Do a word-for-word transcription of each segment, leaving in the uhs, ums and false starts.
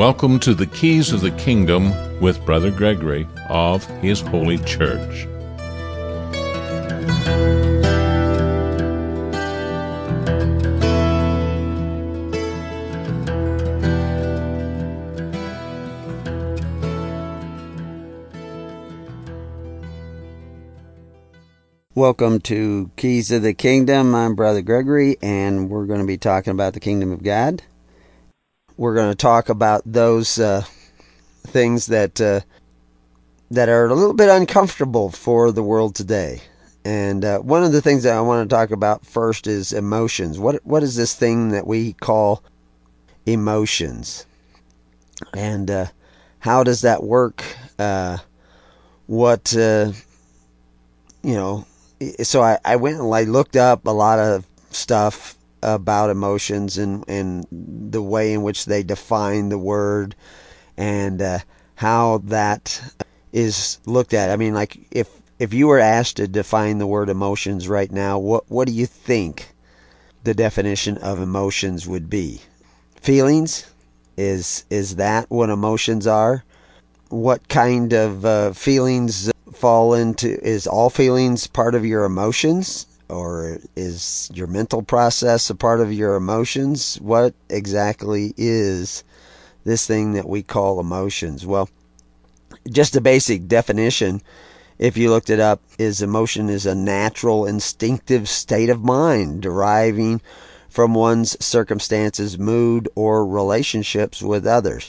Welcome to the Keys of the Kingdom with Brother Gregory of His Holy Church. Welcome to Keys of the Kingdom. I'm Brother Gregory, and we're going to be talking about the Kingdom of God. We're going to talk about those uh, things that uh, that are a little bit uncomfortable for the world today. And uh, one of the things that I want to talk about first is emotions. What what is this thing that we call emotions? And uh, how does that work? Uh, what, uh, you know, so I, I went and I looked up a lot of stuff about emotions and, and the way in which they define the word and uh, how that is looked at. I mean, like if if you were asked to define the word emotions right now, what what do you think the definition of emotions would be? Feelings? Is is that what emotions are? What kind of uh, feelings fall into? Is all feelings part of your emotions? Or is your mental process a part of your emotions? What exactly is this thing that we call emotions? Well, just a basic definition, if you looked it up, is emotion is a natural, instinctive state of mind deriving from one's circumstances, mood, or relationships with others.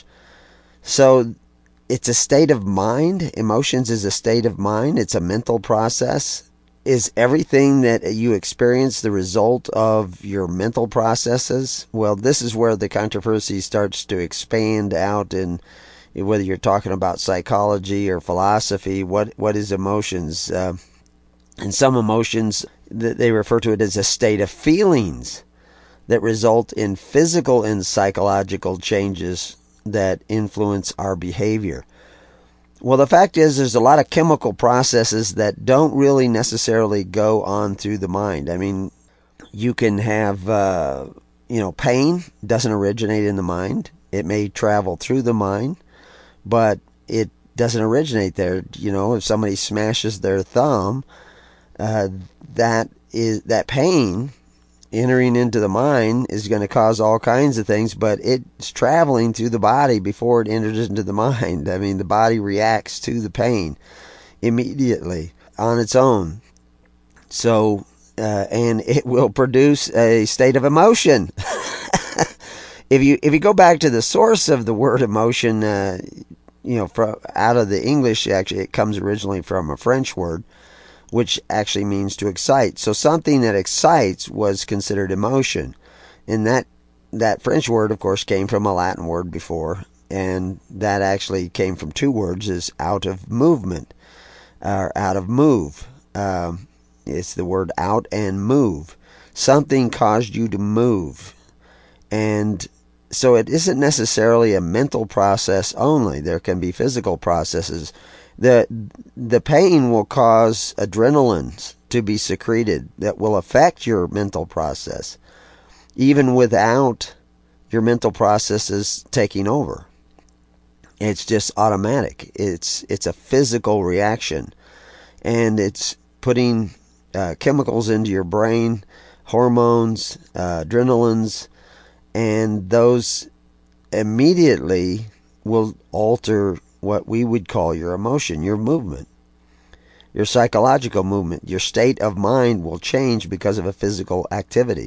So it's a state of mind. Emotions is a state of mind. It's a mental process. Is everything that you experience the result of your mental processes? Well, this is where the controversy starts to expand out, in whether you're talking about psychology or philosophy. What what is emotions? Uh, and some emotions, they refer to it as a state of feelings that result in physical and psychological changes that influence our behavior. Well, the fact is there's a lot of chemical processes that don't really necessarily go on through the mind. I mean, you can have, uh, you know, pain doesn't originate in the mind. It may travel through the mind, but it doesn't originate there. You know, if somebody smashes their thumb, uh, that is that pain entering into the mind is going to cause all kinds of things, but it's traveling through the body before it enters into the mind. I mean, the body reacts to the pain immediately on its own. So, uh, and it will produce a state of emotion. if you if you go back to the source of the word emotion, uh, you know, from out of the English, actually, it comes originally from a French word, which actually means to excite. So something that excites was considered emotion. And that that French word, of course, came from a Latin word before, and that actually came from two words, is out of movement, or out of move. Um, it's the word out and move. Something caused you to move. And so it isn't necessarily a mental process only. There can be physical processes. The the pain will cause adrenaline to be secreted that will affect your mental process, even without your mental processes taking over. It's just automatic. It's it's a physical reaction, and it's putting uh, chemicals into your brain, hormones, uh, adrenalines, and those immediately will alter what we would call your emotion, your movement, your psychological movement. Your state of mind will change because of a physical activity.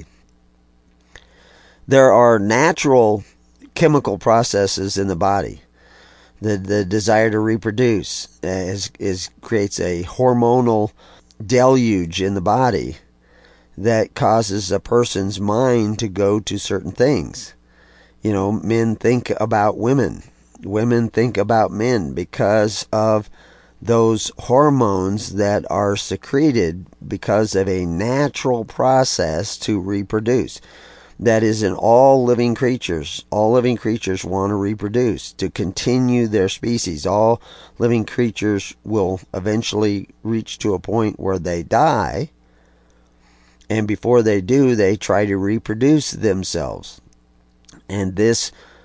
There are natural chemical processes in the body. The the desire to reproduce is, is creates a hormonal deluge in the body that causes a person's mind to go to certain things. You know, men think about women. Women think about men because of those hormones that are secreted because of a natural process to reproduce. That is in all living creatures. All living creatures want to reproduce, to continue their species. All living creatures will eventually reach to a point where they die, and before they do, they try to reproduce themselves. And this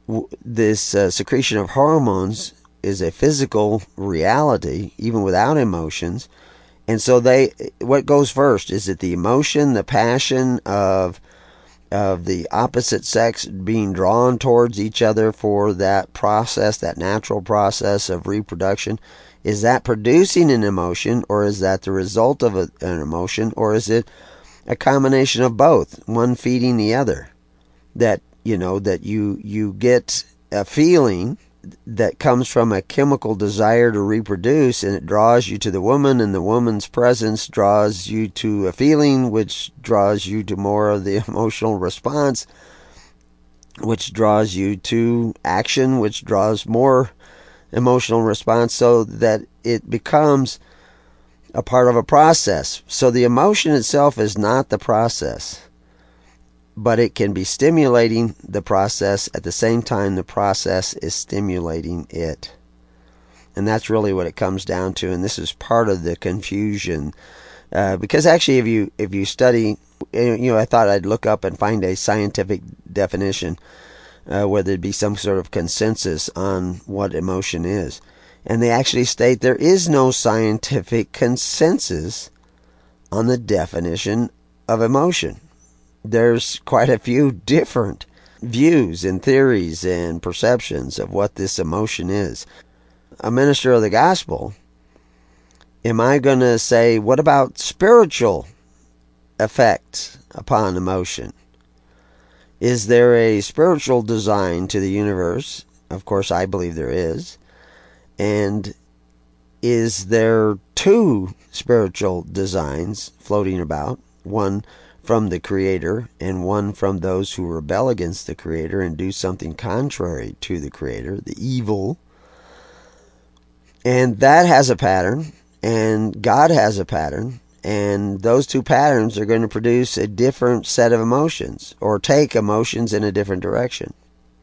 w- this uh, secretion of hormones is a physical reality, even without emotions. And so they, what goes first? Is it the emotion, the passion of of the opposite sex being drawn towards each other for that process, that natural process of reproduction? Is that producing an emotion, or is that the result of a, an emotion, or is it a combination of both, one feeding the other? That, you know, that you you get a feeling that comes from a chemical desire to reproduce, and it draws you to the woman, and the woman's presence draws you to a feeling, which draws you to more of the emotional response, which draws you to action, which draws more emotional response, so that it becomes a part of a process. So the emotion itself is not the process, but it can be stimulating the process at the same time the process is stimulating it. And that's really what it comes down to, and this is part of the confusion. Uh, because actually, if you if you study, you know, I thought I'd look up and find a scientific definition, uh, where there'd be some sort of consensus on what emotion is. And they actually state there is no scientific consensus on the definition of emotion. There's quite a few different views and theories and perceptions of what this emotion is. A minister of the gospel, am I going to say, what about spiritual effects upon emotion? Is there a spiritual design to the universe? Of course, I believe there is. And is there two spiritual designs floating about? One from the Creator, and one from those who rebel against the Creator and do something contrary to the Creator, the evil. And that has a pattern, and God has a pattern, and those two patterns are going to produce a different set of emotions, or take emotions in a different direction.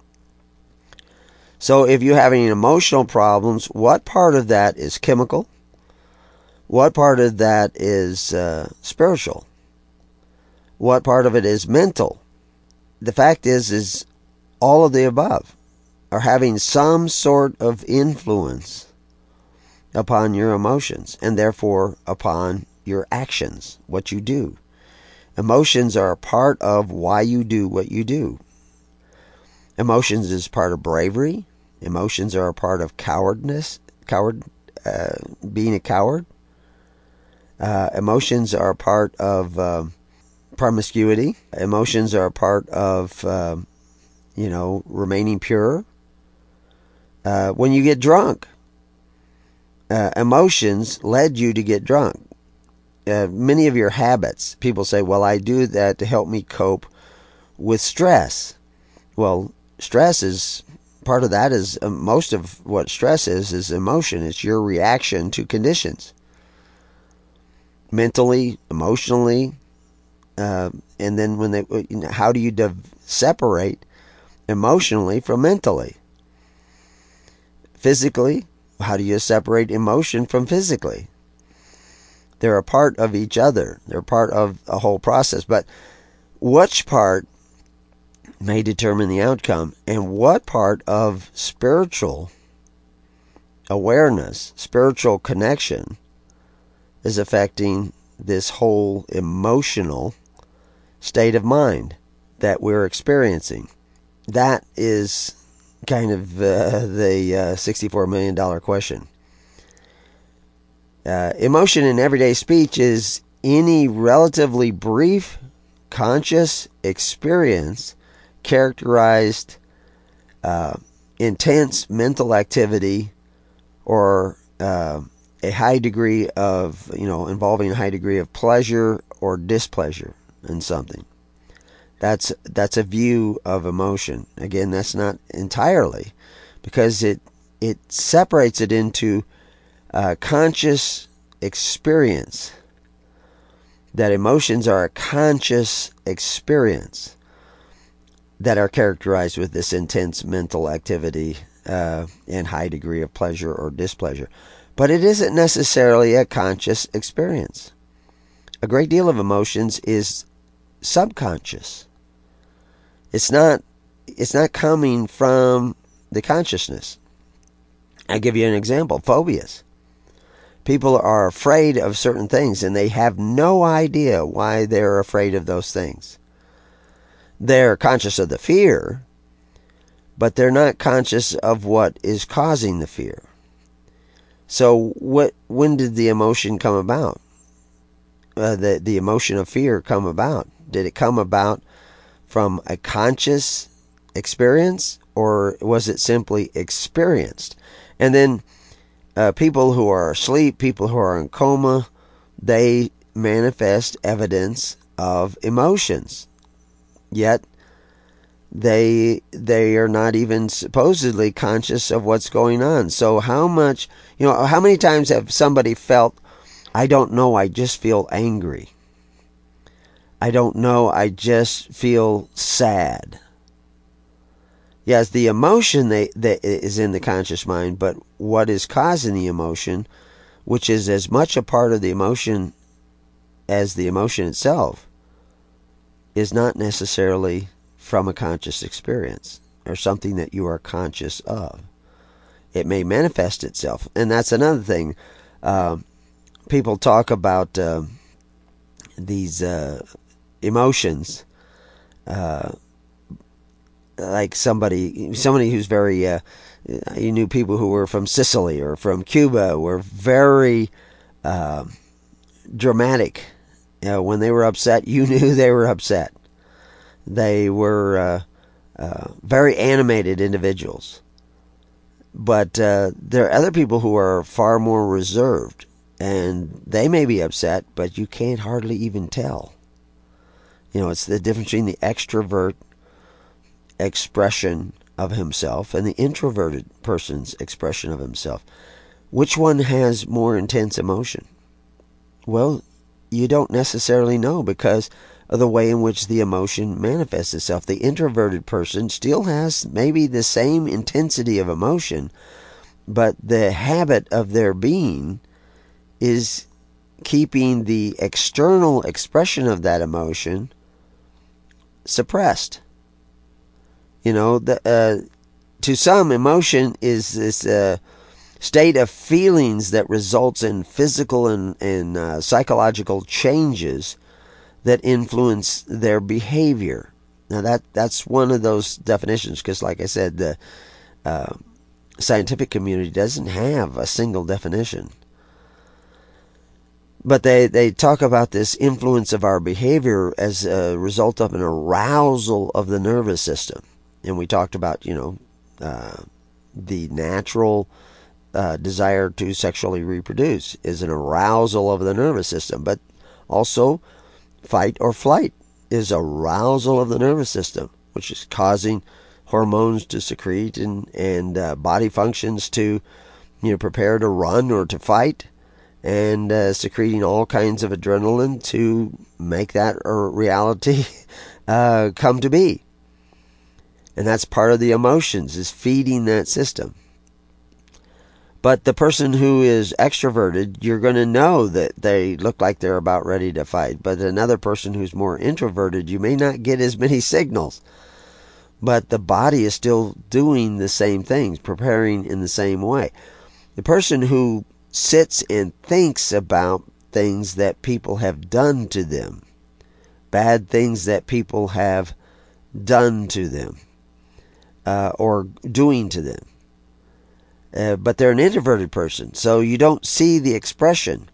So if you have any emotional problems, what part of that is chemical? What part of that is uh, spiritual? What part of it is mental? The fact is, is all of the above are having some sort of influence upon your emotions, and therefore upon your actions, what you do. Emotions are a part of why you do what you do. Emotions is part of bravery. Emotions are a part of cowardness, coward, uh, being a coward. Uh, emotions are a part of uh, promiscuity. Emotions are a part of, uh, you know, remaining pure. Uh, when you get drunk, uh, emotions led you to get drunk. Uh, many of your habits, people say, well, I do that to help me cope with stress. Well, stress is, part of that is, uh, most of what stress is, is emotion. It's your reaction to conditions. Mentally, emotionally, uh, and then when they, you know, how do you div- separate emotionally from mentally? Physically, how do you separate emotion from physically? They're a part of each other. They're part of a whole process. But which part may determine the outcome, and what part of spiritual awareness, spiritual connection, is affecting this whole emotional state of mind that we're experiencing? That is kind of uh, the uh, sixty-four million dollars question. Uh, emotion in everyday speech is any relatively brief conscious experience characterized uh, intense mental activity, or uh, a high degree of, you know, involving a high degree of pleasure or displeasure in something. That's that's a view of emotion. Again, that's not entirely, because it it separates it into uh, conscious experience. That emotions are a conscious experience that are characterized with this intense mental activity uh, and high degree of pleasure or displeasure. But it isn't necessarily a conscious experience. A great deal of emotions is subconscious. It's not it's not coming from the consciousness. I'll give you an example. Phobias. People are afraid of certain things, and they have no idea why they're afraid of those things. They're conscious of the fear, but they're not conscious of what is causing the fear. So what? When did the emotion come about? Uh, the, the emotion of fear come about? Did it come about from a conscious experience, or was it simply experienced? And then uh, people who are asleep, people who are in coma, they manifest evidence of emotions. Yet they they are not even supposedly conscious of what's going on. So how much, you know, how many times have somebody felt, I don't know, I just feel angry. I don't know, I just feel sad. Yes, the emotion they, that is in the conscious mind, but what is causing the emotion, which is as much a part of the emotion as the emotion itself, is not necessarily from a conscious experience or something that you are conscious of. It may manifest itself. And that's another thing. Uh, people talk about uh, these uh, emotions. Uh, like somebody somebody who's very, uh, you knew people who were from Sicily or from Cuba were very uh, dramatic. You know, when they were upset, you knew they were upset. They were uh, uh, very animated individuals. But uh, there are other people who are far more reserved, and they may be upset, but you can't hardly even tell. You know, it's the difference between the extrovert expression of himself and the introverted person's expression of himself. Which one has more intense emotion? Well, you don't necessarily know because of the way in which the emotion manifests itself. The introverted person still has maybe the same intensity of emotion, but the habit of their being is keeping the external expression of that emotion suppressed. You know, the, uh, to some, emotion is this uh, state of feelings that results in physical and, and uh, psychological changes that influence their behavior. Now, that that's one of those definitions, because like I said, the uh, scientific community doesn't have a single definition. But they, they talk about this influence of our behavior as a result of an arousal of the nervous system. And we talked about, you know, uh, the natural uh, desire to sexually reproduce is an arousal of the nervous system. But also, fight or flight is arousal of the nervous system, which is causing hormones to secrete and, and uh, body functions to, you know, prepare to run or to fight, and uh, secreting all kinds of adrenaline to make that a reality uh, come to be. And that's part of the emotions, is feeding that system. But the person who is extroverted, you're going to know that they look like they're about ready to fight. But another person who's more introverted, you may not get as many signals. But the body is still doing the same things, preparing in the same way. The person who sits and thinks about things that people have done to them, bad things that people have done to them, uh, or doing to them. Uh, but they're an introverted person, so you don't see the expression,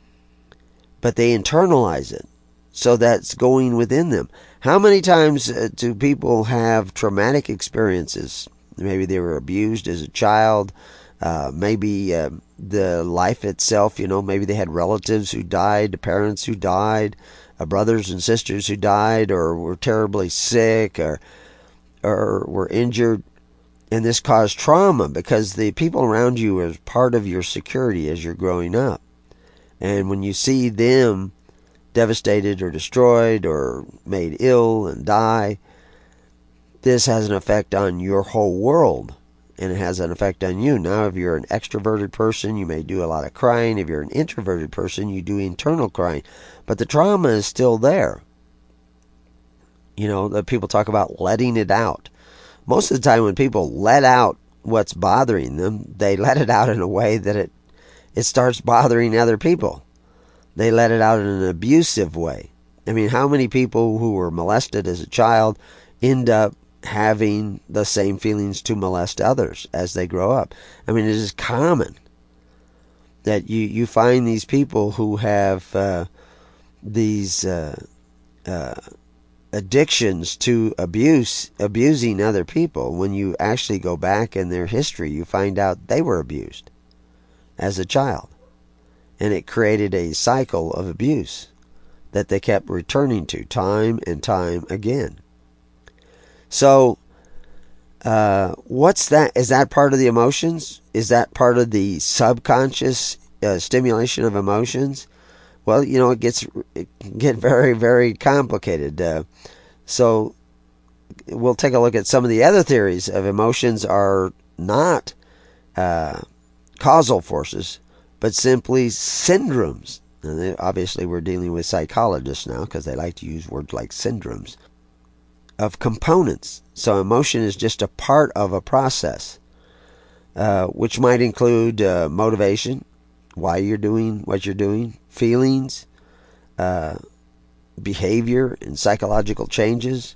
but they internalize it. So that's going within them. How many times uh, do people have traumatic experiences? Maybe they were abused as a child. Uh, maybe uh, the life itself, you know, maybe they had relatives who died, parents who died, uh, brothers and sisters who died, or were terribly sick, or or were injured. And this caused trauma because the people around you are part of your security as you're growing up. And when you see them devastated or destroyed or made ill and die, this has an effect on your whole world. And it has an effect on you. Now, if you're an extroverted person, you may do a lot of crying. If you're an introverted person, you do internal crying. But the trauma is still there. You know, the people talk about letting it out. most of the time when people let out what's bothering them, they let it out in a way that it, it starts bothering other people. They let it out in an abusive way. I mean, how many people who were molested as a child end up having the same feelings to molest others as they grow up? I mean, it is common that you, you find these people who have uh, these uh, uh, addictions to abuse, abusing other people. When you actually go back in their history, you find out they were abused as a child. And it created a cycle of abuse that they kept returning to time and time again. So, uh, what's that? Is that part of the emotions? Is that part of the subconscious uh, stimulation of emotions? Well, you know, it gets it can get very, very complicated. Uh, so, we'll take a look at some of the other theories of emotions are not uh, causal forces, but simply syndromes. And they, obviously, we're dealing with psychologists now because they like to use words like syndromes of components. So emotion is just a part of a process, uh, which might include uh, motivation, why you're doing what you're doing, feelings, uh, behavior, and psychological changes.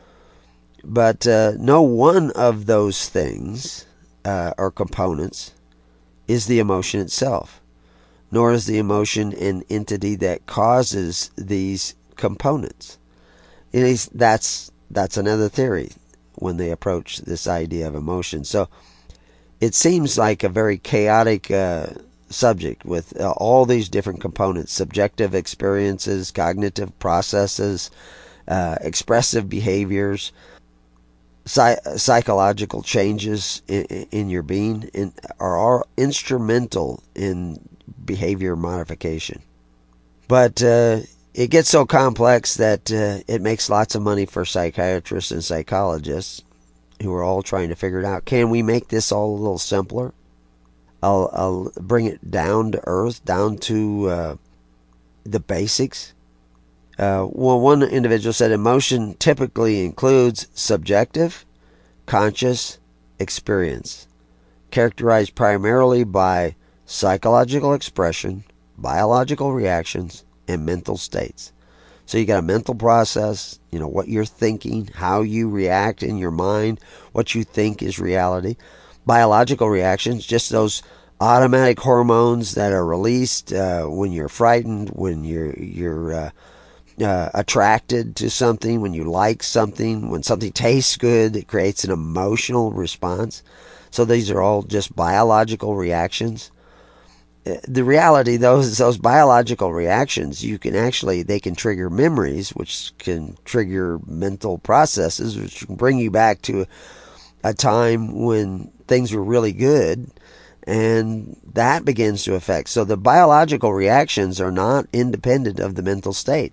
But uh, no one of those things uh, or components is the emotion itself, nor is the emotion an entity that causes these components. It is, that's that's another theory when they approach this idea of emotion. So it seems like a very chaotic uh, subject with uh, all these different components: subjective experiences, cognitive processes, uh, expressive behaviors, Psy- psychological changes in, in your being in, are all instrumental in behavior modification. But uh, it gets so complex that uh, it makes lots of money for psychiatrists and psychologists who are all trying to figure it out. Can we make this all a little simpler? I'll, I'll bring it down to earth, down to uh, the basics. Uh, well, one individual said emotion typically includes subjective, conscious experience, characterized primarily by psychological expression, biological reactions, and mental states. So you got a mental process, you know, what you're thinking, how you react in your mind, what you think is reality. Biological reactions, just those automatic hormones that are released uh, when you're frightened, when you're you're uh, uh, attracted to something, when you like something, when something tastes good, it creates an emotional response. So these are all just biological reactions. The reality, those those biological reactions, you can actually, they can trigger memories, which can trigger mental processes, which can bring you back to a time when things were really good, and that begins to affect. So the biological reactions are not independent of the mental state.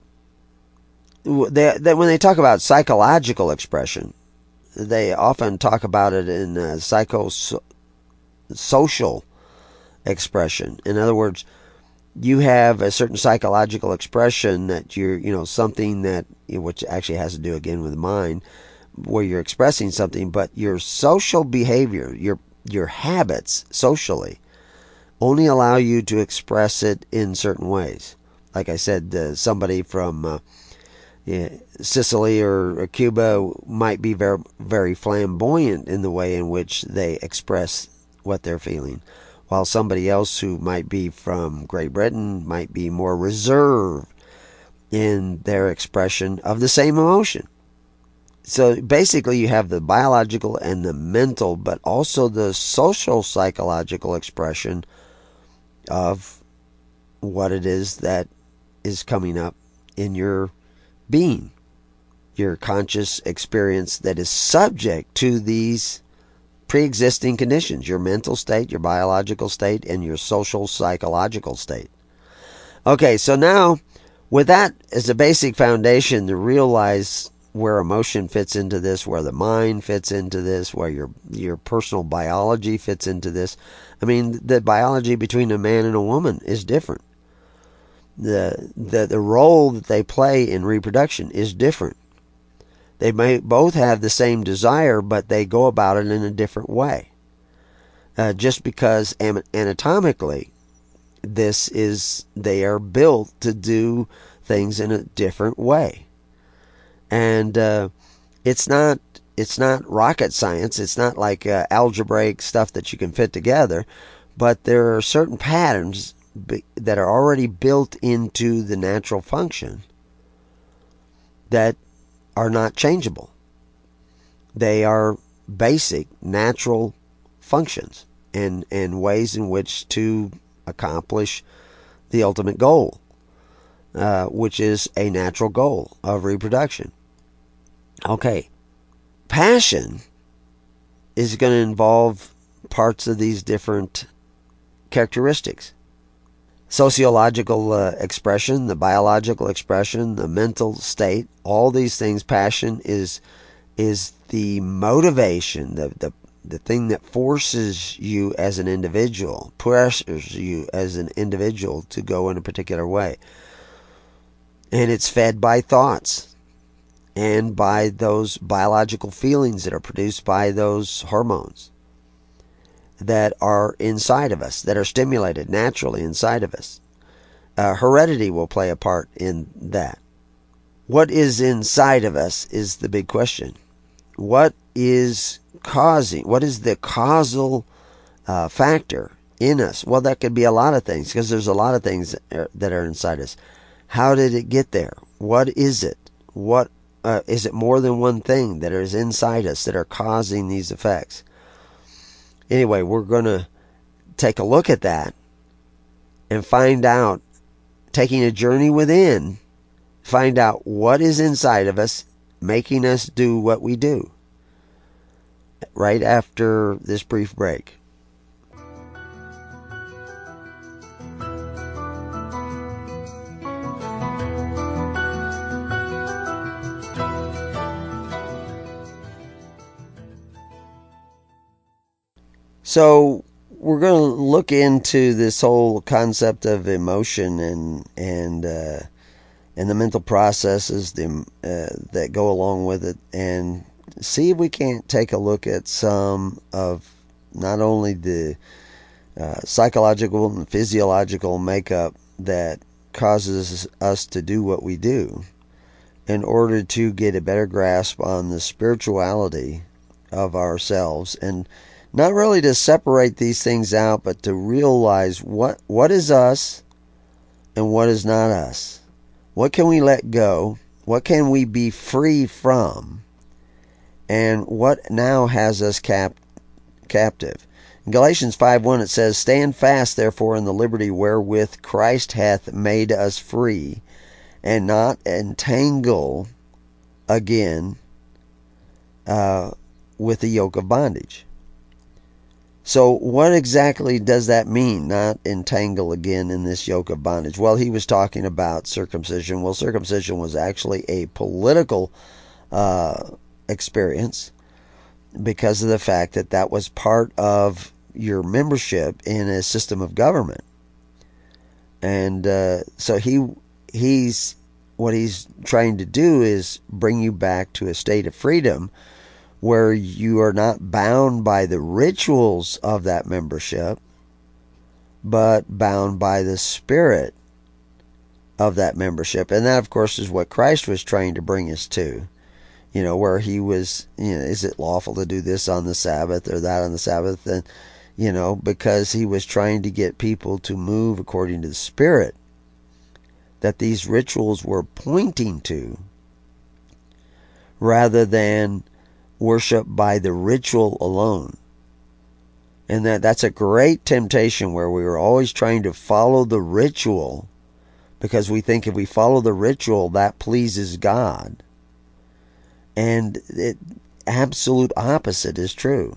They, they, when they talk about psychological expression, they often talk about it in uh, psychosocial expression. In other words, you have a certain psychological expression that you're, you know, something that, you know, which actually has to do again with the mind, where you're expressing something, but your social behavior, your your habits socially, only allow you to express it in certain ways. Like I said, uh, somebody from uh, yeah, Sicily or, or Cuba might be very, very flamboyant in the way in which they express what they're feeling, while somebody else who might be from Great Britain might be more reserved in their expression of the same emotion. So basically you have the biological and the mental, but also the social psychological expression of what it is that is coming up in your being, your conscious experience that is subject to these pre-existing conditions, your mental state, your biological state, and your social psychological state. Okay, so now with that as a basic foundation to realize where emotion fits into this, where the mind fits into this, where your your personal biology fits into this. I mean, the biology between a man and a woman is different. The the the role that they play in reproduction is different. They may both have the same desire, but they go about it in a different way. Uh, just because anatomically, this is, they are built to do things in a different way. And uh, it's not it's not rocket science. It's not like uh, algebraic stuff that you can fit together. But there are certain patterns that are already built into the natural function that are not changeable. They are basic natural functions and, and ways in which to accomplish the ultimate goal, uh, which is a natural goal of reproduction. Okay, passion is going to involve parts of these different characteristics. Sociological uh, expression, the biological expression, the mental state, all these things, passion is is the motivation, the, the, the thing that forces you as an individual, pressures you as an individual to go in a particular way. And it's fed by thoughts and by those biological feelings that are produced by those hormones that are inside of us, that are stimulated naturally inside of us. Uh, heredity will play a part in that. What is inside of us is the big question. What is causing, what is the causal uh, factor in us? Well, that could be a lot of things, because there's a lot of things that are, that are inside us. How did it get there? What is it? What uh, is it more than one thing that is inside us that are causing these effects? Anyway, we're going to take a look at that and find out, taking a journey within, find out what is inside of us making us do what we do. Right after this brief break. So we're going to look into this whole concept of emotion and and uh, and the mental processes the, uh, that go along with it, and see if we can't take a look at some of not only the uh, psychological and physiological makeup that causes us to do what we do, in order to get a better grasp on the spirituality of ourselves, and not really to separate these things out, but to realize what what is us and what is not us. What can we let go? What can we be free from? And what now has us cap- captive? In Galatians five one it says, "Stand fast therefore in the liberty wherewith Christ hath made us free, and not entangle again uh, with the yoke of bondage." So what exactly does that mean, not entangle again in this yoke of bondage? Well, he was talking about circumcision. Well, circumcision was actually a political uh, experience, because of the fact that that was part of your membership in a system of government. And uh, so he he's what he's trying to do is bring you back to a state of freedom, where you are not bound by the rituals of that membership, but bound by the spirit of that membership. And that, of course, is what Christ was trying to bring us to. You know, where he was, you know, is it lawful to do this on the Sabbath or that on the Sabbath? And, you know, because he was trying to get people to move according to the Spirit that these rituals were pointing to, rather than worship by the ritual alone. And that that's a great temptation, where we are always trying to follow the ritual, because we think if we follow the ritual, that pleases God. And the absolute opposite is true.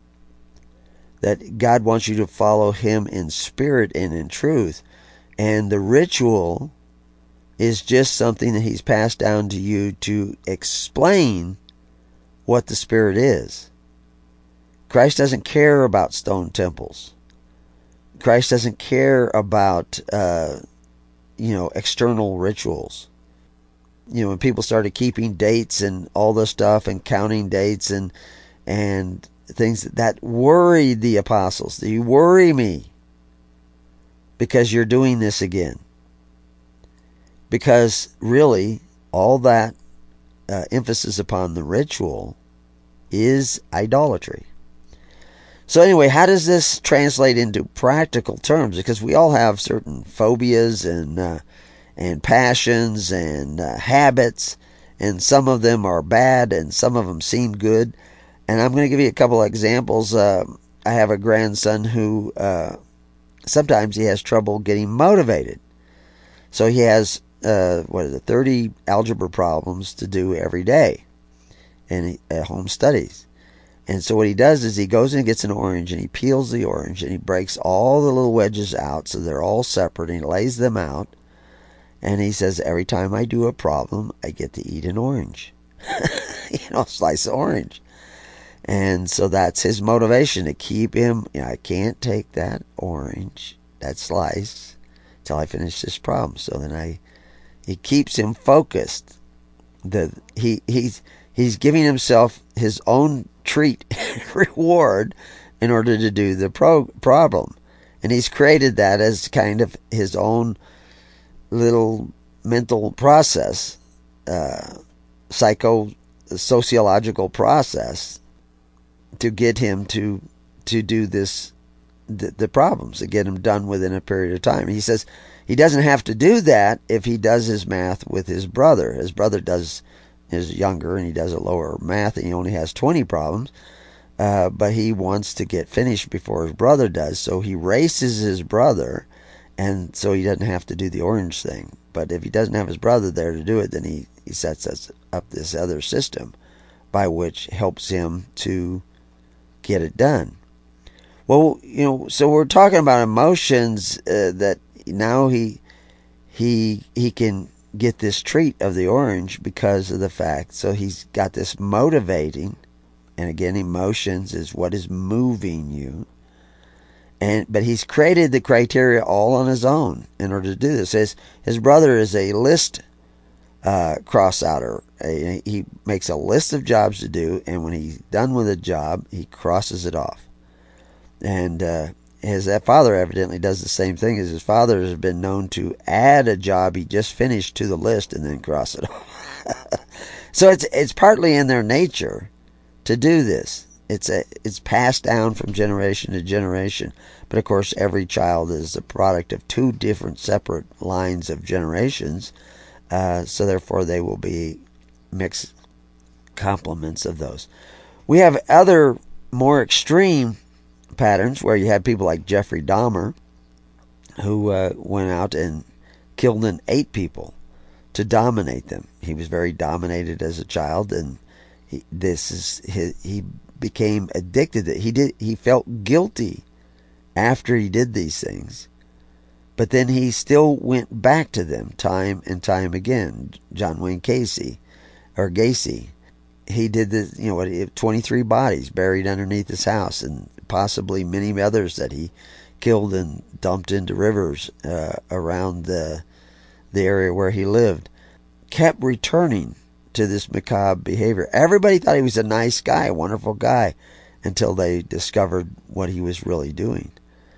That God wants you to follow him in spirit and in truth. And the ritual is just something that he's passed down to you to explain what the Spirit is. Christ doesn't care about stone temples. Christ doesn't care about, uh, you know, external rituals. you know, when people started keeping dates and all this stuff and counting dates and and things that worried the apostles. You worry me because you're doing this again. Because really, all that uh, emphasis upon the ritual is idolatry. So anyway, how does this translate into practical terms? Because we all have certain phobias and uh, and passions and uh, habits, and some of them are bad and some of them seem good. And I'm going to give you a couple of examples. Uh, I have a grandson who uh, sometimes he has trouble getting motivated. So he has, uh, what is it, thirty algebra problems to do every day and at home studies. And so what he does is he goes and gets an orange and he peels the orange and he breaks all the little wedges out so they're all separate and he lays them out. And he says, every time I do a problem, I get to eat an orange. You know, slice of orange. And so that's his motivation to keep him, you know, I can't take that orange, that slice, till I finish this problem. So then I, he keeps him focused. The he he's he's giving himself his own treat reward in order to do the pro- problem. And he's created that as kind of his own little mental process, uh, psycho sociological process to get him to to do this the, the problems, to get him done within a period of time. He says he doesn't have to do that if he does his math with his brother. His brother does is younger and he does a lower math and he only has twenty problems, uh, but he wants to get finished before his brother does, so he races his brother, and so he doesn't have to do the orange thing. But if he doesn't have his brother there to do it, then he, he sets us up this other system by which helps him to get it done. Well, you know, so we're talking about emotions uh, that now he he he can get this treat of the orange because of the fact. So he's got this motivating, and again, emotions is what is moving you. And but he's created the criteria all on his own in order to do this. His his brother is a list uh, cross-outer. A, he makes a list of jobs to do, and when he's done with a job, he crosses it off. And uh, his father evidently does the same thing, as his father has been known to add a job he just finished to the list and then cross it off. So it's it's partly in their nature to do this. It's a, it's passed down from generation to generation. But of course, every child is a product of two different separate lines of generations. Uh, so therefore, they will be mixed complements of those. We have other more extreme patterns where you have people like Jeffrey Dahmer, who uh, went out and killed and ate people to dominate them. He was very dominated as a child, and he, this is his, he became addicted. He did. He felt guilty after he did these things, but then he still went back to them time and time again. John Wayne Casey, or Gacy, he did this. You know what? twenty-three bodies buried underneath his house, and possibly many others that he killed and dumped into rivers uh, around the the area where he lived. Kept returning to this macabre behavior. Everybody thought he was a nice guy, a wonderful guy, until they discovered what he was really doing.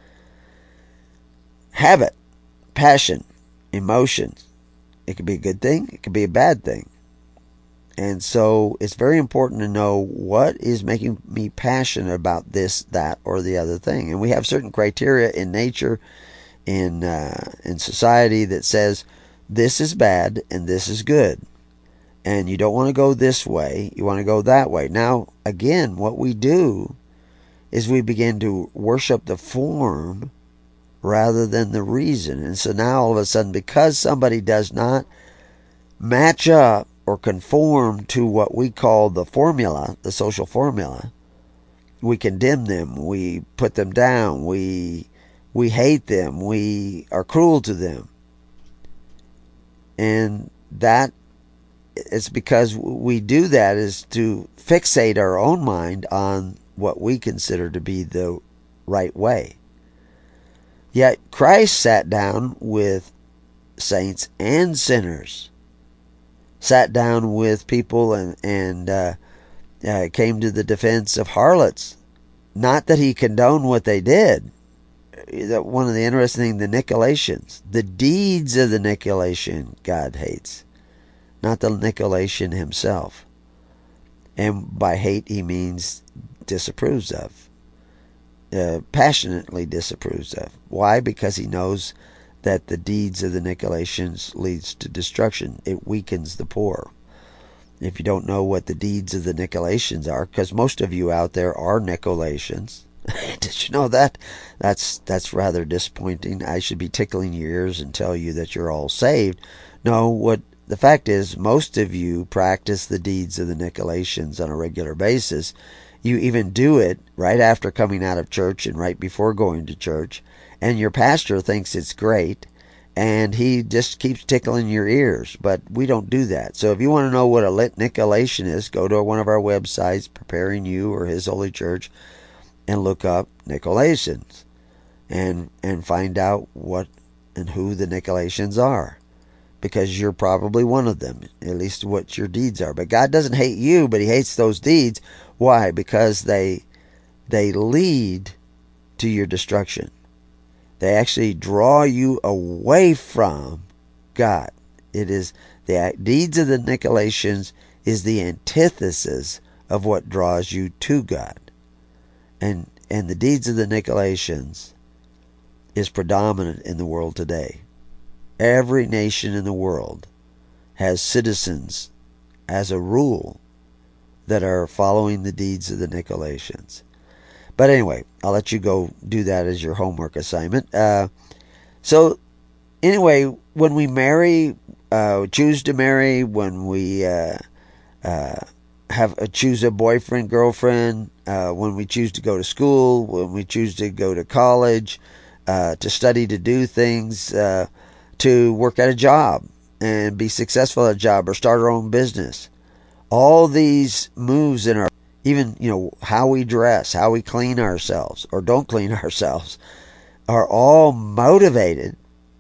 Habit, passion, emotions. It could be a good thing, it could be a bad thing. And so it's very important to know what is making me passionate about this, that, or the other thing. And we have certain criteria in nature, in uh, in society, that says this is bad and this is good. And you don't want to go this way, you want to go that way. Now, again, what we do is we begin to worship the form rather than the reason. And so now all of a sudden, because somebody does not match up or conform to what we call the formula, the social formula, we condemn them, we put them down, we we hate them, we are cruel to them. And that it's because we do that is to fixate our own mind on what we consider to be the right way. Yet Christ sat down with saints and sinners sat down with people and, and uh, uh, came to the defense of harlots. Not that he condoned what they did. One of the interesting things, the Nicolaitans, the deeds of the Nicolaitan God hates, not the Nicolaitan himself. And by hate he means disapproves of, uh, passionately disapproves of. Why? Because he knows that the deeds of the Nicolaitans leads to destruction. It weakens the poor. If you don't know what the deeds of the Nicolaitans are, because most of you out there are Nicolaitans. Did you know that? That's that's rather disappointing. I should be tickling your ears and tell you that you're all saved. No, what the fact is, most of you practice the deeds of the Nicolaitans on a regular basis. You even do it right after coming out of church and right before going to church. And your pastor thinks it's great, and he just keeps tickling your ears. But we don't do that. So if you want to know what a lit Nicolaitan is, go to one of our websites, Preparing You or His Holy Church, and look up Nicolaitans and and find out what and who the Nicolaitans are, because you're probably one of them, at least what your deeds are. But God doesn't hate you, but he hates those deeds. Why? Because they they lead to your destruction. They actually draw you away from God. It is the deeds of the Nicolaitans is the antithesis of what draws you to God. And and the deeds of the Nicolaitans is predominant in the world today. Every nation in the world has citizens, as a rule, that are following the deeds of the Nicolaitans. But anyway, I'll let you go do that as your homework assignment. Uh, so anyway, when we marry, uh, choose to marry, when we uh, uh, have a, choose a boyfriend, girlfriend, uh, when we choose to go to school, when we choose to go to college, uh, to study, to do things, uh, to work at a job and be successful at a job or start our own business. All these moves in our, even, you know, how we dress, how we clean ourselves or don't clean ourselves, are all motivated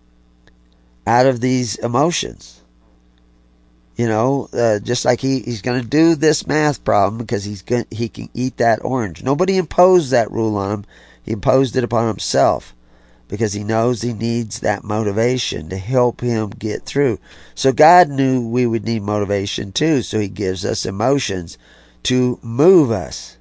out of these emotions. You know, uh, just like he, he's going to do this math problem because he's going he can eat that orange. Nobody imposed that rule on him. He imposed it upon himself because he knows he needs that motivation to help him get through. So God knew we would need motivation too, so he gives us emotions to move us.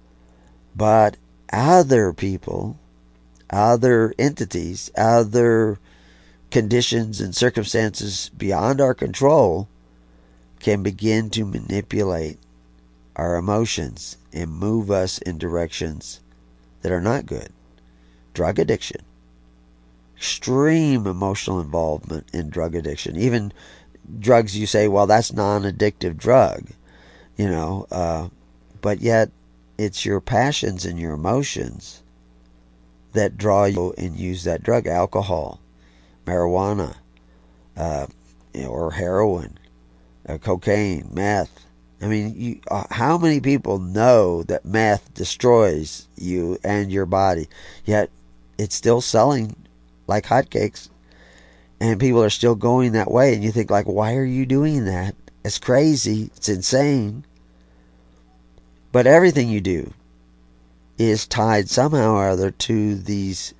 But other people, other entities, other conditions and circumstances beyond our control can begin to manipulate our emotions and move us in directions that are not good. Drug addiction. Extreme emotional involvement in drug addiction. Even drugs you say, well, that's non-addictive drug. You know, uh, but yet it's your passions and your emotions that draw you and use that drug. Alcohol, marijuana, uh, you know, or heroin, uh, cocaine, meth. I mean, you, uh, how many people know that meth destroys you and your body, yet it's still selling like hotcakes, and people are still going that way, and you think, like, why are you doing that? It's crazy. It's insane. But everything you do is tied somehow or other to these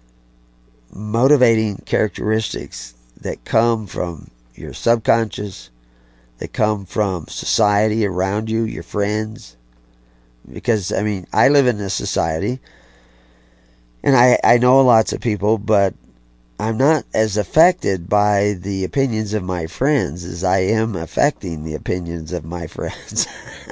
motivating characteristics that come from your subconscious, that come from society around you, your friends. Because, I mean, I live in this society, and I, I know lots of people, but I'm not as affected by the opinions of my friends as I am affecting the opinions of my friends.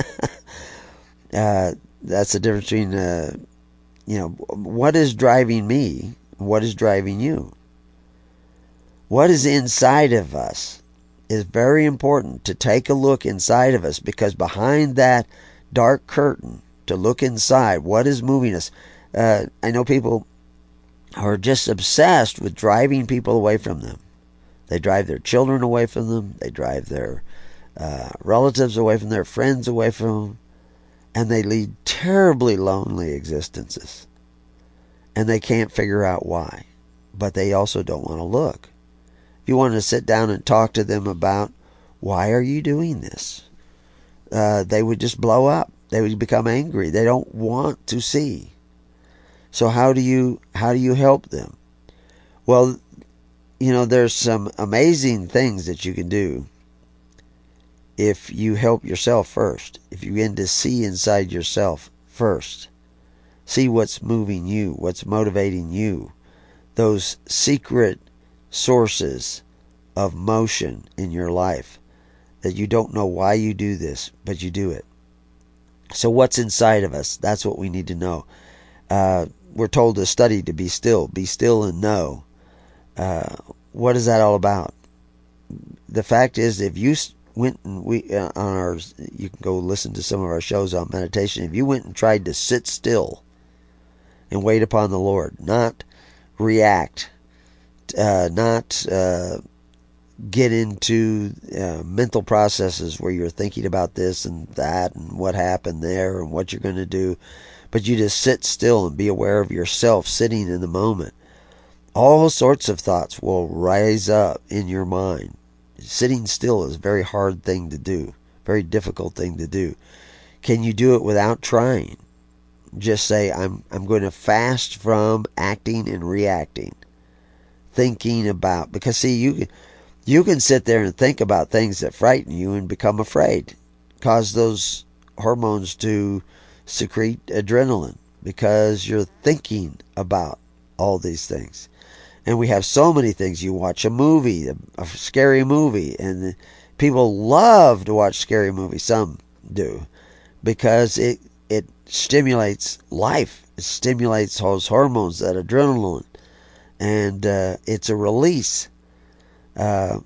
uh, that's the difference between, uh, you know, what is driving me, what is driving you. What is inside of us is very important to take a look inside of us, because behind that dark curtain, to look inside, what is moving us. Uh, I know people are just obsessed with driving people away from them. They drive their children away from them. They drive their uh, relatives away from their friends away from them. And they lead terribly lonely existences. And they can't figure out why. But they also don't want to look. If you want to sit down and talk to them about why are you doing this? Uh, they would just blow up. They would become angry. They don't want to see. So how do you how do you help them? Well, you know, there's some amazing things that you can do if you help yourself first. If you begin to see inside yourself first. See what's moving you, what's motivating you. Those secret sources of motion in your life that you don't know why you do this, but you do it. So what's inside of us? That's what we need to know. Uh, we're told to study to be still. Be still and know. Uh, what is that all about? The fact is, if you went and we uh, on our, you can go listen to some of our shows on meditation. If you went and tried to sit still and wait upon the Lord, not react, uh, not uh, get into uh, mental processes where you're thinking about this and that and what happened there and what you're going to do, but you just sit still and be aware of yourself sitting in the moment. All sorts of thoughts will rise up in your mind. Sitting still is a very hard thing to do, very difficult thing to do. Can you do it without trying? Just say, I'm I'm going to fast from acting and reacting, thinking about, because see, you can, you can sit there and think about things that frighten you and become afraid, cause those hormones to secrete adrenaline because you're thinking about all these things. And we have so many things. You watch a movie, a scary movie, and people love to watch scary movies. Some do, because it it stimulates life. It stimulates those hormones, that adrenaline, and uh, it's a release. Uh,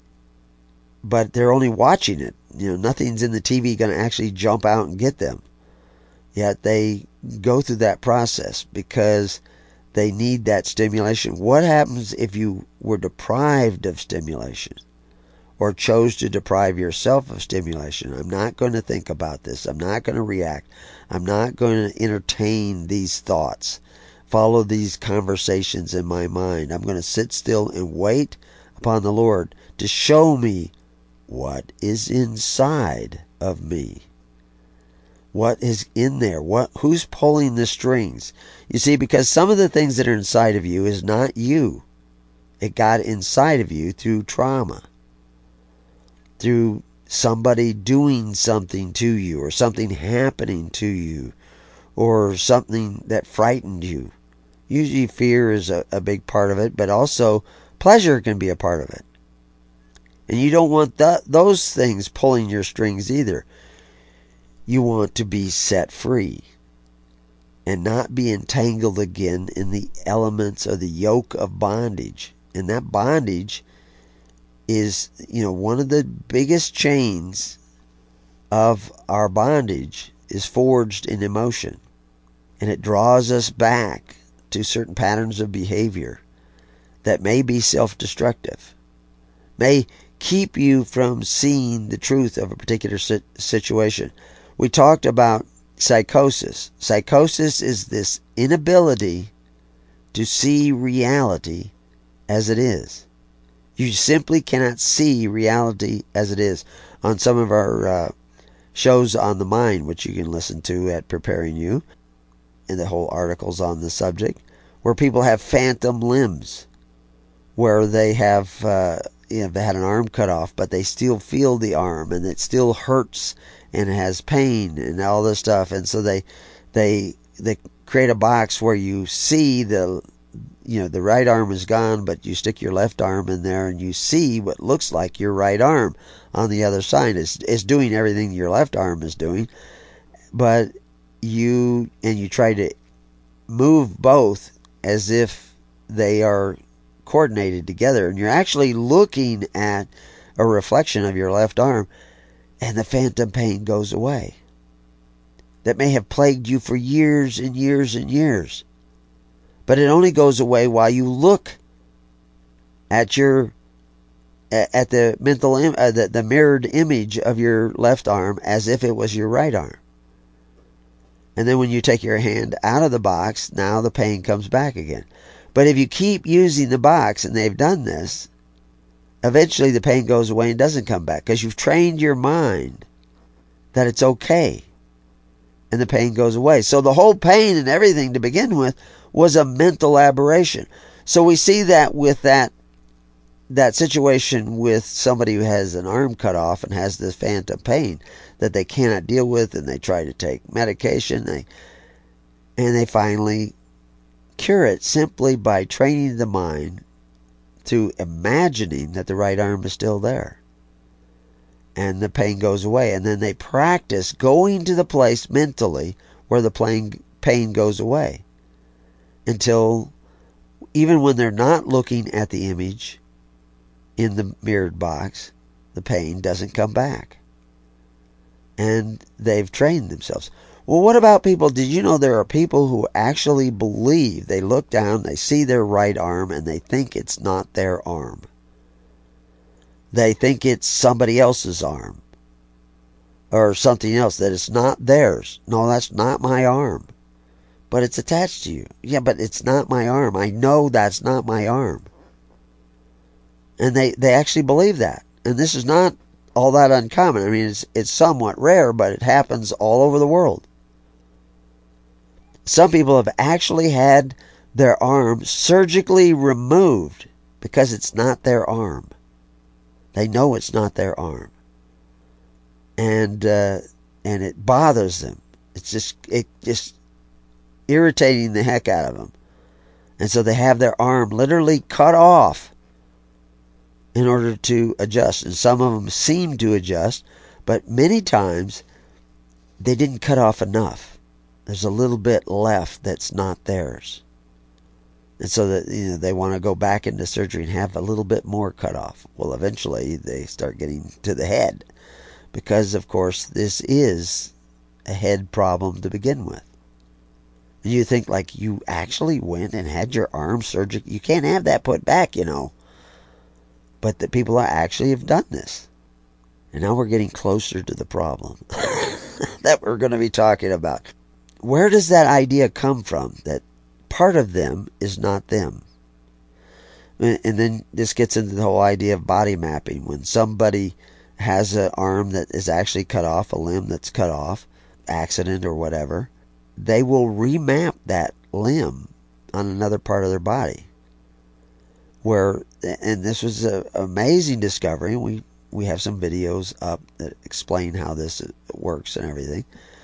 but they're only watching it. You know, nothing's in the T V going to actually jump out and get them. Yet they go through that process because they need that stimulation. What happens if you were deprived of stimulation or chose to deprive yourself of stimulation? I'm not going to think about this. I'm not going to react. I'm not going to entertain these thoughts, follow these conversations in my mind. I'm going to sit still and wait upon the Lord to show me what is inside of me. What is in there? What? Who's pulling the strings? You see, because some of the things that are inside of you is not you. It got inside of you through trauma, through somebody doing something to you, or something happening to you, or something that frightened you. Usually fear is a, a big part of it, but also pleasure can be a part of it. And you don't want that, those things pulling your strings either. You want to be set free and not be entangled again in the elements of the yoke of bondage. And that bondage is, you know, one of the biggest chains of our bondage is forged in emotion. And it draws us back to certain patterns of behavior that may be self-destructive, may keep you from seeing the truth of a particular situation. We talked about psychosis. Psychosis is this inability to see reality as it is. You simply cannot see reality as it is. On some of our uh, shows on the mind, which you can listen to at Preparing You, and the whole articles on the subject, where people have phantom limbs, where they have, uh, you know, they had an arm cut off, but they still feel the arm, and it still hurts, and it has pain and all this stuff. And so they they they create a box where you see the, you know, the right arm is gone, but you stick your left arm in there and you see what looks like your right arm on the other side. It's, it's doing everything your left arm is doing, but you, and you try to move both as if they are coordinated together, and you're actually looking at a reflection of your left arm, and the phantom pain goes away. That may have plagued you for years and years and years. But it only goes away while you look at your at the mental uh, the, the mirrored image of your left arm as if it was your right arm. And then when you take your hand out of the box, now the pain comes back again. But if you keep using the box, and they've done this, eventually the pain goes away and doesn't come back because you've trained your mind that it's okay. And the pain goes away. So the whole pain and everything to begin with was a mental aberration. So we see that with that that situation with somebody who has an arm cut off and has this phantom pain that they cannot deal with, and they try to take medication, they and they finally cure it simply by training the mind to imagining that the right arm is still there. And the pain goes away. And then they practice going to the place mentally where the pain, pain goes away. Until even when they're not looking at the image in the mirrored box, the pain doesn't come back. And they've trained themselves. Well, what about people? Did you know there are people who actually believe, they look down, they see their right arm, and they think it's not their arm. They think it's somebody else's arm. Or something else, that it's not theirs. No, that's not my arm. But it's attached to you. Yeah, but it's not my arm. I know that's not my arm. And they, they actually believe that. And this is not all that uncommon. I mean, it's, it's somewhat rare, but it happens all over the world. Some people have actually had their arm surgically removed because it's not their arm. They know it's not their arm. And uh, and it bothers them. It's just it just irritating the heck out of them. And so they have their arm literally cut off in order to adjust. And some of them seem to adjust, but many times they didn't cut off enough. There's a little bit left that's not theirs. And so that, you know, they want to go back into surgery and have a little bit more cut off. Well, eventually they start getting to the head. Because, of course, this is a head problem to begin with. And you think, like, you actually went and had your arm surgically. You can't have that put back, you know. But the people actually have done this. And now we're getting closer to the problem that we're going to be talking about. Where does that idea come from? That part of them is not them. And then this gets into the whole idea of body mapping. When somebody has an arm that is actually cut off, a limb that's cut off, accident or whatever, they will remap that limb on another part of their body. Where, and this was an amazing discovery. We we have some videos up that explain how this works and everything.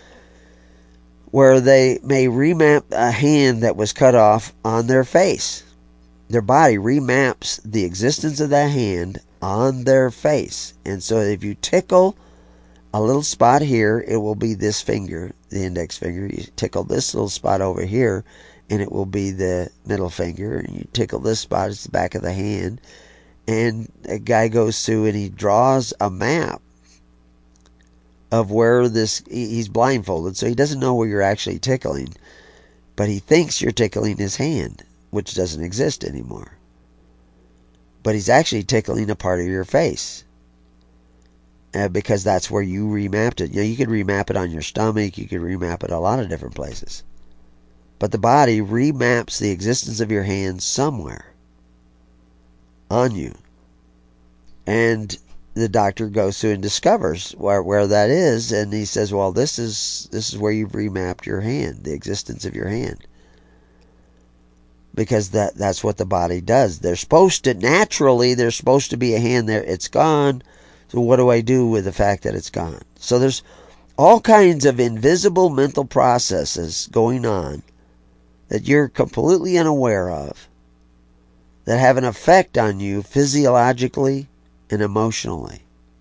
Where they may remap a hand that was cut off on their face. Their body remaps the existence of that hand on their face. And so if you tickle a little spot here, it will be this finger, the index finger. You tickle this little spot over here, and it will be the middle finger. And you tickle this spot, it's the back of the hand. And a guy goes through and he draws a map of where this, he's blindfolded, so he doesn't know where you're actually tickling, but he thinks you're tickling his hand, which doesn't exist anymore. But he's actually tickling a part of your face, uh, because that's where you remapped it. You know, you could remap it on your stomach, you could remap it a lot of different places. But the body remaps the existence of your hand somewhere on you. And the doctor goes through and discovers where, where that is, and he says, well, this is this is where you've remapped your hand, the existence of your hand. Because that that's what the body does. They're supposed to, naturally, there's supposed to be a hand there. It's gone. So what do I do with the fact that it's gone? So there's all kinds of invisible mental processes going on that you're completely unaware of that have an effect on you physiologically and emotionally.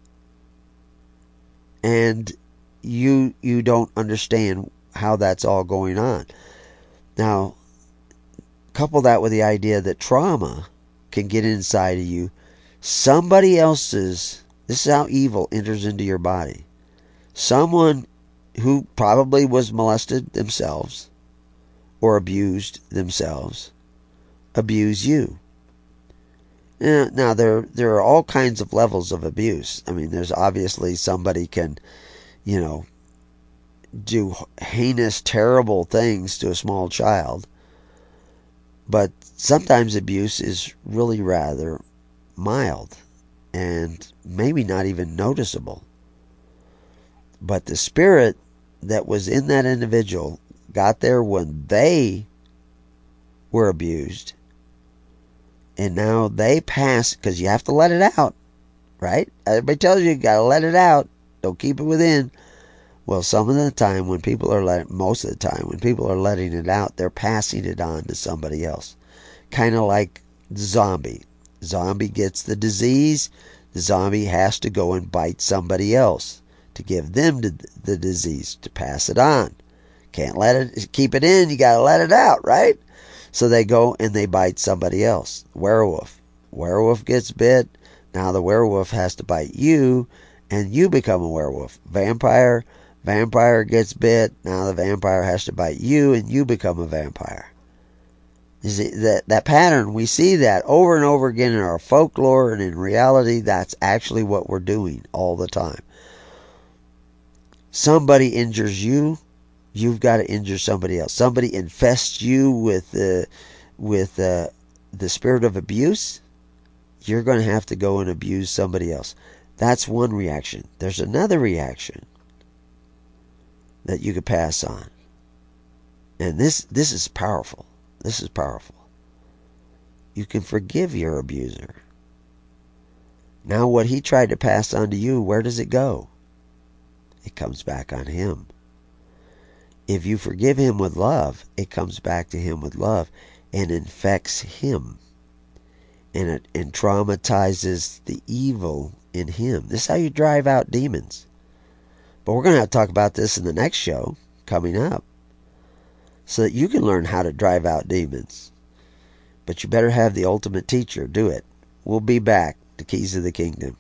And you you don't understand how that's all going on. Now, couple that with the idea that trauma can get inside of you. Somebody else's, this is how evil enters into your body. Someone who probably was molested themselves or abused themselves abuse you. Now, there there are all kinds of levels of abuse. I mean, there's obviously somebody can, you know, do heinous, terrible things to a small child. But sometimes abuse is really rather mild. and maybe not even noticeable. But the spirit that was in that individual got there when they were abused, and now they pass, because you have to let it out, right? Everybody tells you you got to let it out. Don't keep it within. Well, some of the time when people are letting, most of the time when people are letting it out, they're passing it on to somebody else. Kind of like the zombie. Zombie gets the disease. The zombie has to go and bite somebody else to give them the, the disease, to pass it on. Can't let it, keep it in. You got to let it out, right? So they go and they bite somebody else. Werewolf. Werewolf gets bit. Now the werewolf has to bite you, and you become a werewolf. Vampire. Vampire gets bit. Now the vampire has to bite you, and you become a vampire. You see, that, that pattern, we see that over and over again in our folklore, and in reality, that's actually what we're doing all the time. Somebody injures you, you've got to injure somebody else. Somebody infests you with uh, with uh, the spirit of abuse, you're going to have to go and abuse somebody else. That's one reaction. There's another reaction that you could pass on. And this this is powerful. This is powerful. You can forgive your abuser. Now what he tried to pass on to you, where does it go? It comes back on him. If you forgive him with love, it comes back to him with love and infects him. And it and traumatizes the evil in him. This is how you drive out demons. But we're going to have to talk about this in the next show coming up, so that you can learn how to drive out demons. But you better have the ultimate teacher do it. We'll be back to Keys of the Kingdom.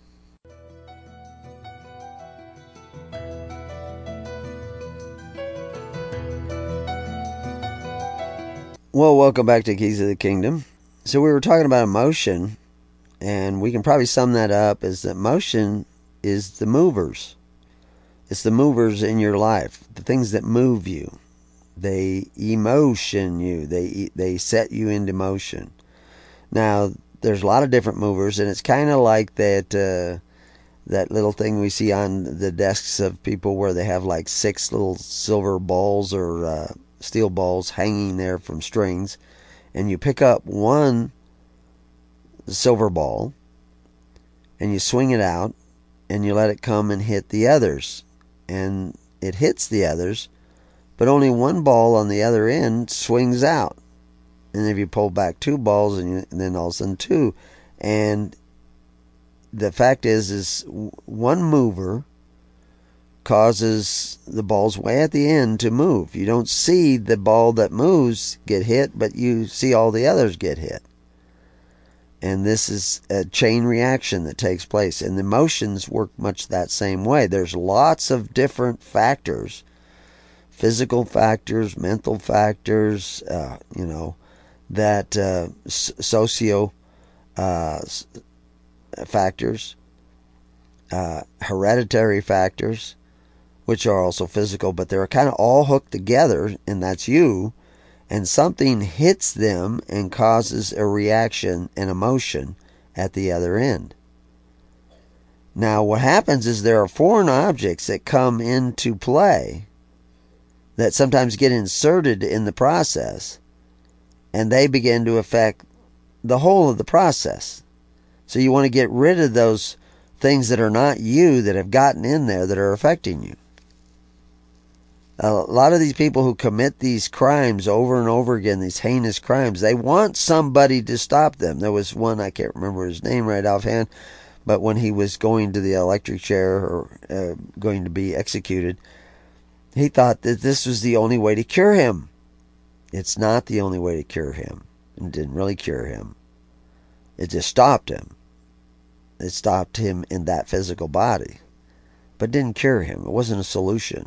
Well, welcome back to Keys of the Kingdom. So we were talking about emotion, and we can probably sum that up as that emotion is the movers. It's the movers in your life, the things that move you. They emotion you. They they set you into motion. Now, there's a lot of different movers, and it's kind of like that uh, that little thing we see on the desks of people where they have like six little silver balls or uh, steel balls hanging there from strings, and you pick up one silver ball, and you swing it out, and you let it come and hit the others, and it hits the others, but only one ball on the other end swings out. And if you pull back two balls, and, you, and then all of a sudden two, and the fact is, is one mover causes the balls way at the end to move. You don't see the ball that moves get hit, but you see all the others get hit. And this is a chain reaction that takes place. And the emotions work much that same way. There's lots of different factors. Physical factors, mental factors, uh, you know, that uh, socio uh, factors, uh, hereditary factors, which are also physical, but they're kind of all hooked together, and that's you. And something hits them and causes a reaction, an emotion at the other end. Now, what happens is there are foreign objects that come into play that sometimes get inserted in the process, and they begin to affect the whole of the process. So you want to get rid of those things that are not you, that have gotten in there, that are affecting you. A lot of these people who commit these crimes over and over again, these heinous crimes, they want somebody to stop them. There was one, I can't remember his name right offhand, but when he was going to the electric chair or uh, going to be executed, he thought that this was the only way to cure him. It's not the only way to cure him. It didn't really cure him. It just stopped him. It stopped him in that physical body, but didn't cure him. It wasn't a solution.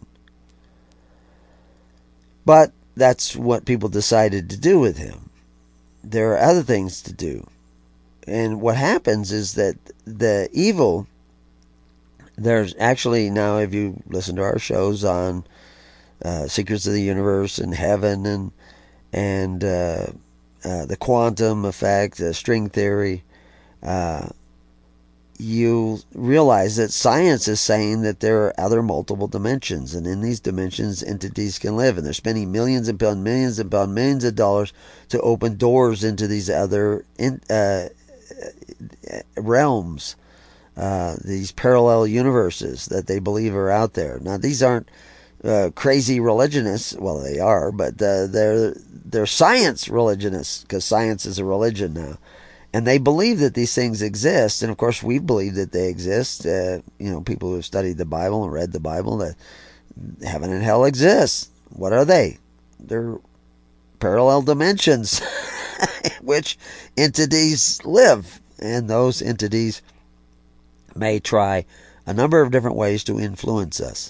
But that's what people decided to do with him. There are other things to do. And what happens is that the evil, there's actually now, if you listen to our shows on uh, Secrets of the Universe and Heaven and and uh, uh, the quantum effect, uh, string theory, uh, you realize that science is saying that there are other multiple dimensions, and in these dimensions entities can live, and they're spending millions and pounds, millions and pounds, millions of dollars to open doors into these other in, uh, realms, uh, these parallel universes that they believe are out there. Now, these aren't uh, crazy religionists. Well, they are, but uh, they're they're science religionists, because science is a religion now. And they believe that these things exist, and of course we believe that they exist. Uh, you know, people who have studied the Bible and read the Bible, that heaven and hell exist. What are they? They're parallel dimensions in which entities live, and those entities may try a number of different ways to influence us.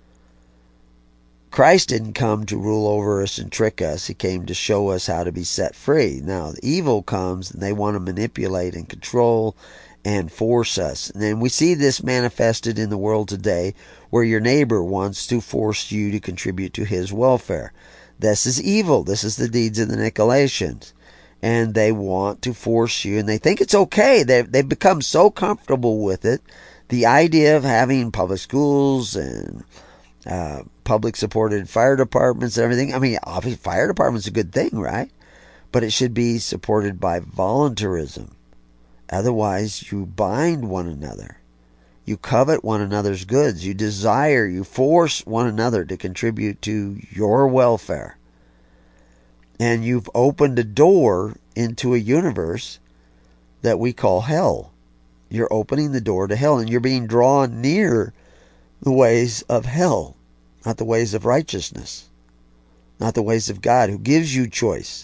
Christ didn't come to rule over us and trick us. He came to show us how to be set free. Now, the evil comes, and they want to manipulate and control and force us. And then we see this manifested in the world today, where your neighbor wants to force you to contribute to his welfare. This is evil. This is the deeds of the Nicolaitans. And they want to force you, and they think it's okay. They've, they've become so comfortable with it. The idea of having public schools and uh, public-supported fire departments and everything. I mean, obviously, fire department's a good thing, right? But it should be supported by voluntarism. Otherwise, you bind one another. You covet one another's goods. You desire, you force one another to contribute to your welfare. And you've opened a door into a universe that we call hell. You're opening the door to hell, and you're being drawn near the ways of hell, not the ways of righteousness, not the ways of God, who gives you choice.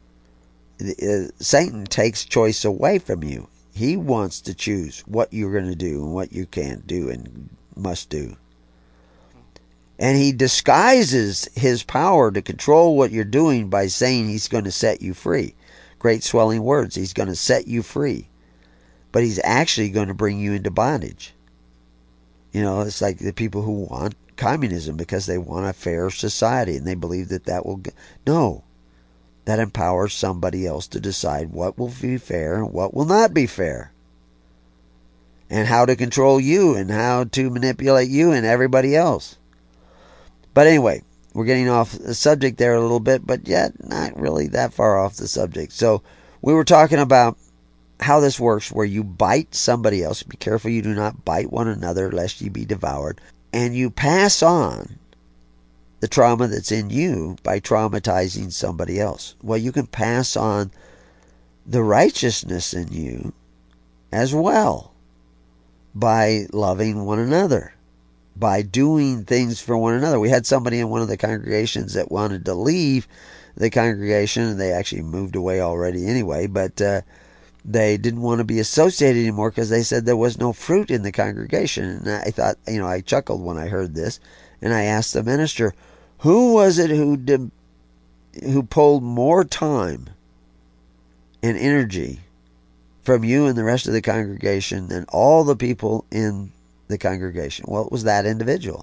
Satan takes choice away from you. He wants to choose what you're going to do and what you can't do and must do. And he disguises his power to control what you're doing by saying he's going to set you free. Great swelling words. He's going to set you free. But he's actually going to bring you into bondage. You know, it's like the people who want communism because they want a fair society, and they believe that that will... No. That empowers somebody else to decide what will be fair and what will not be fair. And how to control you and how to manipulate you and everybody else. But anyway, we're getting off the subject there a little bit, but yet not really that far off the subject. So we were talking about how this works, where you bite somebody else. Be careful you do not bite one another, lest ye be devoured. And you pass on the trauma that's in you by traumatizing somebody else. Well, you can pass on the righteousness in you as well by loving one another, by doing things for one another. We had somebody in one of the congregations that wanted to leave the congregation, and they actually moved away already anyway, but uh, they didn't want to be associated anymore because they said there was no fruit in the congregation. And I thought, you know, I chuckled when I heard this, and I asked the minister, who was it who did, who pulled more time and energy from you and the rest of the congregation than all the people in the congregation? Well, it was that individual.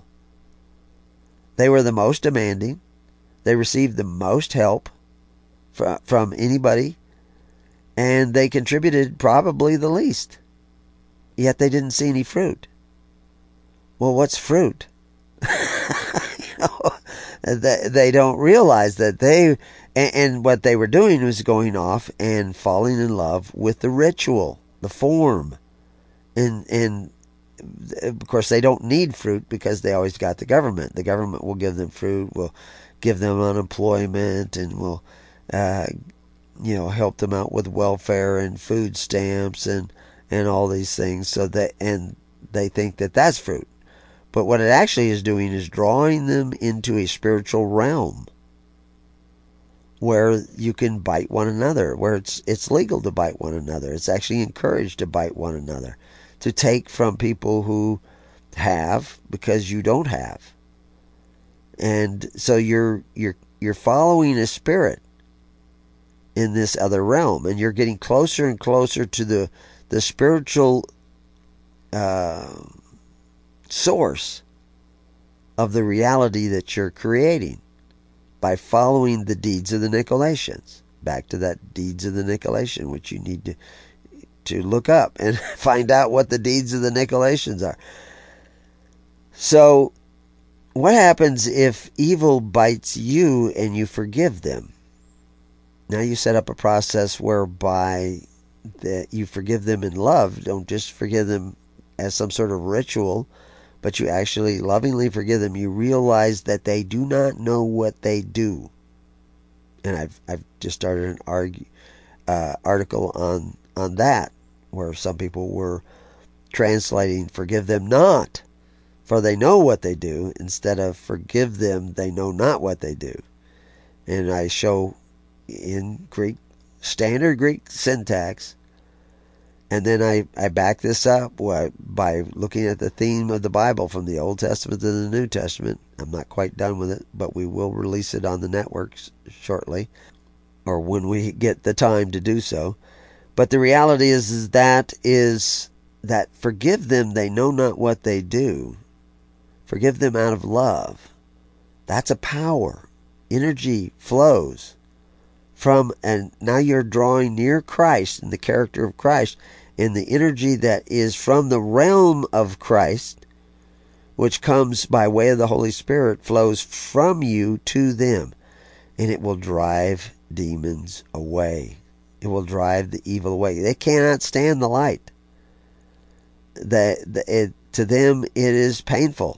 They were the most demanding. They received the most help from, from anybody, and they contributed probably the least. Yet they didn't see any fruit. Well, what's fruit? you know, they, they don't realize that they, and, and what they were doing was going off and falling in love with the ritual, the form. And, and of course, they don't need fruit because they always got the government. The government will give them fruit, will give them unemployment, and will, uh, you know, help them out with welfare and food stamps and, and all these things. So that, and they think that that's fruit. But what it actually is doing is drawing them into a spiritual realm where you can bite one another, where it's it's legal to bite one another. It's actually encouraged to bite one another, to take from people who have because you don't have. And so you're you're you're following a spirit in this other realm, and you're getting closer and closer to the the spiritual uh, source of the reality that you're creating by following the deeds of the Nicolaitans. Back to that deeds of the Nicolaitan, which you need to to look up and find out what the deeds of the Nicolaitans are. So, what happens if evil bites you and you forgive them? Now you set up a process whereby that you forgive them in love. Don't just forgive them as some sort of ritual, but you actually lovingly forgive them. You realize that they do not know what they do. And I've I've just started an argue, uh, article on on that, where some people were translating "forgive them not, for they know what they do," instead of "forgive them, they know not what they do." And I show in Greek, standard Greek syntax, and then I, I back this up by looking at the theme of the Bible from the Old Testament to the New Testament. I'm not quite done with it, but we will release it on the networks shortly, or when we get the time to do so. But the reality is, is that is that forgive them, they know not what they do. Forgive them out of love. That's a power. Energy flows from, and now you're drawing near Christ in the character of Christ, and the energy that is from the realm of Christ, which comes by way of the Holy Spirit, flows from you to them, and it will drive demons away. It will drive the evil away. They cannot stand the light. The, the, it, to them, it is painful.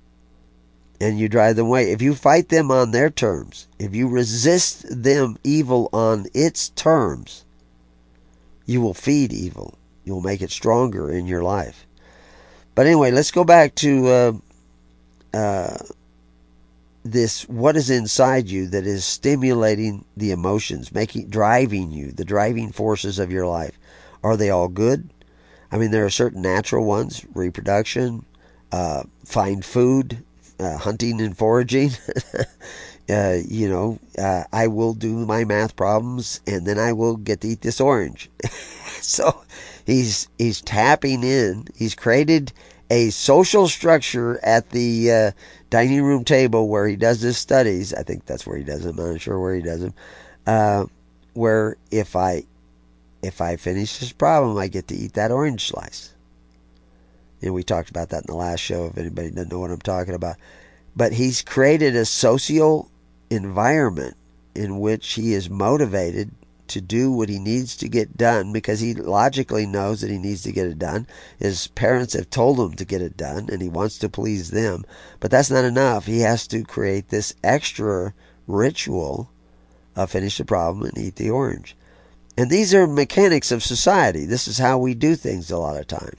And you drive them away. If you fight them on their terms, if you resist them evil on its terms, you will feed evil. You will make it stronger in your life. But anyway, let's go back to uh, uh, this. What is inside you that is stimulating the emotions, making, driving you, the driving forces of your life? Are they all good? I mean, there are certain natural ones: reproduction, uh, find food. Uh, hunting and foraging. uh, you know, uh, I will do my math problems, and then I will get to eat this orange. So he's he's tapping in. He's created a social structure at the uh, dining room table where he does his studies. I think that's where he does them. I'm not sure where he does them. Uh, where if I if I finish this problem, I get to eat that orange slice. And we talked about that in the last show, if anybody doesn't know what I'm talking about. But he's created a social environment in which he is motivated to do what he needs to get done, because he logically knows that he needs to get it done. His parents have told him to get it done, and he wants to please them. But that's not enough. He has to create this extra ritual of finish the problem and eat the orange. And these are mechanics of society. This is how we do things a lot of times.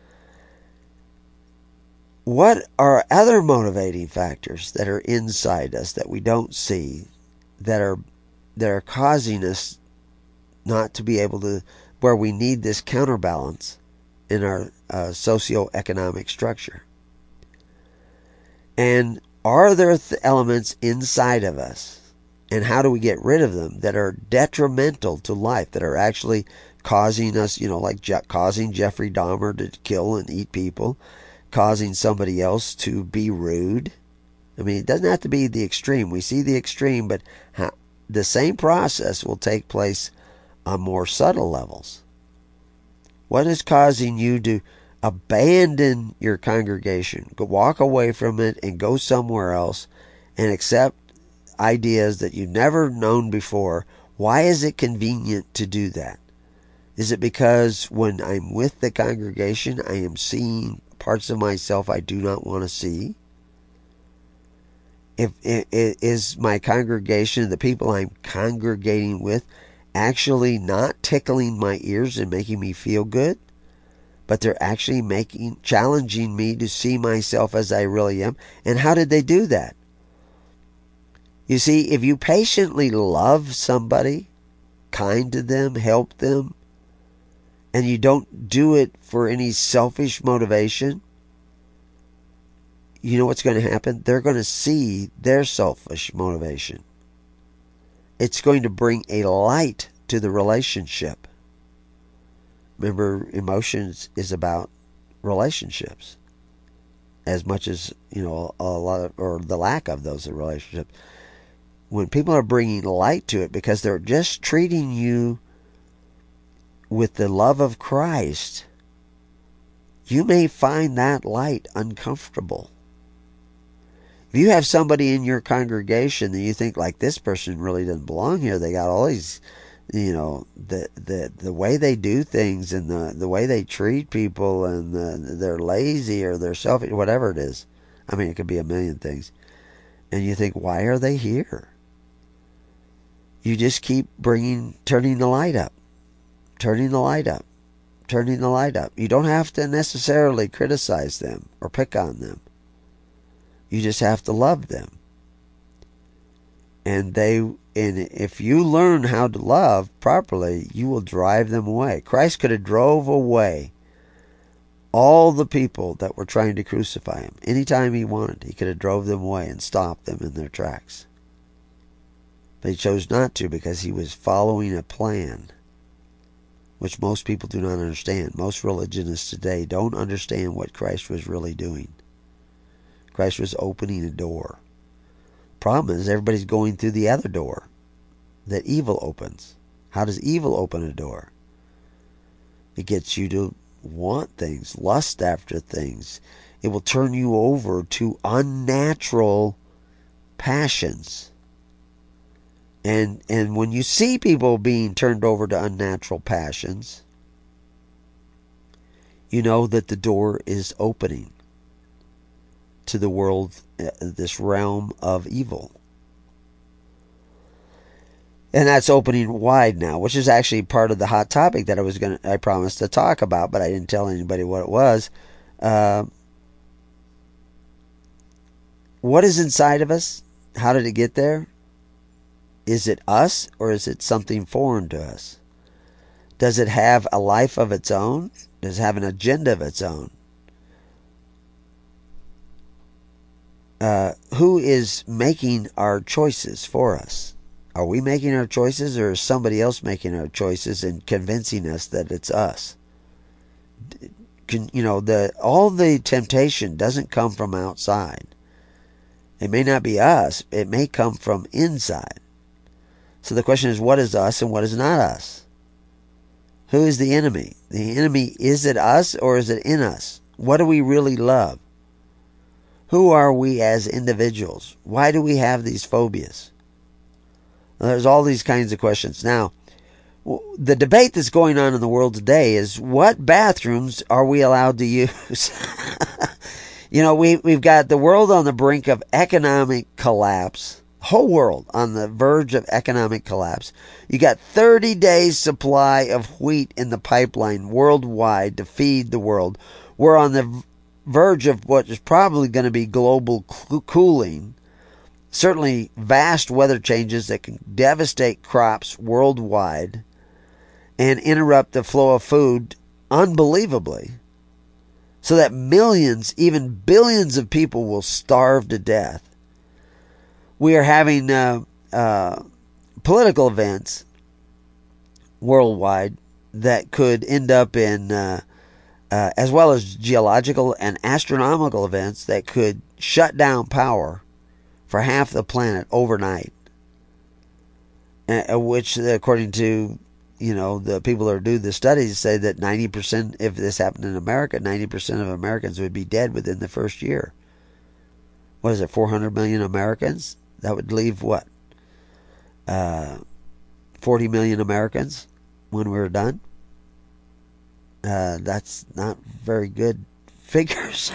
What are other motivating factors that are inside us that we don't see, that are that are causing us not to be able to, where we need this counterbalance in our uh, socioeconomic structure? And are there th- elements inside of us, and how do we get rid of them, that are detrimental to life, that are actually causing us, you know, like Je- causing Jeffrey Dahmer to kill and eat people, causing somebody else to be rude? I mean, it doesn't have to be the extreme. We see the extreme, but how, the same process will take place on more subtle levels. What is causing you to abandon your congregation, go walk away from it and go somewhere else and accept ideas that you've never known before? Why is it convenient to do that? Is it because when I'm with the congregation, I am seeing parts of myself I do not want to see? If it is my congregation, the people I'm congregating with, actually not tickling my ears and making me feel good, but they're actually making challenging me to see myself as I really am? And how did they do that? You see, if you patiently love somebody, kind to them, help them, and you don't do it for any selfish motivation, you know what's going to happen? They're going to see their selfish motivation. It's going to bring a light to the relationship. Remember, emotions is about relationships as much as, you know, a lot of, or the lack of those relationships. When people are bringing light to it because they're just treating you with the love of Christ, you may find that light uncomfortable. If you have somebody in your congregation that you think, like, this person really doesn't belong here, they got all these, you know, the the the way they do things and the, the way they treat people, and the, they're lazy or they're selfish, whatever it is. I mean, it could be a million things. And you think, why are they here? You just keep bringing, turning the light up, turning the light up, turning the light up. You don't have to necessarily criticize them or pick on them. You just have to love them. And they, and if you learn how to love properly, you will drive them away. Christ could have drove away all the people that were trying to crucify him. Anytime he wanted, he could have drove them away and stopped them in their tracks. But he chose not to, because he was following a plan, which most people do not understand. Most religionists today don't understand what Christ was really doing. Christ was opening a door. Problem is, everybody's going through the other door that evil opens. How does evil open a door? It gets you to want things, lust after things. It will turn you over to unnatural passions. And and when you see people being turned over to unnatural passions, you know that the door is opening to the world, uh, this realm of evil. And that's opening wide now, which is actually part of the hot topic that I was going to, I promised to talk about, but I didn't tell anybody what it was. Uh, what is inside of us? How did it get there? Is it us, or is it something foreign to us? Does it have a life of its own? Does it have an agenda of its own? Uh, who is making our choices for us? Are we making our choices, or is somebody else making our choices and convincing us that it's us? Can, you know, the all the temptation doesn't come from outside. It may not be us. It may come from inside. So the question is, what is us and what is not us? Who is the enemy? The enemy, is it us or is it in us? What do we really love? Who are we as individuals? Why do we have these phobias? There's all these kinds of questions. Now, the debate that's going on in the world today is, what bathrooms are we allowed to use? You know, we, we've got the world on the brink of economic collapse. Whole world on the verge of economic collapse. You got thirty days supply of wheat in the pipeline worldwide to feed the world. We're on the verge of what is probably going to be global cooling. Certainly vast weather changes that can devastate crops worldwide and interrupt the flow of food unbelievably, so that millions, even billions of people will starve to death. We are having uh, uh, political events worldwide that could end up in, uh, uh, as well as geological and astronomical events that could shut down power for half the planet overnight. Uh, which, according to, you know, the people that do the studies, say that ninety percent, if this happened in America, ninety percent of Americans would be dead within the first year. What is it, four hundred million Americans? That would leave what? Uh, forty million Americans when we were done? Uh, that's not very good figures.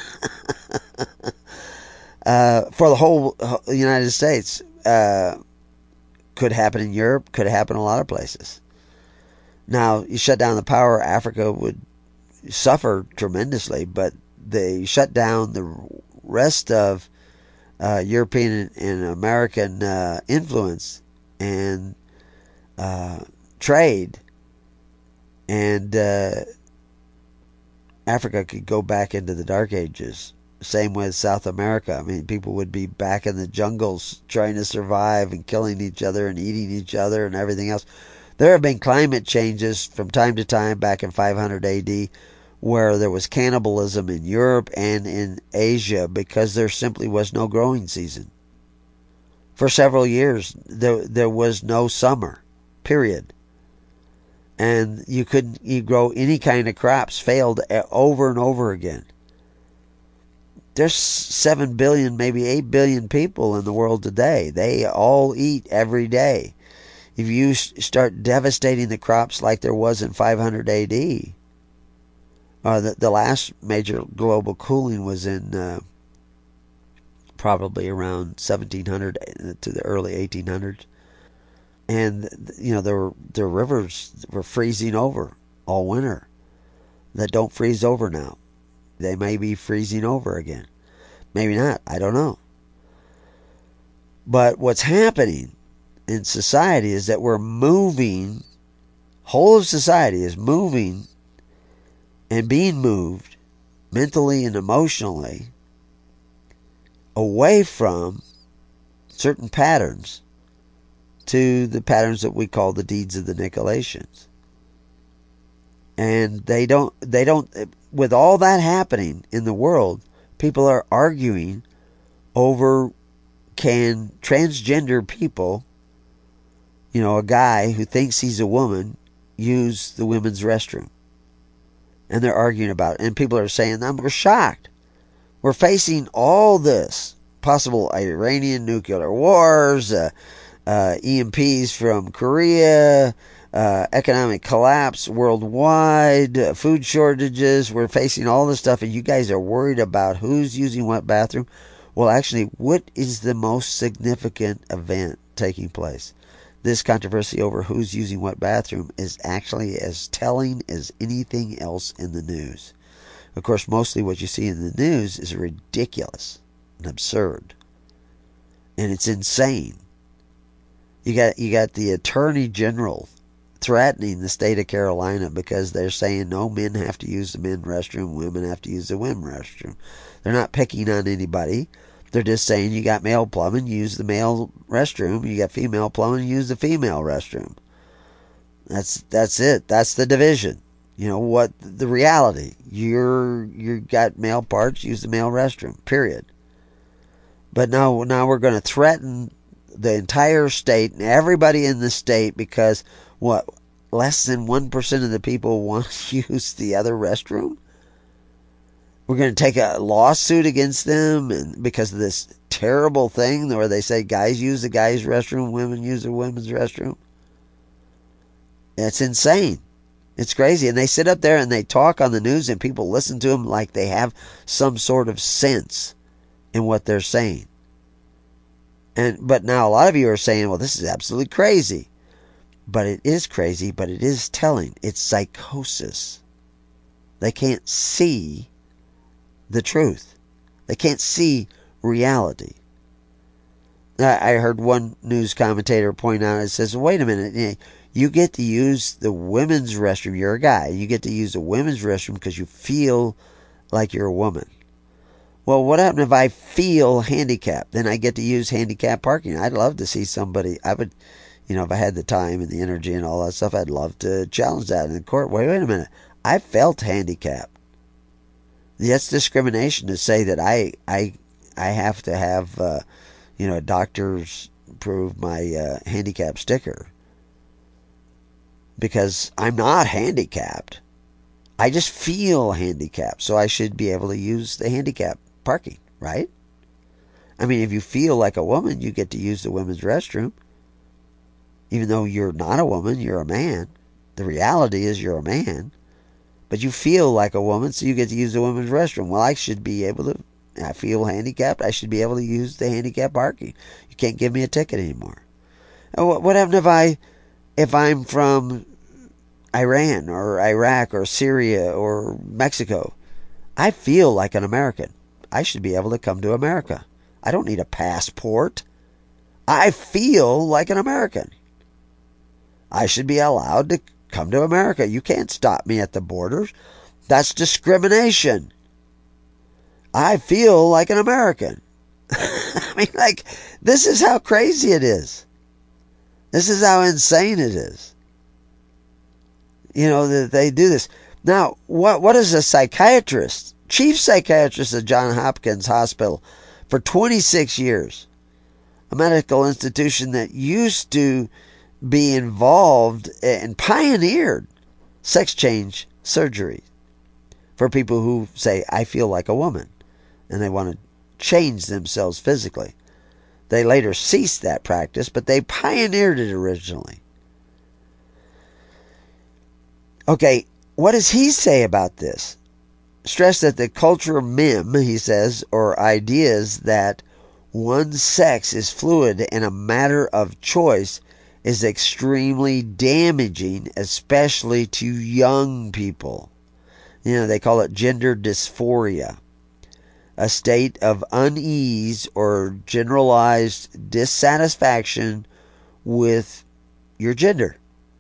uh, for the whole United States. Uh, could happen in Europe, could happen in a lot of places. Now, you shut down the power, Africa would suffer tremendously, but they shut down the rest of Uh, European and American uh, influence and uh, trade, and uh, Africa could go back into the Dark Ages. Same with South America. I mean, people would be back in the jungles trying to survive and killing each other and eating each other and everything else. There have been climate changes from time to time back in five hundred A D where there was cannibalism in Europe and in Asia because there simply was no growing season. For several years, there, there was no summer, period. And you couldn't you grow any kind of crops, failed over and over again. There's seven billion, maybe eight billion people in the world today. They all eat every day. If you start devastating the crops like there was in five hundred A D, uh, the, the last major global cooling was in uh, probably around seventeen hundred to the early eighteen hundreds. And, you know, the, the rivers were freezing over all winter that don't freeze over now. They may be freezing over again. Maybe not. I don't know. But what's happening in society is that we're moving, whole of society is moving and being moved mentally and emotionally away from certain patterns to the patterns that we call the deeds of the Nicolaitans. And they don't, they don't, with all that happening in the world, people are arguing over, can transgender people, you know, a guy who thinks he's a woman, use the women's restroom? And they're arguing about it. And people are saying, we're shocked. We're facing all this, possible Iranian nuclear wars, uh, uh, E M Ps from Korea, uh, economic collapse worldwide, uh, food shortages. We're facing all this stuff, and you guys are worried about who's using what bathroom. Well, actually, what is the most significant event taking place? This controversy over who's using what bathroom is actually as telling as anything else in the news. Of course, mostly what you see in the news is ridiculous and absurd. And it's insane. You got you got the Attorney General threatening the state of Carolina because they're saying no, men have to use the men's restroom, women have to use the women's restroom. They're not picking on anybody. They're just saying you got male plumbing, use the male restroom. You got female plumbing, use the female restroom. That's that's it. That's the division. You know what? The reality. You're you got male parts, use the male restroom. Period. But now now we're going to threaten the entire state and everybody in the state because what? Less than one percent of the people want to use the other restroom. We're going to take a lawsuit against them and because of this terrible thing where they say guys use the guys' restroom, women use the women's restroom. It's insane. It's crazy. And they sit up there and they talk on the news and people listen to them like they have some sort of sense in what they're saying. And but now a lot of you are saying, well, this is absolutely crazy. But it is crazy, but it is telling. It's psychosis. They can't see the truth. They can't see reality. I heard one news commentator point out, it says, wait a minute, you get to use the women's restroom. You're a guy. You get to use the women's restroom because you feel like you're a woman. Well, what happens if I feel handicapped? Then I get to use handicap parking. I'd love to see somebody, I would, you know, if I had the time and the energy and all that stuff, I'd love to challenge that in the court. Wait, wait a minute. I felt handicapped. That's discrimination to say that I I I have to have uh, you know doctors prove my uh, handicap sticker because I'm not handicapped. I just feel handicapped, so I should be able to use the handicap parking, right? I mean, if you feel like a woman, you get to use the women's restroom, even though you're not a woman, you're a man. The reality is you're a man. But you feel like a woman, so you get to use the women's restroom. Well, I should be able to, I feel handicapped, I should be able to use the handicap parking. You can't give me a ticket anymore. What happened if I, if I'm from Iran or Iraq or Syria or Mexico? I feel like an American. I should be able to come to America. I don't need a passport. I feel like an American. I should be allowed to come to America. You can't stop me at the borders. That's discrimination. I feel like an American. I mean, like, this is how crazy it is. This is how insane it is. You know, that they do this. Now, what what is a psychiatrist, chief psychiatrist at Johns Hopkins Hospital for twenty-six years, a medical institution that used to be involved and pioneered sex change surgery for people who say, I feel like a woman, and they want to change themselves physically. They later ceased that practice, but they pioneered it originally. Okay, what does he say about this? Stress that the culture meme, he says, or ideas that one's sex is fluid and a matter of choice is extremely damaging, especially to young people. You know, they call it gender dysphoria, a state of unease or generalized dissatisfaction with your gender,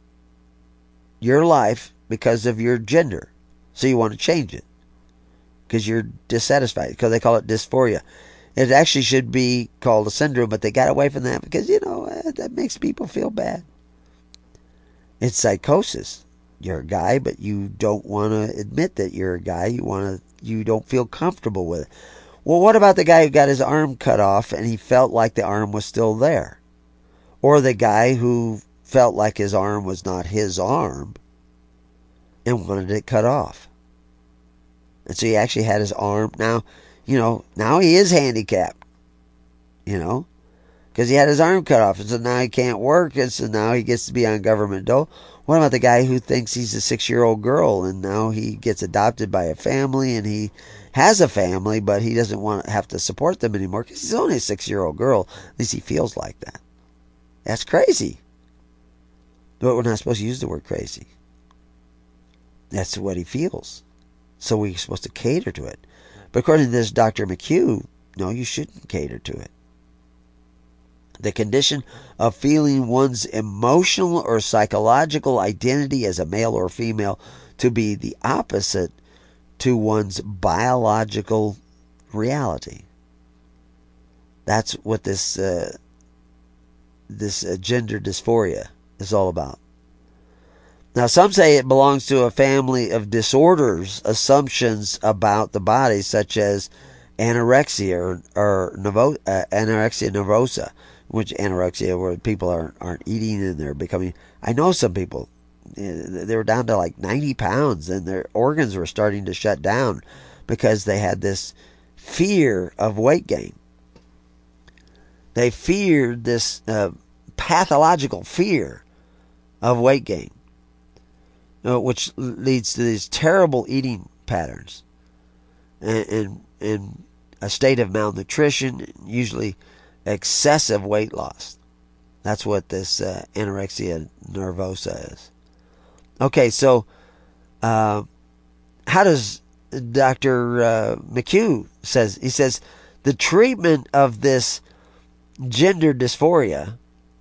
your life, because of your gender. So you want to change it because you're dissatisfied, because they call it dysphoria. It actually should be called a syndrome, but they got away from that because, you know, that makes people feel bad. It's psychosis. You're a guy, but you don't want to admit that you're a guy. You want to, you don't feel comfortable with it. Well, what about the guy who got his arm cut off and he felt like the arm was still there? Or the guy who felt like his arm was not his arm and wanted it cut off. And so he actually had his arm. Now, you know, now he is handicapped, you know, because he had his arm cut off. And so now he can't work. And so now he gets to be on government dole. What about the guy who thinks he's a six-year-old girl and now he gets adopted by a family and he has a family, but he doesn't want to have to support them anymore because he's only a six-year-old girl. At least he feels like that. That's crazy. But we're not supposed to use the word crazy. That's what he feels. So we're supposed to cater to it. But according to this Doctor McHugh, no, you shouldn't cater to it. The condition of feeling one's emotional or psychological identity as a male or female to be the opposite to one's biological reality. That's what this uh, this uh, gender dysphoria is all about. Now, some say it belongs to a family of disorders, assumptions about the body, such as anorexia or, or nervo, uh, anorexia nervosa, which anorexia where people aren't, aren't eating and they're becoming. I know some people, they were down to like ninety pounds and their organs were starting to shut down because they had this fear of weight gain. They feared this uh, pathological fear of weight gain, which leads to these terrible eating patterns and, and, and a state of malnutrition, usually excessive weight loss. That's what this uh, anorexia nervosa is. Okay, so uh, how does Doctor Uh, McHugh says? He says the treatment of this gender dysphoria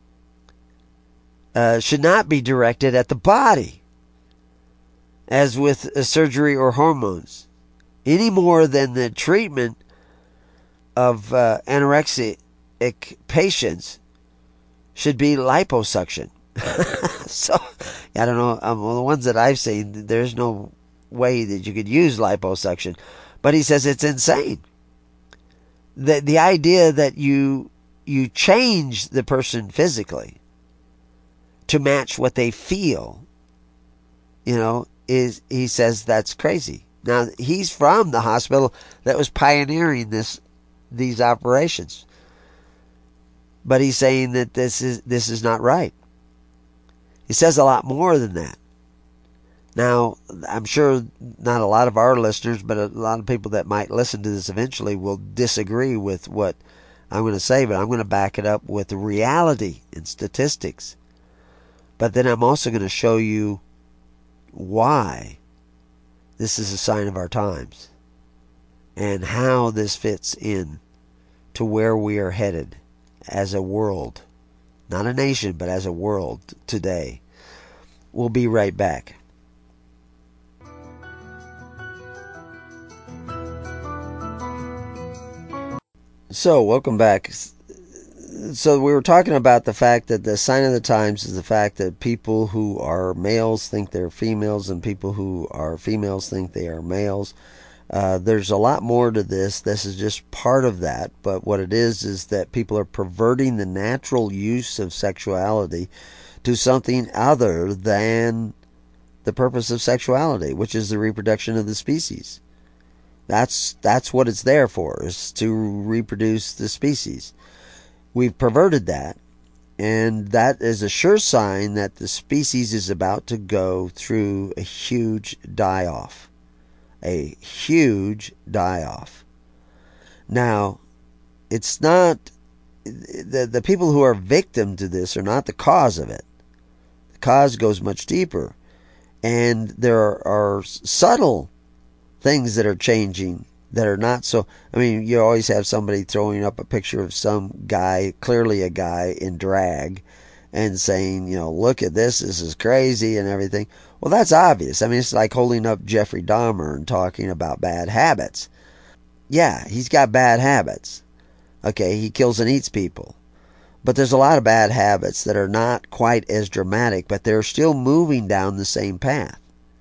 uh, should not be directed at the body, as with a surgery or hormones, any more than the treatment of uh, anorexic patients should be liposuction. So, I don't know, um, well, the ones that I've seen, there's no way that you could use liposuction. But he says it's insane. The, the idea that you, you change the person physically to match what they feel, you know, is, he says that's crazy. Now, he's from the hospital that was pioneering this, these operations. But he's saying that this is, this is not right. He says a lot more than that. Now, I'm sure not a lot of our listeners, but a lot of people that might listen to this eventually will disagree with what I'm going to say, but I'm going to back it up with reality and statistics. But then I'm also going to show you why this is a sign of our times and how this fits in to where we are headed as a world, not a nation, but as a world today. We'll be right back. So, welcome back. So, we were talking about the fact that the sign of the times is the fact that people who are males think they're females and people who are females think they are males. Uh, there's a lot more to this. This is just part of that. But what it is is that people are perverting the natural use of sexuality to something other than the purpose of sexuality, which is the reproduction of the species. That's that's what it's there for, is to reproduce the species. We've perverted that, and that is a sure sign that the species is about to go through a huge die-off. A huge die-off. Now, it's not, the, the people who are victim to this are not the cause of it. The cause goes much deeper. And there are, are subtle things that are changing that are not so. I mean, you always have somebody throwing up a picture of some guy, clearly a guy in drag, and saying, you know, look at this, this is crazy and everything. Well, that's obvious. I mean, it's like holding up Jeffrey Dahmer and talking about bad habits. Yeah, he's got bad habits. Okay, he kills and eats people. But there's a lot of bad habits that are not quite as dramatic, but they're still moving down the same path.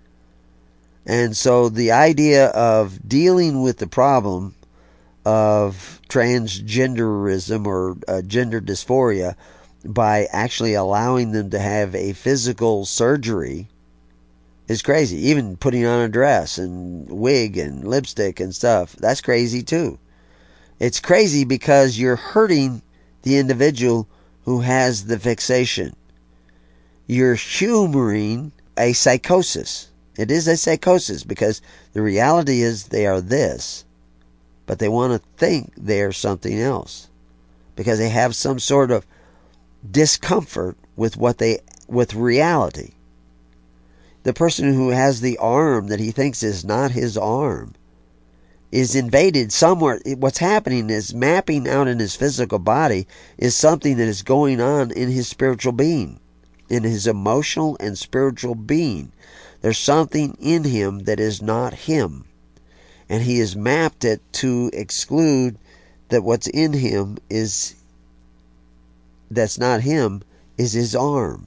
And so the idea of dealing with the problem of transgenderism or uh, gender dysphoria by actually allowing them to have a physical surgery is crazy. Even putting on a dress and wig and lipstick and stuff, that's crazy too. It's crazy because you're hurting the individual who has the fixation. You're humoring a psychosis. It is a psychosis because the reality is they are this, but they want to think they are something else because they have some sort of discomfort with what they with reality. The person who has the arm that he thinks is not his arm is invaded somewhere. What's happening is mapping out in his physical body is something that is going on in his spiritual being, in his emotional and spiritual being. There's something in him that is not him. And he has mapped it to exclude that what's in him is, that's not him, is his arm.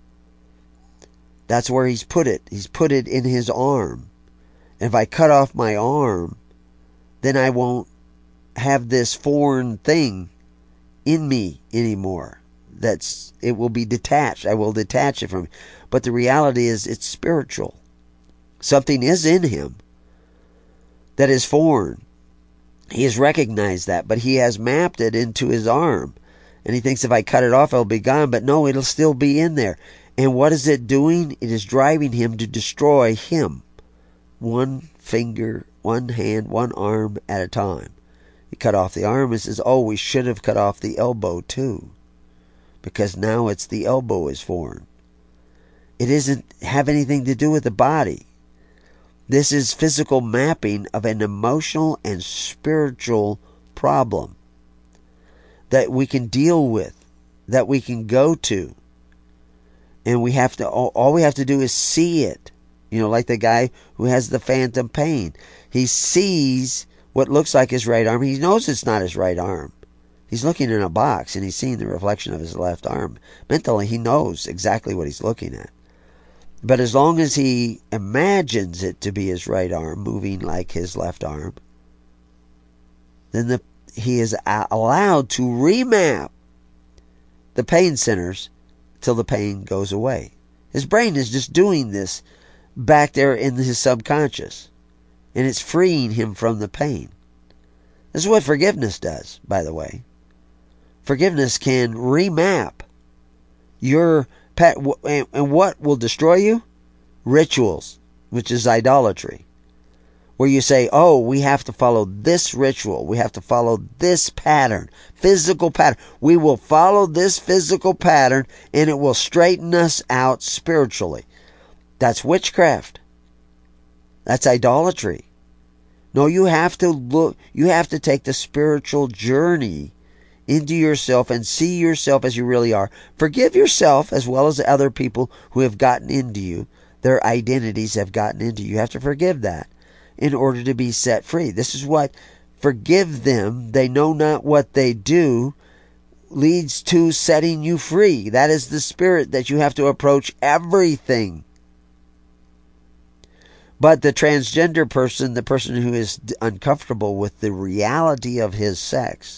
That's where he's put it. He's put it in his arm. And if I cut off my arm, then I won't have this foreign thing in me anymore. That's, it will be detached. I will detach it from me. But the reality is it's spiritual. Something is in him that is foreign. He has recognized that, but he has mapped it into his arm. And he thinks if I cut it off, it'll be gone. But no, it'll still be in there. And what is it doing? It is driving him to destroy him. One finger, one hand, one arm at a time. He cut off the arm and says, oh, we should have cut off the elbow too. Because now it's the elbow is foreign. It doesn't have anything to do with the body. This is physical mapping of an emotional and spiritual problem that we can deal with, that we can go to. And we have to, all we have to do is see it. You know, like the guy who has the phantom pain. He sees what looks like his right arm. He knows it's not his right arm. He's looking in a box and he's seeing the reflection of his left arm. Mentally, he knows exactly what he's looking at. But as long as he imagines it to be his right arm moving like his left arm, then the, he is allowed to remap the pain centers till the pain goes away. His brain is just doing this back there in his subconscious, and it's freeing him from the pain. This is what forgiveness does, by the way. Forgiveness can remap your pet, and what will destroy you? Rituals, which is idolatry. Where you say, oh, we have to follow this ritual. We have to follow this pattern, physical pattern. We will follow this physical pattern and it will straighten us out spiritually. That's witchcraft. That's idolatry. No, you have to look, you have to take the spiritual journey into yourself and see yourself as you really are. Forgive yourself as well as other people who have gotten into you. Their identities have gotten into you. You have to forgive that in order to be set free. This is what forgive them, they know not what they do, leads to setting you free. That is the spirit that you have to approach everything. But the transgender person, the person who is uncomfortable with the reality of his sex,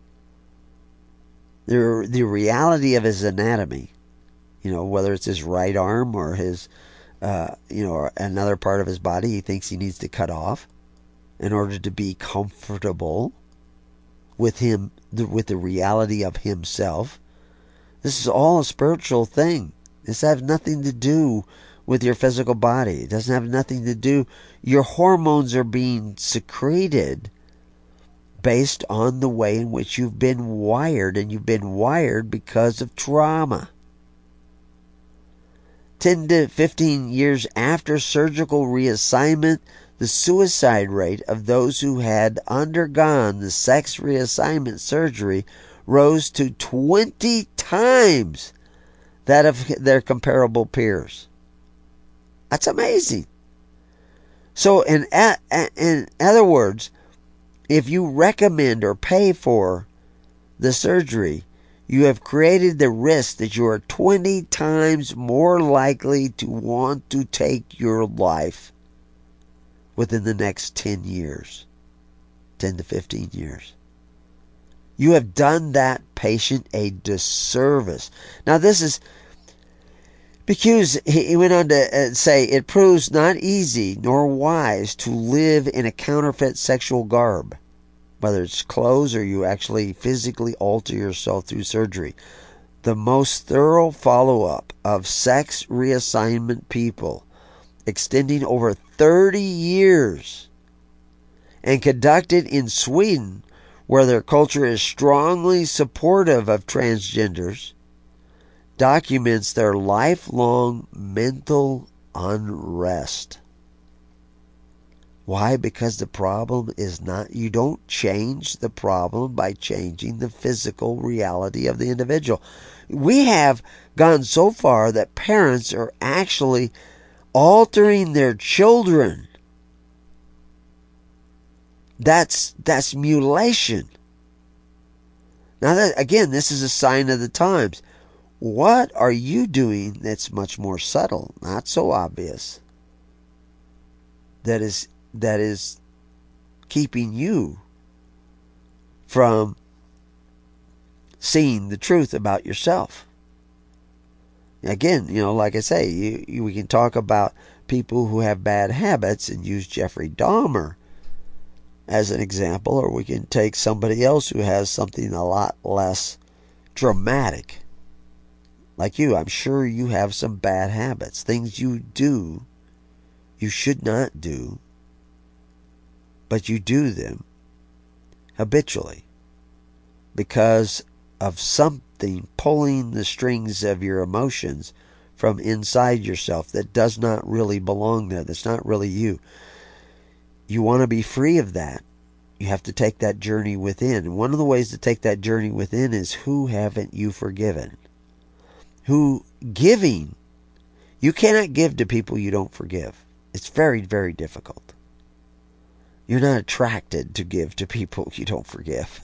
the, the reality of his anatomy, you know, whether it's his right arm or his uh, you know, or another part of his body he thinks he needs to cut off in order to be comfortable with him, with the reality of himself. This is all a spiritual thing. This has nothing to do with your physical body. It doesn't have nothing to do. Your hormones are being secreted based on the way in which you've been wired, and you've been wired because of trauma. ten to fifteen years after surgical reassignment, the suicide rate of those who had undergone the sex reassignment surgery rose to twenty times that of their comparable peers. That's amazing. So, in, in other words, if you recommend or pay for the surgery, you have created the risk that you are twenty times more likely to want to take your life within the next ten years, ten to fifteen years. You have done that patient a disservice. Now, this is because he went on to say, it proves not easy nor wise to live in a counterfeit sexual garb, whether it's clothes or you actually physically alter yourself through surgery. The most thorough follow-up of sex reassignment people, extending over thirty years, and conducted in Sweden, where their culture is strongly supportive of transgenders, documents their lifelong mental unrest. Why? Because the problem is not, you don't change the problem by changing the physical reality of the individual. We have gone so far that parents are actually altering their children. That's that's mutilation. Now, that, again, this is a sign of the times. What are you doing that's much more subtle, not so obvious, that is that is keeping you from seeing the truth about yourself? Again, you know, like I say, you, you, we can talk about people who have bad habits and use Jeffrey Dahmer as an example, or we can take somebody else who has something a lot less dramatic. Like you, I'm sure you have some bad habits, things you do you should not do, but you do them habitually because of something pulling the strings of your emotions from inside yourself that does not really belong there, that's not really you. You want to be free of that. You have to take that journey within. And one of the ways to take that journey within is, who haven't you forgiven? Who giving? You cannot give to people you don't forgive. It's very, very difficult. You're not attracted to give to people you don't forgive.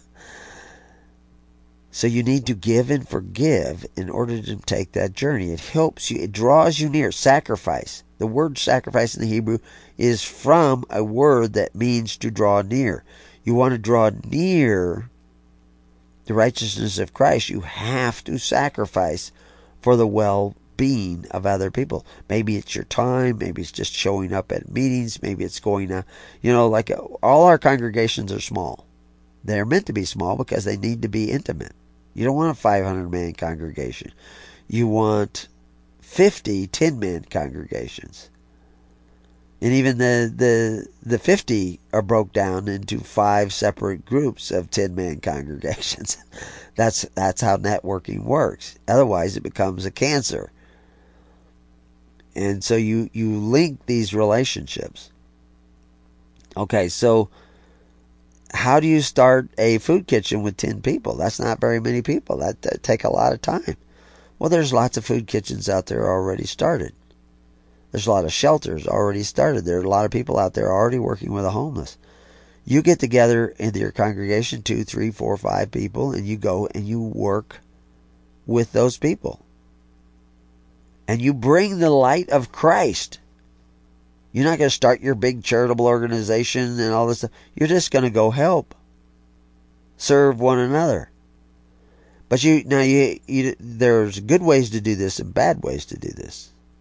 So you need to give and forgive in order to take that journey. It helps you. It draws you near. Sacrifice. The word sacrifice in the Hebrew is from a word that means to draw near. You want to draw near the righteousness of Christ, you have to sacrifice for the well-being of other people. Maybe it's your time. Maybe it's just showing up at meetings. Maybe it's going to, you know, like all our congregations are small. They're meant to be small because they need to be intimate. You don't want a five hundred man congregation. You want fifty ten-man congregations. And even the, the, the fifty are broke down into five separate groups of ten-man congregations. That's, that's how networking works. Otherwise, it becomes a cancer. And so you, you link these relationships. Okay, so how do you start a food kitchen with ten people? That's not very many people. That, that take a lot of time. Well, there's lots of food kitchens out there already started. There's a lot of shelters already started. There are a lot of people out there already working with the homeless. You get together in your congregation, two, three, four, five people, and you go and you work with those people. And you bring the light of Christ. You're not going to start your big charitable organization and all this stuff. You're just going to go help. Serve one another. But you now you, you there's good ways to do this and bad ways to do this.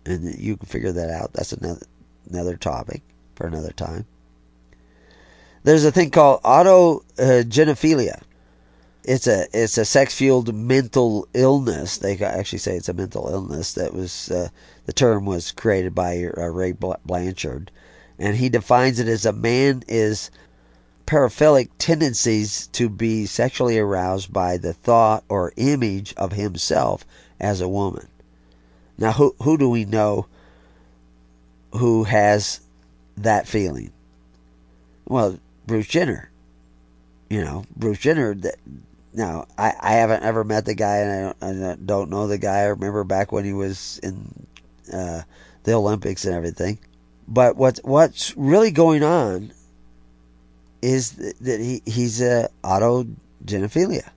And you can figure that out. That's another another topic for another time. There's a thing called autogenophilia. It's a it's a sex-fueled mental illness. They actually say it's a mental illness. That was uh, the term was created by uh, Ray Blanchard, and he defines it as a man is paraphilic tendencies to be sexually aroused by the thought or image of himself as a woman. Now, who who do we know who has that feeling? Well, Bruce Jenner. You know, Bruce Jenner. That, now, I, I haven't ever met the guy, and I don't, I don't know the guy. I remember back when he was in uh, the Olympics and everything. But what's what's really going on is that he he's a autogenophilia,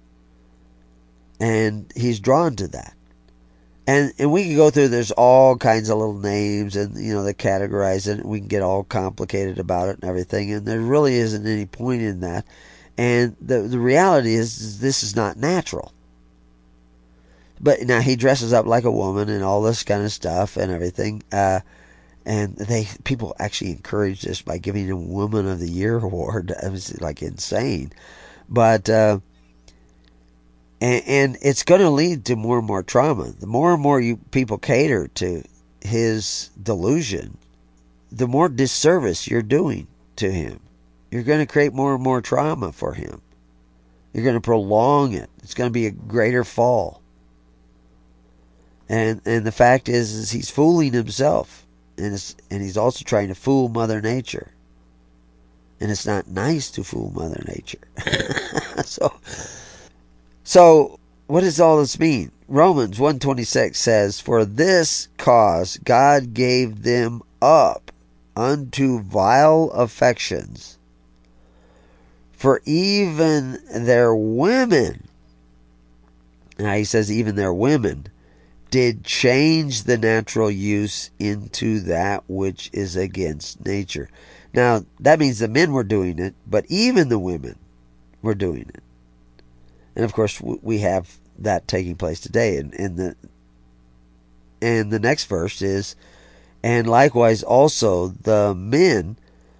and he's drawn to that. And and we can go through, there's all kinds of little names, and, you know, they categorize it, and we can get all complicated about it and everything, and there really isn't any point in that. And the the reality is, is this is not natural. But now he dresses up like a woman and all this kind of stuff and everything, uh, and they people actually encourage this by giving him Woman of the Year award. It was like insane. But... Uh, And, and it's going to lead to more and more trauma. The more and more you people cater to his delusion, the more disservice you're doing to him. You're going to create more and more trauma for him. You're going to prolong it. It's going to be a greater fall. And and the fact is, is he's fooling himself, and it's, and he's also trying to fool Mother Nature. And it's not nice to fool Mother Nature. so. So, what does all this mean? Romans one twenty-six says, "For this cause God gave them up unto vile affections, for even their women," now he says even their women, "did change the natural use into that which is against nature." Now, that means the men were doing it, but even the women were doing it. And of course, we have that taking place today. And, and the and the next verse is, "And likewise also the men,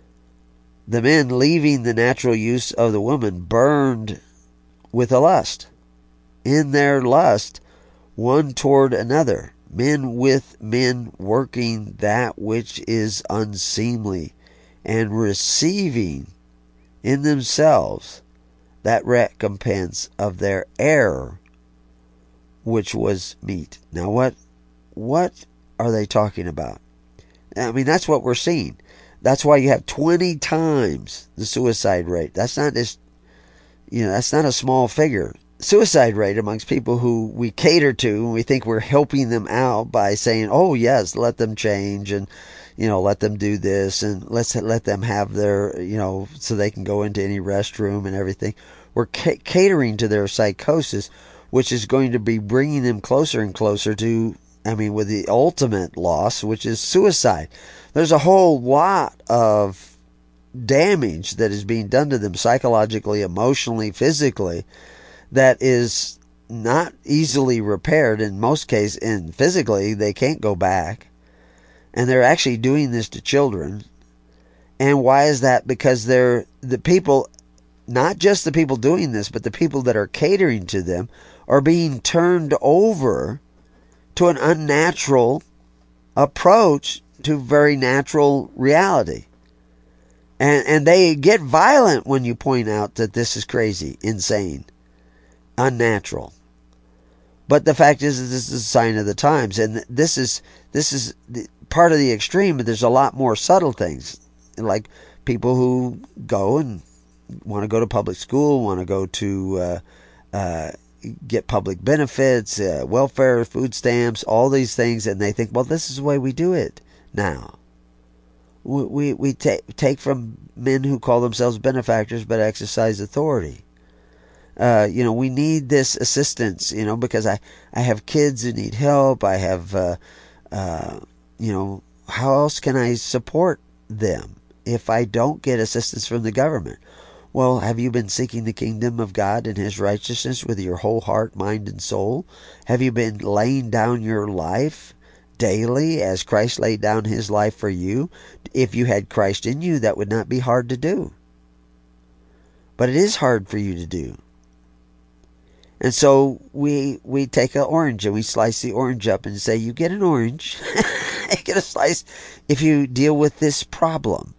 the men leaving the natural use of the woman, burned with a lust, in their lust, one toward another, men with men, working that which is unseemly, and receiving in themselves that recompense of their error, which was meat." Now, what what are they talking about? I mean, that's what we're seeing. That's why you have twenty times the suicide rate. That's not just, you know, that's not a small figure. Suicide rate amongst people who we cater to, and we think we're helping them out by saying, "Oh yes, let them change," and, you know, let them do this, and let's let them have their, you know, so they can go into any restroom and everything. We're ca- catering to their psychosis, which is going to be bringing them closer and closer to, I mean, with the ultimate loss, which is suicide. There's a whole lot of damage that is being done to them psychologically, emotionally, physically, that is not easily repaired. In most cases, and physically, they can't go back. And they're actually doing this to children. And why is that? Because they're the people, not just the people doing this, but the people that are catering to them are being turned over to an unnatural approach to very natural reality. And and they get violent when you point out that this is crazy, insane, unnatural. But the fact is, is this is a sign of the times, and this is this is the, part of the extreme. But there's a lot more subtle things, like people who go and want to go to public school, want to go to uh, uh, get public benefits, uh, welfare, food stamps, all these things, and they think, well, this is the way we do it now. We we, we take take from men who call themselves benefactors but exercise authority. Uh, you know, we need this assistance, you know, because I, I have kids who need help. I have, uh, uh, you know, how else can I support them if I don't get assistance from the government? Well, have you been seeking the kingdom of God and His righteousness with your whole heart, mind, and soul? Have you been laying down your life daily as Christ laid down his life for you. If you had Christ in you, that would not be hard to do. But it is hard for you to do. And so we we take an orange and we slice the orange up and say, you get an orange, you get a slice if you deal with this problem.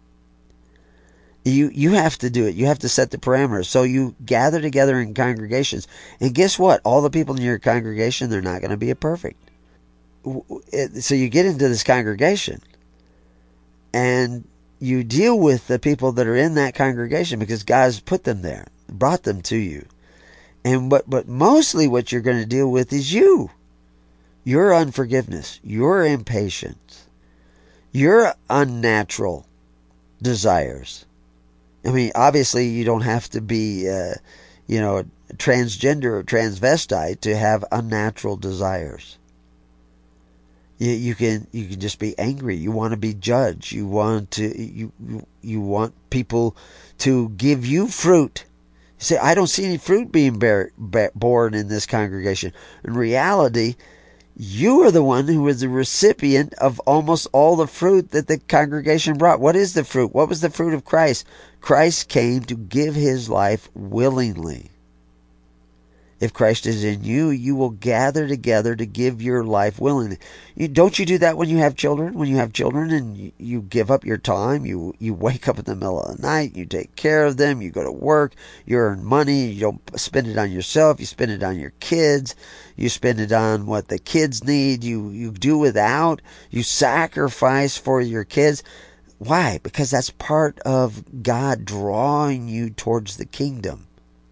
You you have to do it. You have to set the parameters. So you gather together in congregations. And guess what? All the people in your congregation, they're not going to be perfect. So you get into this congregation and you deal with the people that are in that congregation because God's put them there, brought them to you. And but but mostly what you're going to deal with is you. Your unforgiveness, your impatience, your unnatural desires. I mean, obviously you don't have to be, uh, you know, transgender or transvestite to have unnatural desires. You, you can you can just be angry. You want to be judged. You want to you you, you want people to give you fruit. You say, I don't see any fruit being bear, bear, born in this congregation. In reality, you are the one who was the recipient of almost all the fruit that the congregation brought. What is the fruit? What was the fruit of Christ? Christ came to give his life willingly. If Christ is in you, you will gather together to give your life willingly. You, don't you do that when you have children? When you have children and you, you give up your time, you, you wake up in the middle of the night, you take care of them, you go to work, you earn money, you don't spend it on yourself, you spend it on your kids, you spend it on what the kids need, you, you do without, you sacrifice for your kids. Why? Because that's part of God drawing you towards the kingdom.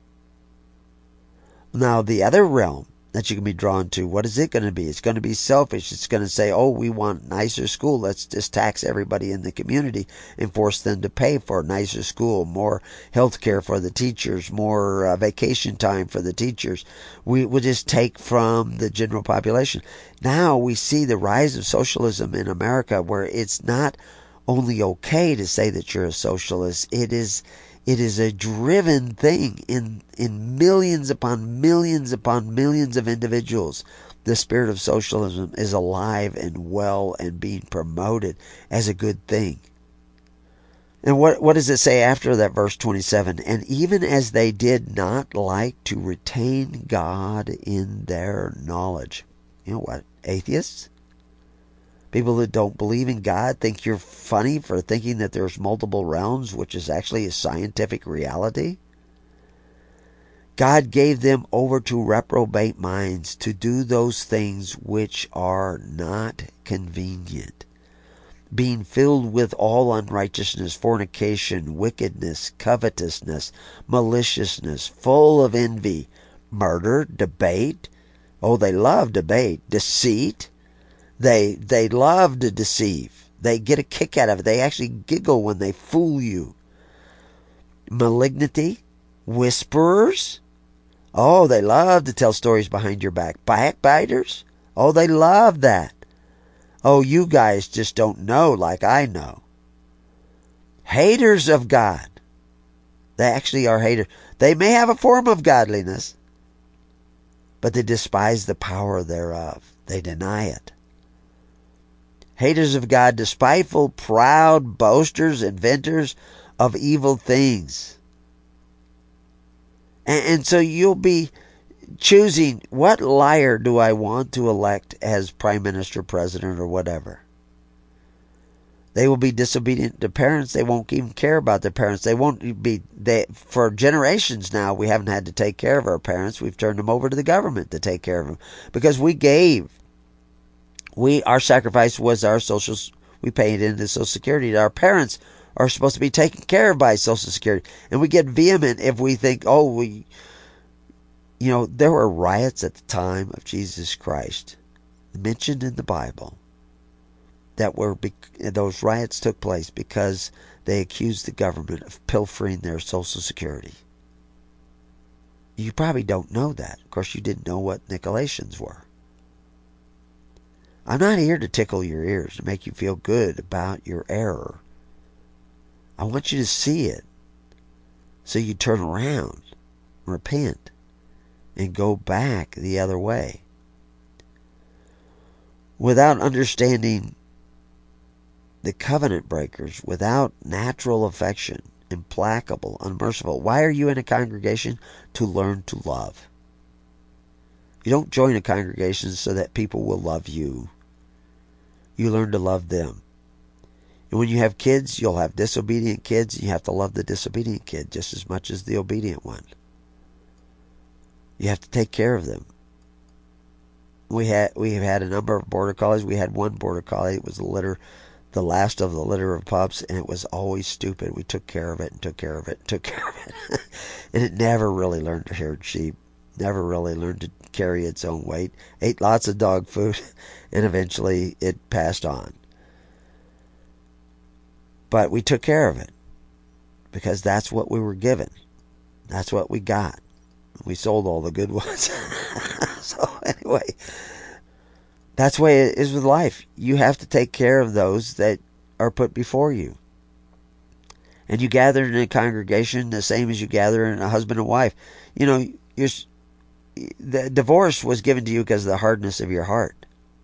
Now, the other realm that you can be drawn to, what is it going to be? It's going to be selfish. It's going to say, oh, we want nicer school. Let's just tax everybody in the community and force them to pay for a nicer school, more health care for the teachers, more uh, vacation time for the teachers. We will just take from the general population. Now we see the rise of socialism in America, where it's not only okay to say that you're a socialist. It is It is a driven thing in, in millions upon millions upon millions of individuals. The spirit of socialism is alive and well and being promoted as a good thing. And what, what does it say after that, verse twenty-seven? And even as they did not like to retain God in their knowledge. You know what? Atheists? People that don't believe in God think you're funny for thinking that there's multiple realms, which is actually a scientific reality. God gave them over to reprobate minds to do those things which are not convenient, being filled with all unrighteousness, fornication, wickedness, covetousness, maliciousness, full of envy, murder, debate. Oh, they love debate, deceit. They they love to deceive. They get a kick out of it. They actually giggle when they fool you. Malignity, whisperers. Oh, they love to tell stories behind your back. Backbiters. Oh, they love that. Oh, you guys just don't know like I know. Haters of God. They actually are haters. They may have a form of godliness, but they despise the power thereof. They deny it. Haters of God, despiteful, proud, boasters, inventors of evil things. And, and so you'll be choosing, what liar do I want to elect as prime minister, president, or whatever? They will be disobedient to parents. They won't even care about their parents. They won't be, they, for generations now, we haven't had to take care of our parents. We've turned them over to the government to take care of them because we gave. We our sacrifice was our social. We paid into Social Security. Our parents are supposed to be taken care of by Social Security, and we get vehement if we think, oh, we. You know, there were riots at the time of Jesus Christ, mentioned in the Bible, that were those riots took place because they accused the government of pilfering their Social Security. You probably don't know that. Of course, you didn't know what Nicolaitans were. I'm not here to tickle your ears to make you feel good about your error. I want you to see it so you turn around, repent, and go back the other way. without understanding the covenant breakers, without natural affection, implacable, unmerciful. Why are you in a congregation? To learn to love. You don't join a congregation so that people will love you. You learn to love them. And when you have kids, you'll have disobedient kids, and you have to love the disobedient kid just as much as the obedient one. You have to take care of them. We had we have had a number of border collies. We had one border collie. It was the litter, the last of the litter of pups, and it was always stupid. We took care of it and took care of it and took care of it. And it never really learned to herd sheep, never really learned to carry its own weight, ate lots of dog food, and eventually it passed on. But we took care of it because that's what we were given. That's what we got. We sold all the good ones. So anyway, that's the way it is with life. You have to take care of those that are put before you. And you gather in a congregation the same as you gather in a husband and wife. You know, you're, the divorce was given to you because of the hardness of your heart.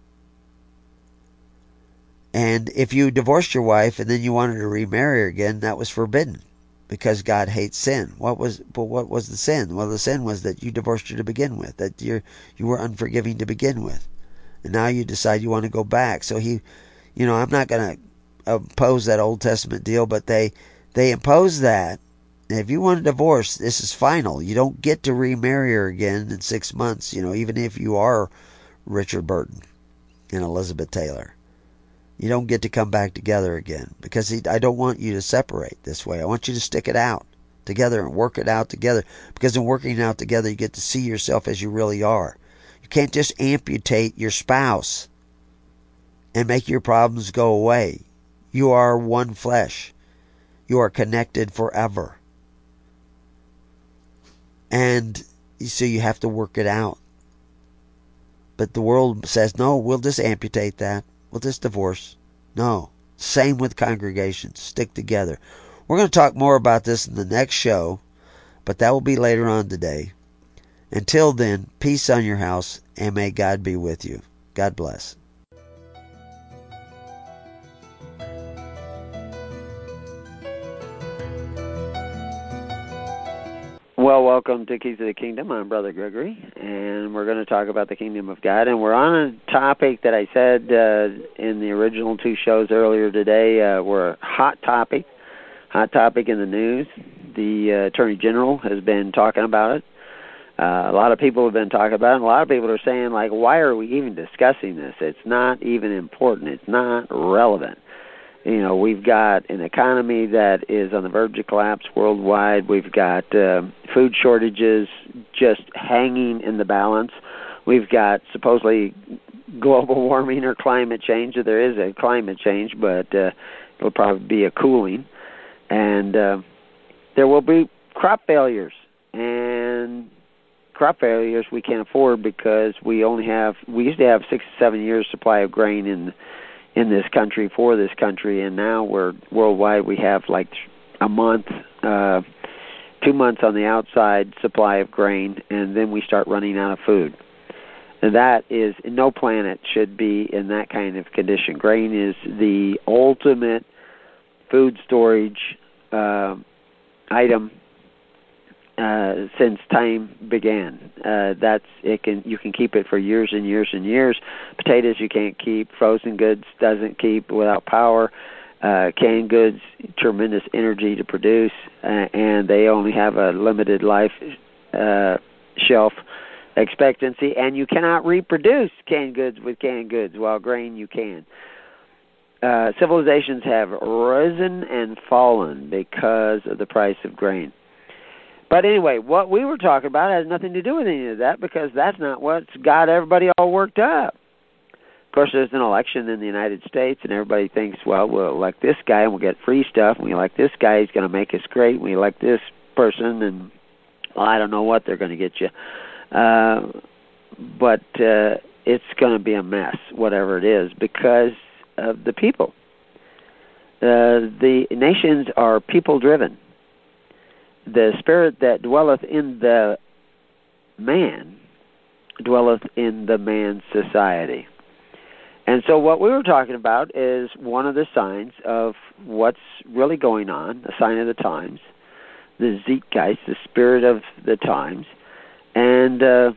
And if you divorced your wife and then you wanted to remarry her again, that was forbidden. Because God hates sin. What was but what was the sin? Well, the sin was that you divorced her to begin with, that you you were unforgiving to begin with, and now you decide you want to go back. So he, you know, I'm not going to oppose that Old Testament deal, but they they impose that. And if you want a divorce, this is final. You don't get to remarry her again in six months. You know, even if you are Richard Burton and Elizabeth Taylor. You don't get to come back together again because he, I don't want you to separate this way. I want you to stick it out together and work it out together, because in working it out together, you get to see yourself as you really are. You can't just amputate your spouse and make your problems go away. You are one flesh. You are connected forever. And so you have to work it out. But the world says, no, we'll just amputate that. Well, this divorce. No. Same with congregations. Stick together. We're going to talk more about this in the next show, but that will be later on today. Until then, peace on your house, and may God be with you. God bless. Well, welcome to Keys of the Kingdom. I'm Brother Gregory, and we're going to talk about the Kingdom of God. And we're on a topic that I said uh, in the original two shows earlier today uh, were a hot topic, hot topic in the news. The uh, Attorney General has been talking about it. Uh, a lot of people have been talking about it, and a lot of people are saying, like, why are we even discussing this? It's not even important. It's not relevant. You know, we've got an economy that is on the verge of collapse worldwide. We've got uh, food shortages just hanging in the balance. We've got supposedly global warming or climate change. There is a climate change, but uh, it'll probably be a cooling. And uh, there will be crop failures. And crop failures we can't afford because we only have, we used to have six to seven years supply of grain in in this country for this country, and now we're worldwide. We have like a month, uh, two months on the outside supply of grain, and then we start running out of food. And that is, no planet should be in that kind of condition. Grain is the ultimate food storage uh, item uh, since time began. Uh, that's it. Can you can keep it for years and years and years. Potatoes you can't keep. Frozen goods doesn't keep without power. Uh, canned goods, tremendous energy to produce, uh, and they only have a limited life uh, shelf expectancy. And you cannot reproduce canned goods with canned goods, while grain you can. Uh, civilizations have risen and fallen because of the price of grain. But anyway, what we were talking about has nothing to do with any of that, because that's not what's got everybody all worked up. Of course, there's an election in the United States, and everybody thinks, well, we'll elect this guy and we'll get free stuff. And we elect this guy, he's going to make us great. And we elect this person, and well, I don't know what they're going to get you. Uh, but uh, it's going to be a mess, whatever it is, because of the people. Uh, the nations are people-driven. The spirit that dwelleth in the man dwelleth in the man's society. And so what we were talking about is one of the signs of what's really going on, a sign of the times, the Zeitgeist, the spirit of the times. And uh,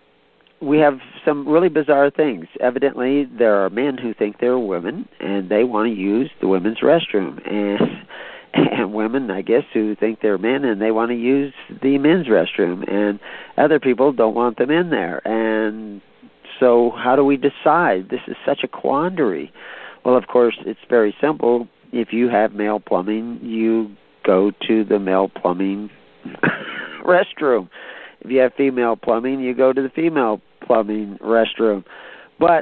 we have some really bizarre things. Evidently, there are men who think they're women, and they want to use the women's restroom. And, and women, I guess, who think they're men, and they want to use the men's restroom. And other people don't want them in there. And so how do we decide? This is such a quandary. Well, of course, it's very simple. If you have male plumbing, you go to the male plumbing restroom. If you have female plumbing, you go to the female plumbing restroom. But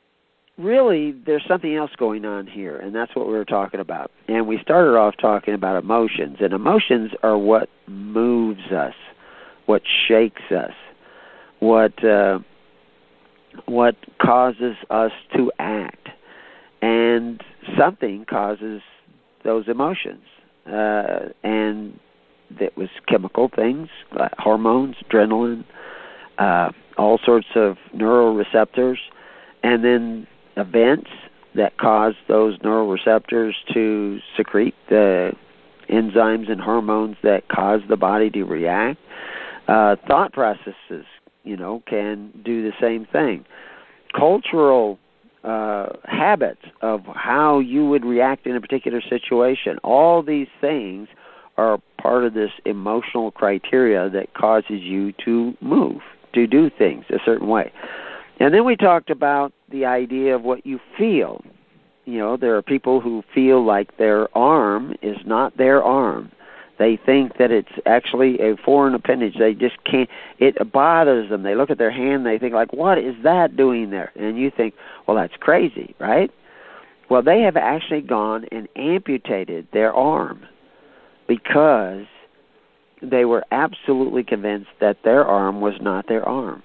really, there's something else going on here, and that's what we were talking about. And we started off talking about emotions, and emotions are what moves us, what shakes us, what uh, what causes us to act. And something causes those emotions. Uh, and that was chemical things, like hormones, adrenaline, uh, all sorts of neuroreceptors, and then events that cause those neuroreceptors to secrete the enzymes and hormones that cause the body to react. Uh, thought processes, you know, can do the same thing. Cultural uh, habits of how you would react in a particular situation, all these things are part of this emotional criteria that causes you to move, to do things a certain way. And then we talked about the idea of what you feel. You know, there are people who feel like their arm is not their arm. They think that it's actually a foreign appendage. They just can't, it bothers them. They look at their hand, they think like, what is that doing there? And you think, well, that's crazy, right? Well, they have actually gone and amputated their arm because they were absolutely convinced that their arm was not their arm.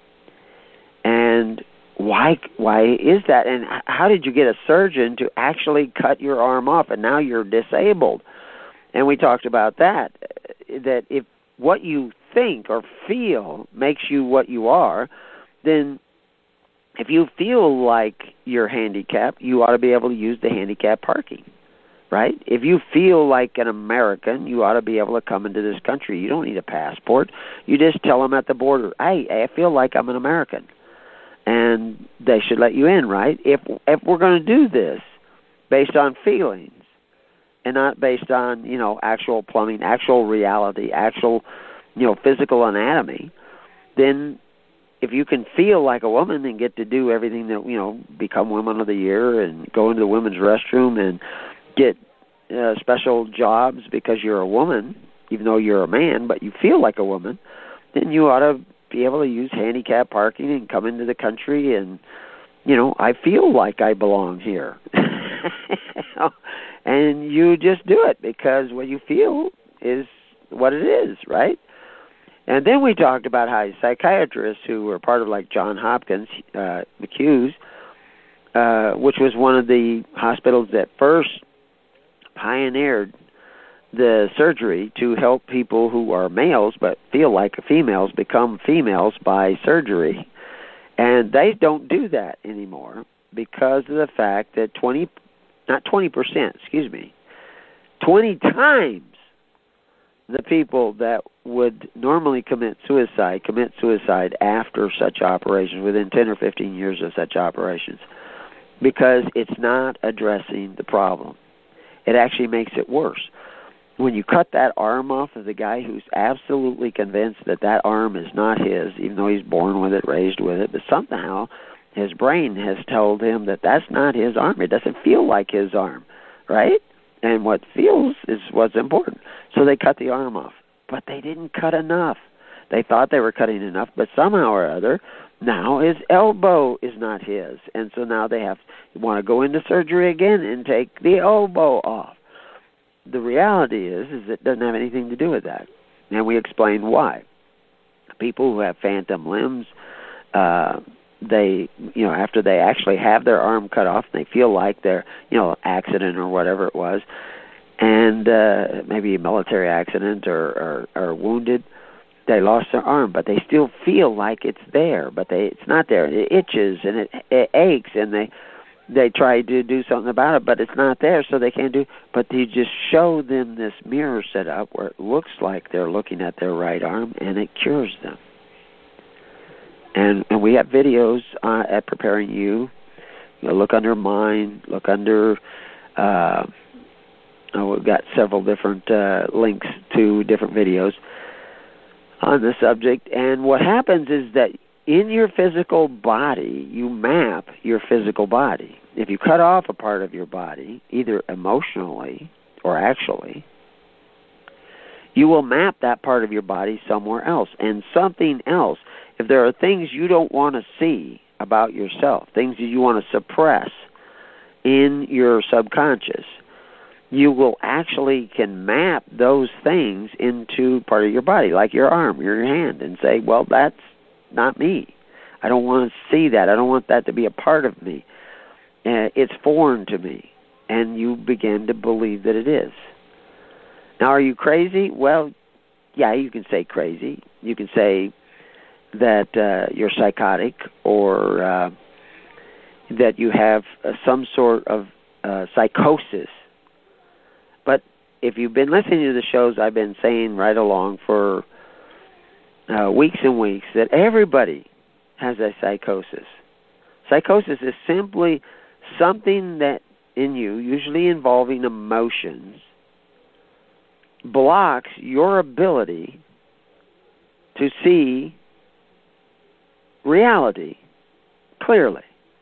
And why why is that? And how did you get a surgeon to actually cut your arm off and now you're disabled? And we talked about that, that if what you think or feel makes you what you are, then if you feel like you're handicapped, you ought to be able to use the handicap parking, right? If you feel like an American, you ought to be able to come into this country. You don't need a passport. You just tell them at the border, hey, I feel like I'm an American. And they should let you in, right? If if we're going to do this based on feelings, and not based on, you know, actual plumbing, actual reality, actual, you know, physical anatomy, then if you can feel like a woman and get to do everything that, you know, become Woman of the Year and go into the women's restroom and get uh, special jobs because you're a woman, even though you're a man, but you feel like a woman, then you ought to be able to use handicap parking and come into the country and, you know, I feel like I belong here. And you just do it because what you feel is what it is, right? And then we talked about how psychiatrists who were part of like John Hopkins, uh, McHugh's, uh, which was one of the hospitals that first pioneered the surgery to help people who are males but feel like females become females by surgery. And they don't do that anymore because of the fact that twenty not twenty percent, excuse me, twenty times the people that would normally commit suicide commit suicide after such operations, within ten or fifteen years of such operations, because it's not addressing the problem. It actually makes it worse. When you cut that arm off of the guy who's absolutely convinced that that arm is not his, even though he's born with it, raised with it, but somehow his brain has told him that that's not his arm. It doesn't feel like his arm, right? And what feels is what's important. So they cut the arm off. But they didn't cut enough. They thought they were cutting enough, but somehow or other, now his elbow is not his. And so now they have want to go into surgery again and take the elbow off. The reality is, is it doesn't have anything to do with that. And we explained why. People who have phantom limbs, uh, they, you know, after they actually have their arm cut off, they feel like they're, you know, accident or whatever it was, and uh, maybe a military accident or, or, or wounded, they lost their arm, but they still feel like it's there, but they it's not there. It itches and it, it aches, and they they try to do something about it, but it's not there, so they can't do. But you just show them this mirror set up where it looks like they're looking at their right arm, and it cures them. And and we have videos uh, at Preparing You. You know, look under Mine, look under. Uh, oh, we've got several different uh, links to different videos on the subject. And what happens is that in your physical body, you map your physical body. If you cut off a part of your body, either emotionally or actually, you will map that part of your body somewhere else. And something else, if there are things you don't want to see about yourself, things that you want to suppress in your subconscious, you will actually can map those things into part of your body, like your arm, your hand, and say, well, that's not me. I don't want to see that. I don't want that to be a part of me. Uh, it's foreign to me. And you begin to believe that it is. Now, are you crazy? Well, yeah, you can say crazy. You can say that uh, you're psychotic, or uh, that you have uh, some sort of uh, psychosis. But if you've been listening to the shows I've been saying right along for uh, weeks and weeks, that everybody has a psychosis. Psychosis is simply something that in you, usually involving emotions, blocks your ability to see reality clearly.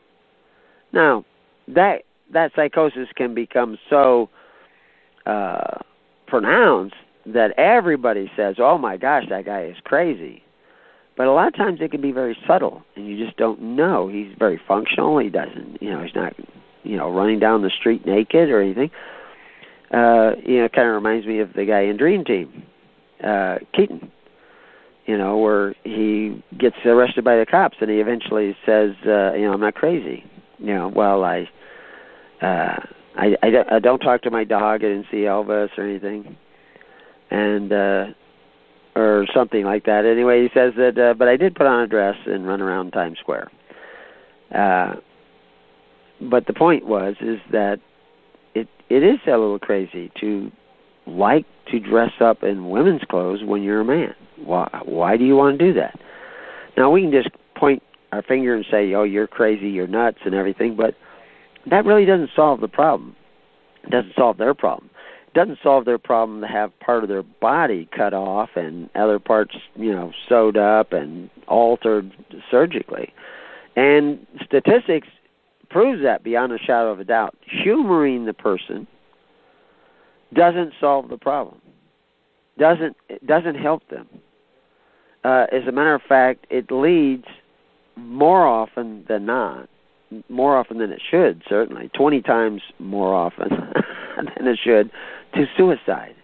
Now, that that psychosis can become so uh, pronounced that everybody says, oh my gosh, that guy is crazy. But a lot of times it can be very subtle, and you just don't know. He's very functional. He doesn't, you know, he's not, you know, running down the street naked or anything. Uh, you know, it kind of reminds me of the guy in Dream Team, uh, Keaton, you know, where he gets arrested by the cops, and he eventually says, uh, you know, I'm not crazy. You know, well, I, uh, I, I, I don't talk to my dog. I didn't see Elvis or anything. And, uh, or something like that. Anyway, he says that, uh, but I did put on a dress and run around Times Square. Uh, but the point was, is that it it is a little crazy to like to dress up in women's clothes when you're a man. Why, why do you want to do that? Now, we can just point our finger and say, oh, you're crazy, you're nuts and everything, but that really doesn't solve the problem. It doesn't solve their problem. Doesn't solve their problem to have part of their body cut off and other parts, you know, sewed up and altered surgically. And statistics proves that beyond a shadow of a doubt. Humoring the person doesn't solve the problem. Doesn't it doesn't help them. Uh, as a matter of fact, it leads more often than not, more often than it should, certainly, twenty times more often than it should, to suicide.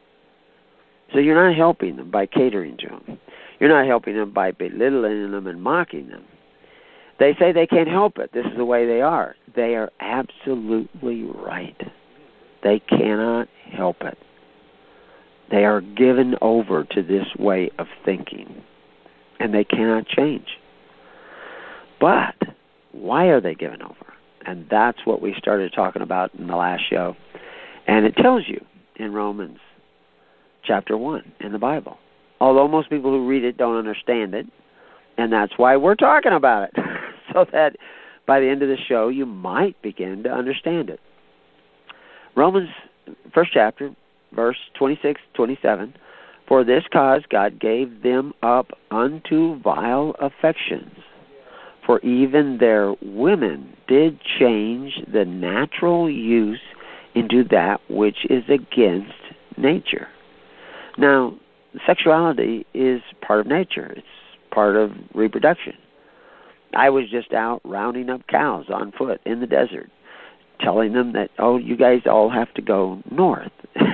So you're not helping them by catering to them. You're not helping them by belittling them and mocking them. They say they can't help it. This is the way they are. They are absolutely right. They cannot help it. They are given over to this way of thinking, and they cannot change. But why are they given over? And that's what we started talking about in the last show. And it tells you in Romans chapter one in the Bible. Although most people who read it don't understand it, and that's why we're talking about it, so that by the end of the show you might begin to understand it. Romans, first chapter, verse twenty-six, twenty-seven, for this cause God gave them up unto vile affections, for even their women did change the natural use into that which is against nature. Now, sexuality is part of nature. It's part of reproduction. I was just out rounding up cows on foot in the desert, telling them that, oh, you guys all have to go north.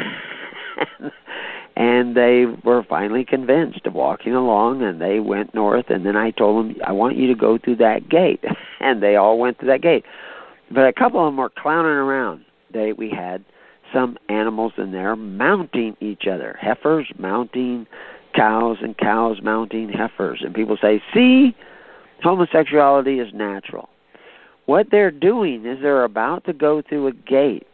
And they were finally convinced of walking along, and they went north, and then I told them, I want you to go through that gate. And they all went through that gate. But a couple of them were clowning around. They, we had some animals in there mounting each other, heifers mounting cows and cows mounting heifers. And people say, see, homosexuality is natural. What they're doing is they're about to go through a gate,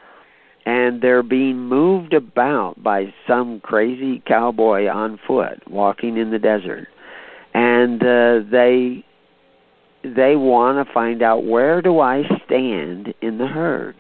and they're being moved about by some crazy cowboy on foot walking in the desert. And uh, they they want to find out, where do I stand in the herd?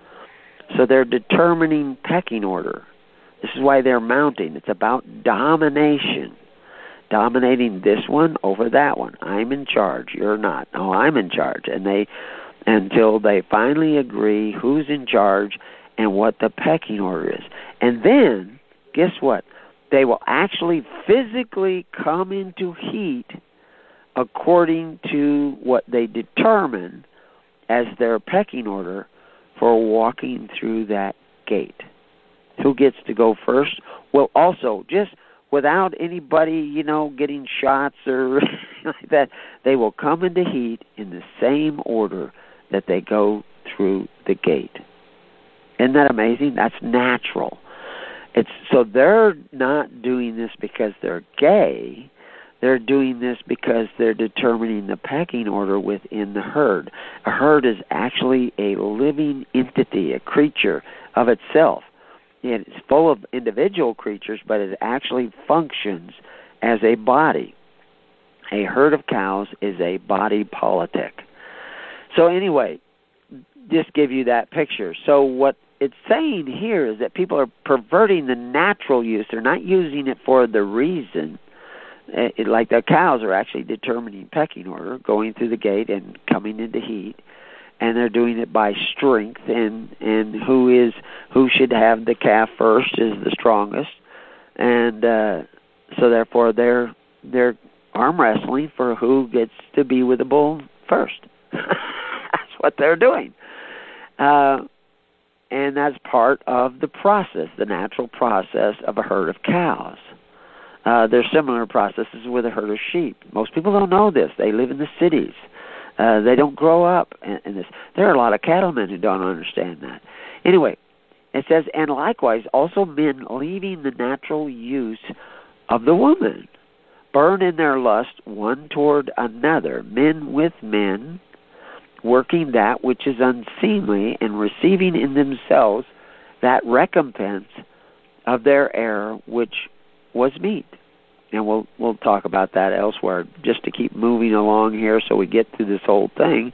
So they're determining pecking order. This is why they're mounting. It's about domination. Dominating this one over that one. I'm in charge. You're not. No, I'm in charge. And they, until they finally agree who's in charge and what the pecking order is. And then, guess what? They will actually physically come into heat according to what they determine as their pecking order for walking through that gate. Who gets to go first? Well, also, just without anybody, you know, getting shots or like that, they will come into heat in the same order that they go through the gate. Isn't that amazing? That's natural. It's so they're not doing this because they're gay. They're doing this because they're determining the pecking order within the herd. A herd is actually a living entity, a creature of itself. It's full of individual creatures, but it actually functions as a body. A herd of cows is a body politic. So anyway, just give you that picture. So what it's saying here is that people are perverting the natural use. They're not using it for the reason. It, like the cows are actually determining pecking order, going through the gate and coming into heat, and they're doing it by strength, and and who is who should have the calf first is the strongest, and uh, so therefore they're they're arm wrestling for who gets to be with the bull first. That's what they're doing, uh, and that's part of the process, the natural process of a herd of cows. Uh, there's similar processes with a herd of sheep. Most people don't know this. They live in the cities. Uh, they don't grow up in, in this. There are a lot of cattlemen who don't understand that. Anyway, it says, and likewise also men leaving the natural use of the woman, burn in their lust one toward another, men with men, working that which is unseemly, and receiving in themselves that recompense of their error which was meat. And we'll we'll talk about that elsewhere, just to keep moving along here so we get through this whole thing.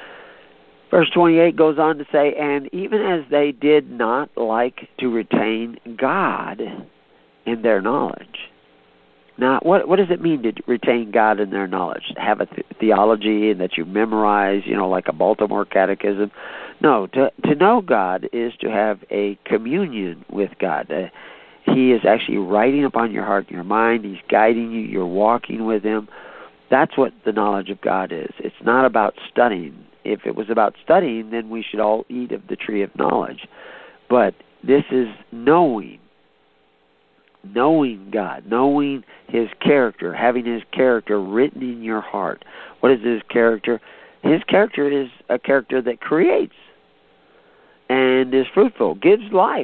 Verse twenty-eight goes on to say, and even as they did not like to retain God in their knowledge. Now, what what does it mean to retain God in their knowledge? Have a th- theology and that you memorize, you know, like a Baltimore Catechism? No, to to know God is to have a communion with God. Uh, He is actually writing upon your heart and your mind. He's guiding you. You're walking with Him. That's what the knowledge of God is. It's not about studying. If it was about studying, then we should all eat of the tree of knowledge. But this is knowing. Knowing God. Knowing His character. Having His character written in your heart. What is His character? His character is a character that creates and is fruitful, gives life.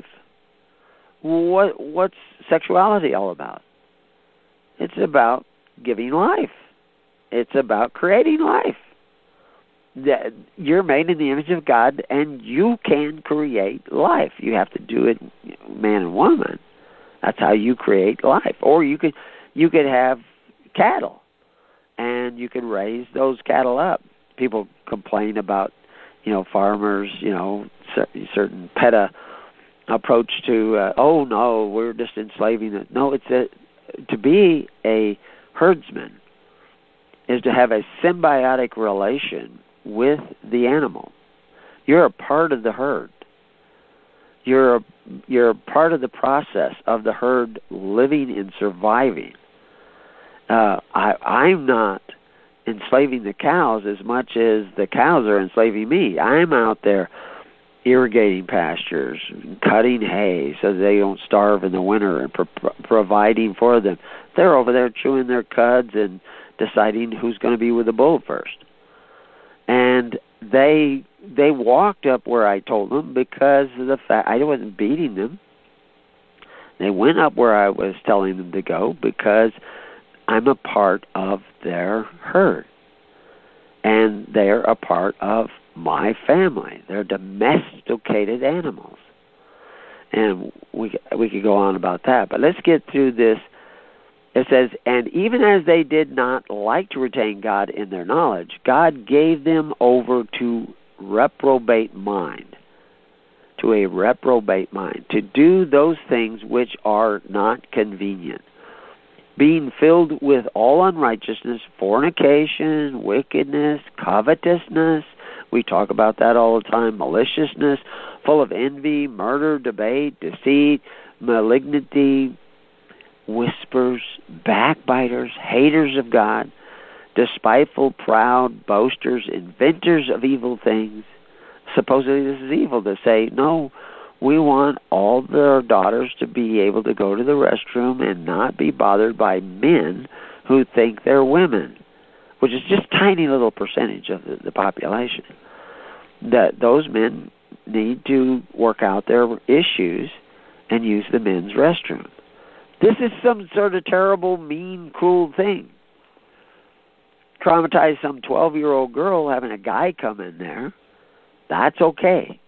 What what's sexuality all about? It's about giving life. It's about creating life. That you're made in the image of God, and you can create life. You have to do it, man and woman. That's how you create life. Or you could you could have cattle, and you could raise those cattle up. People complain about, you know, farmers, you know, certain PETA approach to, uh, oh no, we're just enslaving it. No, it's a, to be a herdsman is to have a symbiotic relation with the animal. You're a part of the herd. You're a, you're a part of the process of the herd living and surviving. Uh, I, I'm not enslaving the cows as much as the cows are enslaving me. I'm out there irrigating pastures, cutting hay so they don't starve in the winter, and pro- providing for them. They're over there chewing their cuds and deciding who's going to be with the bull first. And they they walked up where I told them because of the fact I wasn't beating them. They went up where I was telling them to go because I'm a part of their herd. And they're a part of my family. They're domesticated animals. And we we could go on about that. But let's get through this. It says, and even as they did not like to retain God in their knowledge, God gave them over to reprobate mind, to a reprobate mind, to do those things which are not convenient, being filled with all unrighteousness, fornication, wickedness, covetousness. We talk about that all the time. Maliciousness, full of envy, murder, debate, deceit, malignity, whispers, backbiters, haters of God, despiteful, proud, boasters, inventors of evil things. Supposedly this is evil to say, no, we want all their daughters to be able to go to the restroom and not be bothered by men who think they're women, which is just a tiny little percentage of the, the population. That those men need to work out their issues and use the men's restroom. This is some sort of terrible, mean, cruel thing. Traumatize some twelve-year-old girl having a guy come in there, that's okay.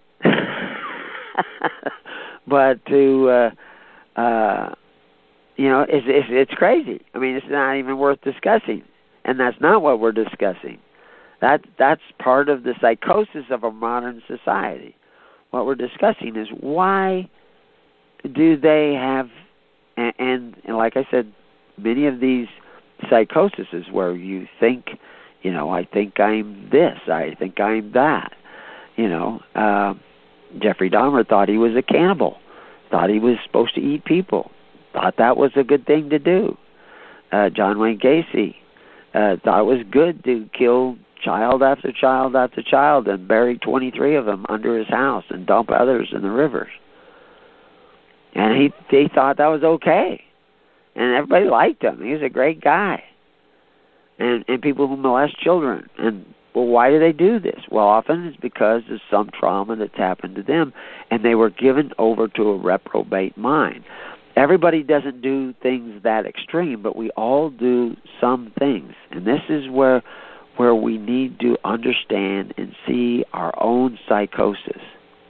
But to, uh, uh, you know, it's, it's, it's crazy. I mean, it's not even worth discussing. And that's not what we're discussing. That That's part of the psychosis of a modern society. What we're discussing is why do they have, and, and, and like I said, many of these psychoses where you think, you know, I think I'm this, I think I'm that. You know, uh, Jeffrey Dahmer thought he was a cannibal, thought he was supposed to eat people, thought that was a good thing to do. Uh, John Wayne Gacy uh, thought it was good to kill child after child after child and bury twenty-three of them under his house and dump others in the rivers. And he, he thought that was okay. And everybody liked him. He was a great guy. And, and people who molest children. And, well, why do they do this? Well, often it's because of some trauma that's happened to them, and they were given over to a reprobate mind. Everybody doesn't do things that extreme, but we all do some things. And this is where where we need to understand and see our own psychosis.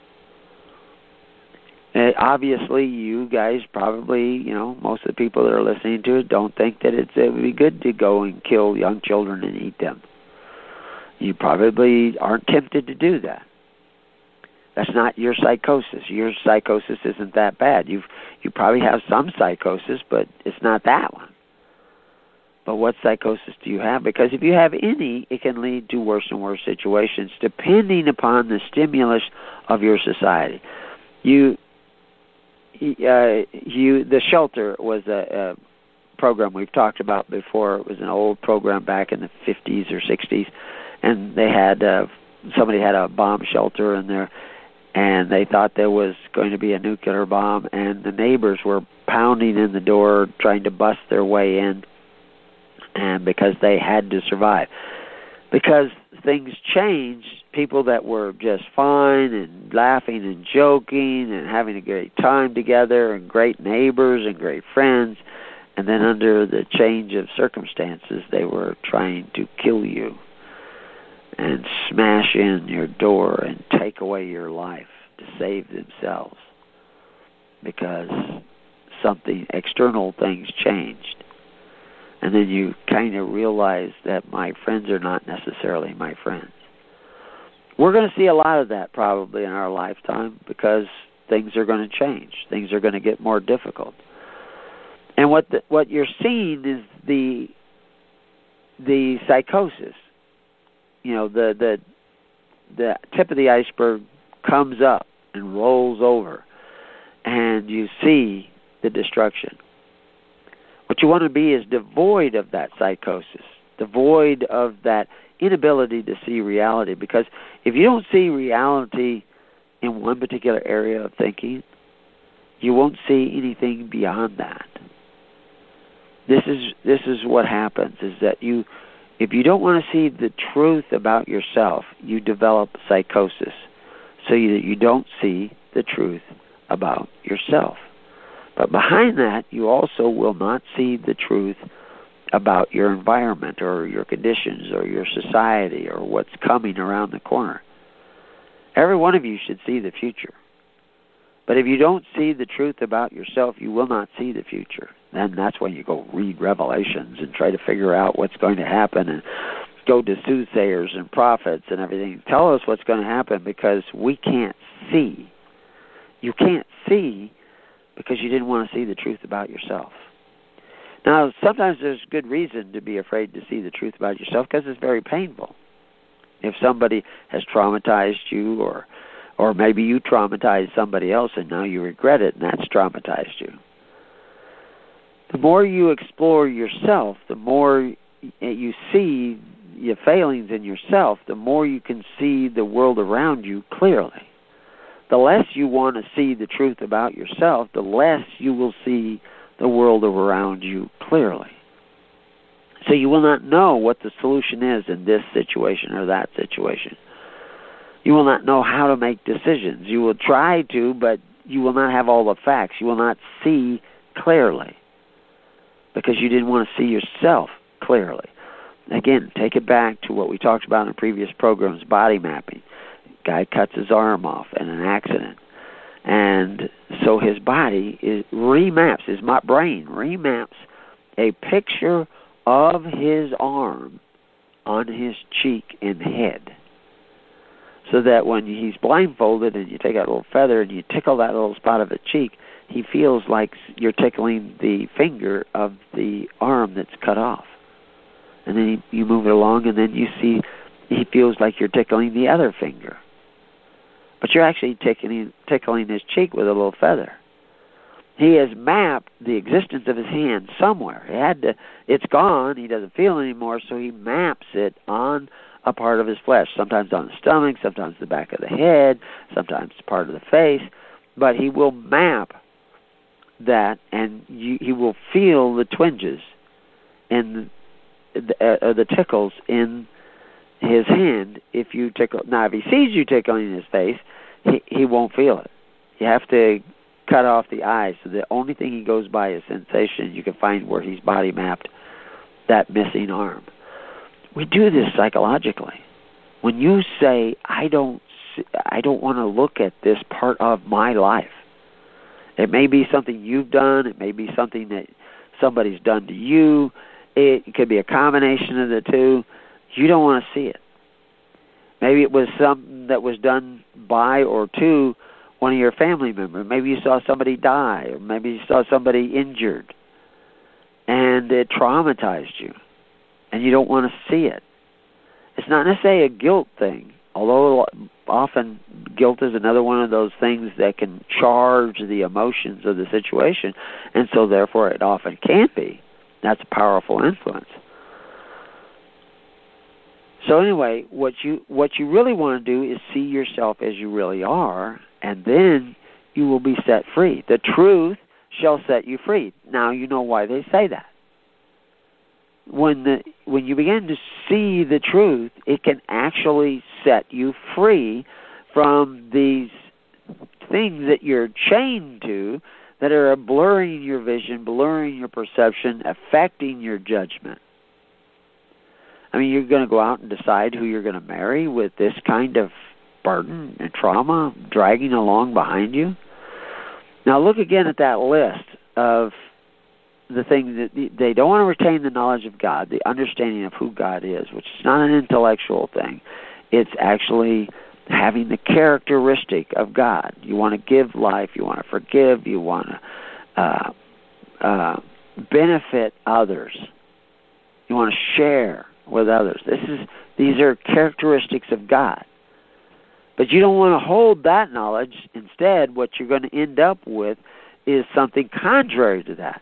And obviously, you guys probably, you know, most of the people that are listening to it don't think that it's, it would be good to go and kill young children and eat them. You probably aren't tempted to do that. That's not your psychosis. Your psychosis isn't that bad. You've, you probably have some psychosis, but it's not that one. But what psychosis do you have? Because if you have any, it can lead to worse and worse situations depending upon the stimulus of your society. You, uh, you, the shelter was a, a program we've talked about before. It was an old program back in the fifties or sixties, and they had uh, somebody had a bomb shelter in there, and they thought there was going to be a nuclear bomb, and the neighbors were pounding in the door trying to bust their way in. And because they had to survive. Because things changed, people that were just fine and laughing and joking and having a great time together and great neighbors and great friends, and then under the change of circumstances, they were trying to kill you and smash in your door and take away your life to save themselves because something, external things changed. And then you kind of realize that my friends are not necessarily my friends. We're going to see a lot of that probably in our lifetime because things are going to change. Things are going to get more difficult. And what the, what you're seeing is the the psychosis. You know, the the the tip of the iceberg comes up and rolls over, and you see the destruction. What you want to be is devoid of that psychosis, devoid of that inability to see reality. Because if you don't see reality in one particular area of thinking, you won't see anything beyond that. This is this is what happens, is that you, if you don't want to see the truth about yourself, you develop psychosis so that you don't see the truth about yourself. But behind that, you also will not see the truth about your environment or your conditions or your society or what's coming around the corner. Every one of you should see the future. But if you don't see the truth about yourself, you will not see the future. Then that's when you go read Revelations and try to figure out what's going to happen and go to soothsayers and prophets and everything. Tell us what's going to happen because we can't see. You can't see because you didn't want to see the truth about yourself. Now, sometimes there's good reason to be afraid to see the truth about yourself because it's very painful. If somebody has traumatized you or or maybe you traumatized somebody else and now you regret it and that's traumatized you. The more you explore yourself, the more you see your failings in yourself, the more you can see the world around you clearly. The less you want to see the truth about yourself, the less you will see the world around you clearly. So you will not know what the solution is in this situation or that situation. You will not know how to make decisions. You will try to, but you will not have all the facts. You will not see clearly because you didn't want to see yourself clearly. Again, take it back to what we talked about in previous programs, body mapping. Guy cuts his arm off in an accident. And so his body is remaps, his brain remaps a picture of his arm on his cheek and head. So that when he's blindfolded and you take out a little feather and you tickle that little spot of a cheek, he feels like you're tickling the finger of the arm that's cut off. And then you move it along and then you see he feels like you're tickling the other finger. But you're actually tickling, tickling his cheek with a little feather. He has mapped the existence of his hand somewhere. He had to, it's gone, he doesn't feel it anymore, so he maps it on a part of his flesh, sometimes on the stomach, sometimes the back of the head, sometimes part of the face, but he will map that and you, he will feel the twinges and the, uh, the tickles in his hand if you tickle. Now, if he sees you tickling his face, he, he won't feel it. You have to cut off the eyes, so the only thing he goes by is sensation. You can find where he's body mapped that missing arm. We do this psychologically. When you say, I don't, I don't want to look at this part of my life. It may be something you've done. It may be something that somebody's done to you. It could be a combination of the two. You don't want to see it. Maybe it was something that was done by or to one of your family members. Maybe you saw somebody die, or maybe you saw somebody injured, and it traumatized you, and you don't want to see it. It's not necessarily a guilt thing, although often guilt is another one of those things that can charge the emotions of the situation, and so therefore it often can be. That's a powerful influence. So anyway, what you what you really want to do is see yourself as you really are, and then you will be set free. The truth shall set you free. Now you know why they say that. When the when you begin to see the truth, it can actually set you free from these things that you're chained to that are blurring your vision, blurring your perception, affecting your judgment. I mean, you're going to go out and decide who you're going to marry with this kind of burden and trauma dragging along behind you. Now, look again at that list of the things that they don't want to retain the knowledge of God, the understanding of who God is, which is not an intellectual thing. It's actually having the characteristic of God. You want to give life, you want to forgive, you want to uh, uh, benefit others, you want to share with others. This is these are characteristics of God. But you don't want to hold that knowledge. Instead, what you're going to end up with is something contrary to that.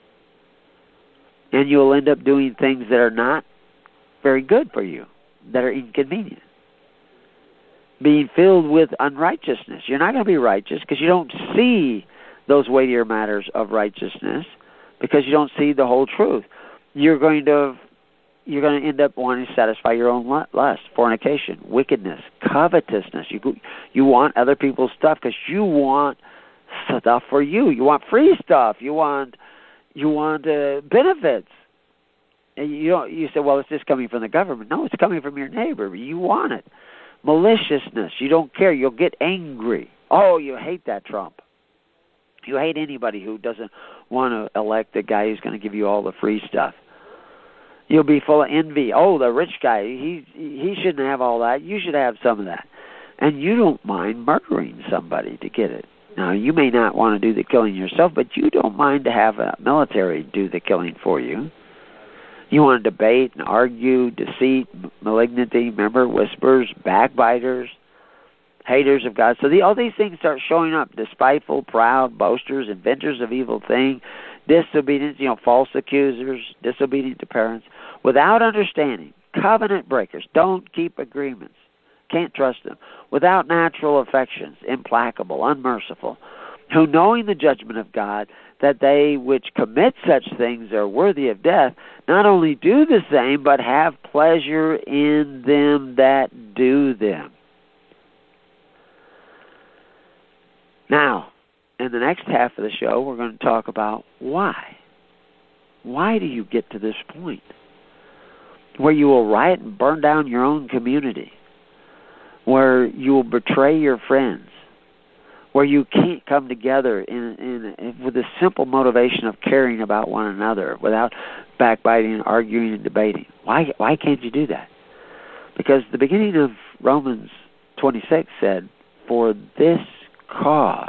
And you'll end up doing things that are not very good for you, that are inconvenient. Being filled with unrighteousness. You're not going to be righteous because you don't see those weightier matters of righteousness because you don't see the whole truth. You're going to you're going to end up wanting to satisfy your own lust, fornication, wickedness, covetousness. You you want other people's stuff because you want stuff for you. You want free stuff. You want you want uh, benefits. And you don't, you say, well, it's just coming from the government. No, it's coming from your neighbor. You want it. Maliciousness. You don't care. You'll get angry. Oh, you hate that Trump. You hate anybody who doesn't want to elect the guy who's going to give you all the free stuff. You'll be full of envy. Oh, the rich guy, he he shouldn't have all that. You should have some of that. And you don't mind murdering somebody to get it. Now, you may not want to do the killing yourself, but you don't mind to have a military do the killing for you. You want to debate and argue, deceit, malignity, remember, whispers, backbiters, haters of God. So the, all these things start showing up. Despiteful, proud, boasters, inventors of evil things, disobedience, you know, false accusers, disobedient to parents, without understanding, covenant breakers, don't keep agreements, can't trust them, without natural affections, implacable, unmerciful, who knowing the judgment of God, that they which commit such things are worthy of death, not only do the same, but have pleasure in them that do them. Now, in the next half of the show, we're going to talk about why. Why do you get to this point where you will riot and burn down your own community, where you will betray your friends, where you can't come together in, in, in with the simple motivation of caring about one another without backbiting and arguing and debating? Why why can't you do that? Because the beginning of Romans twenty-six said, for this cause.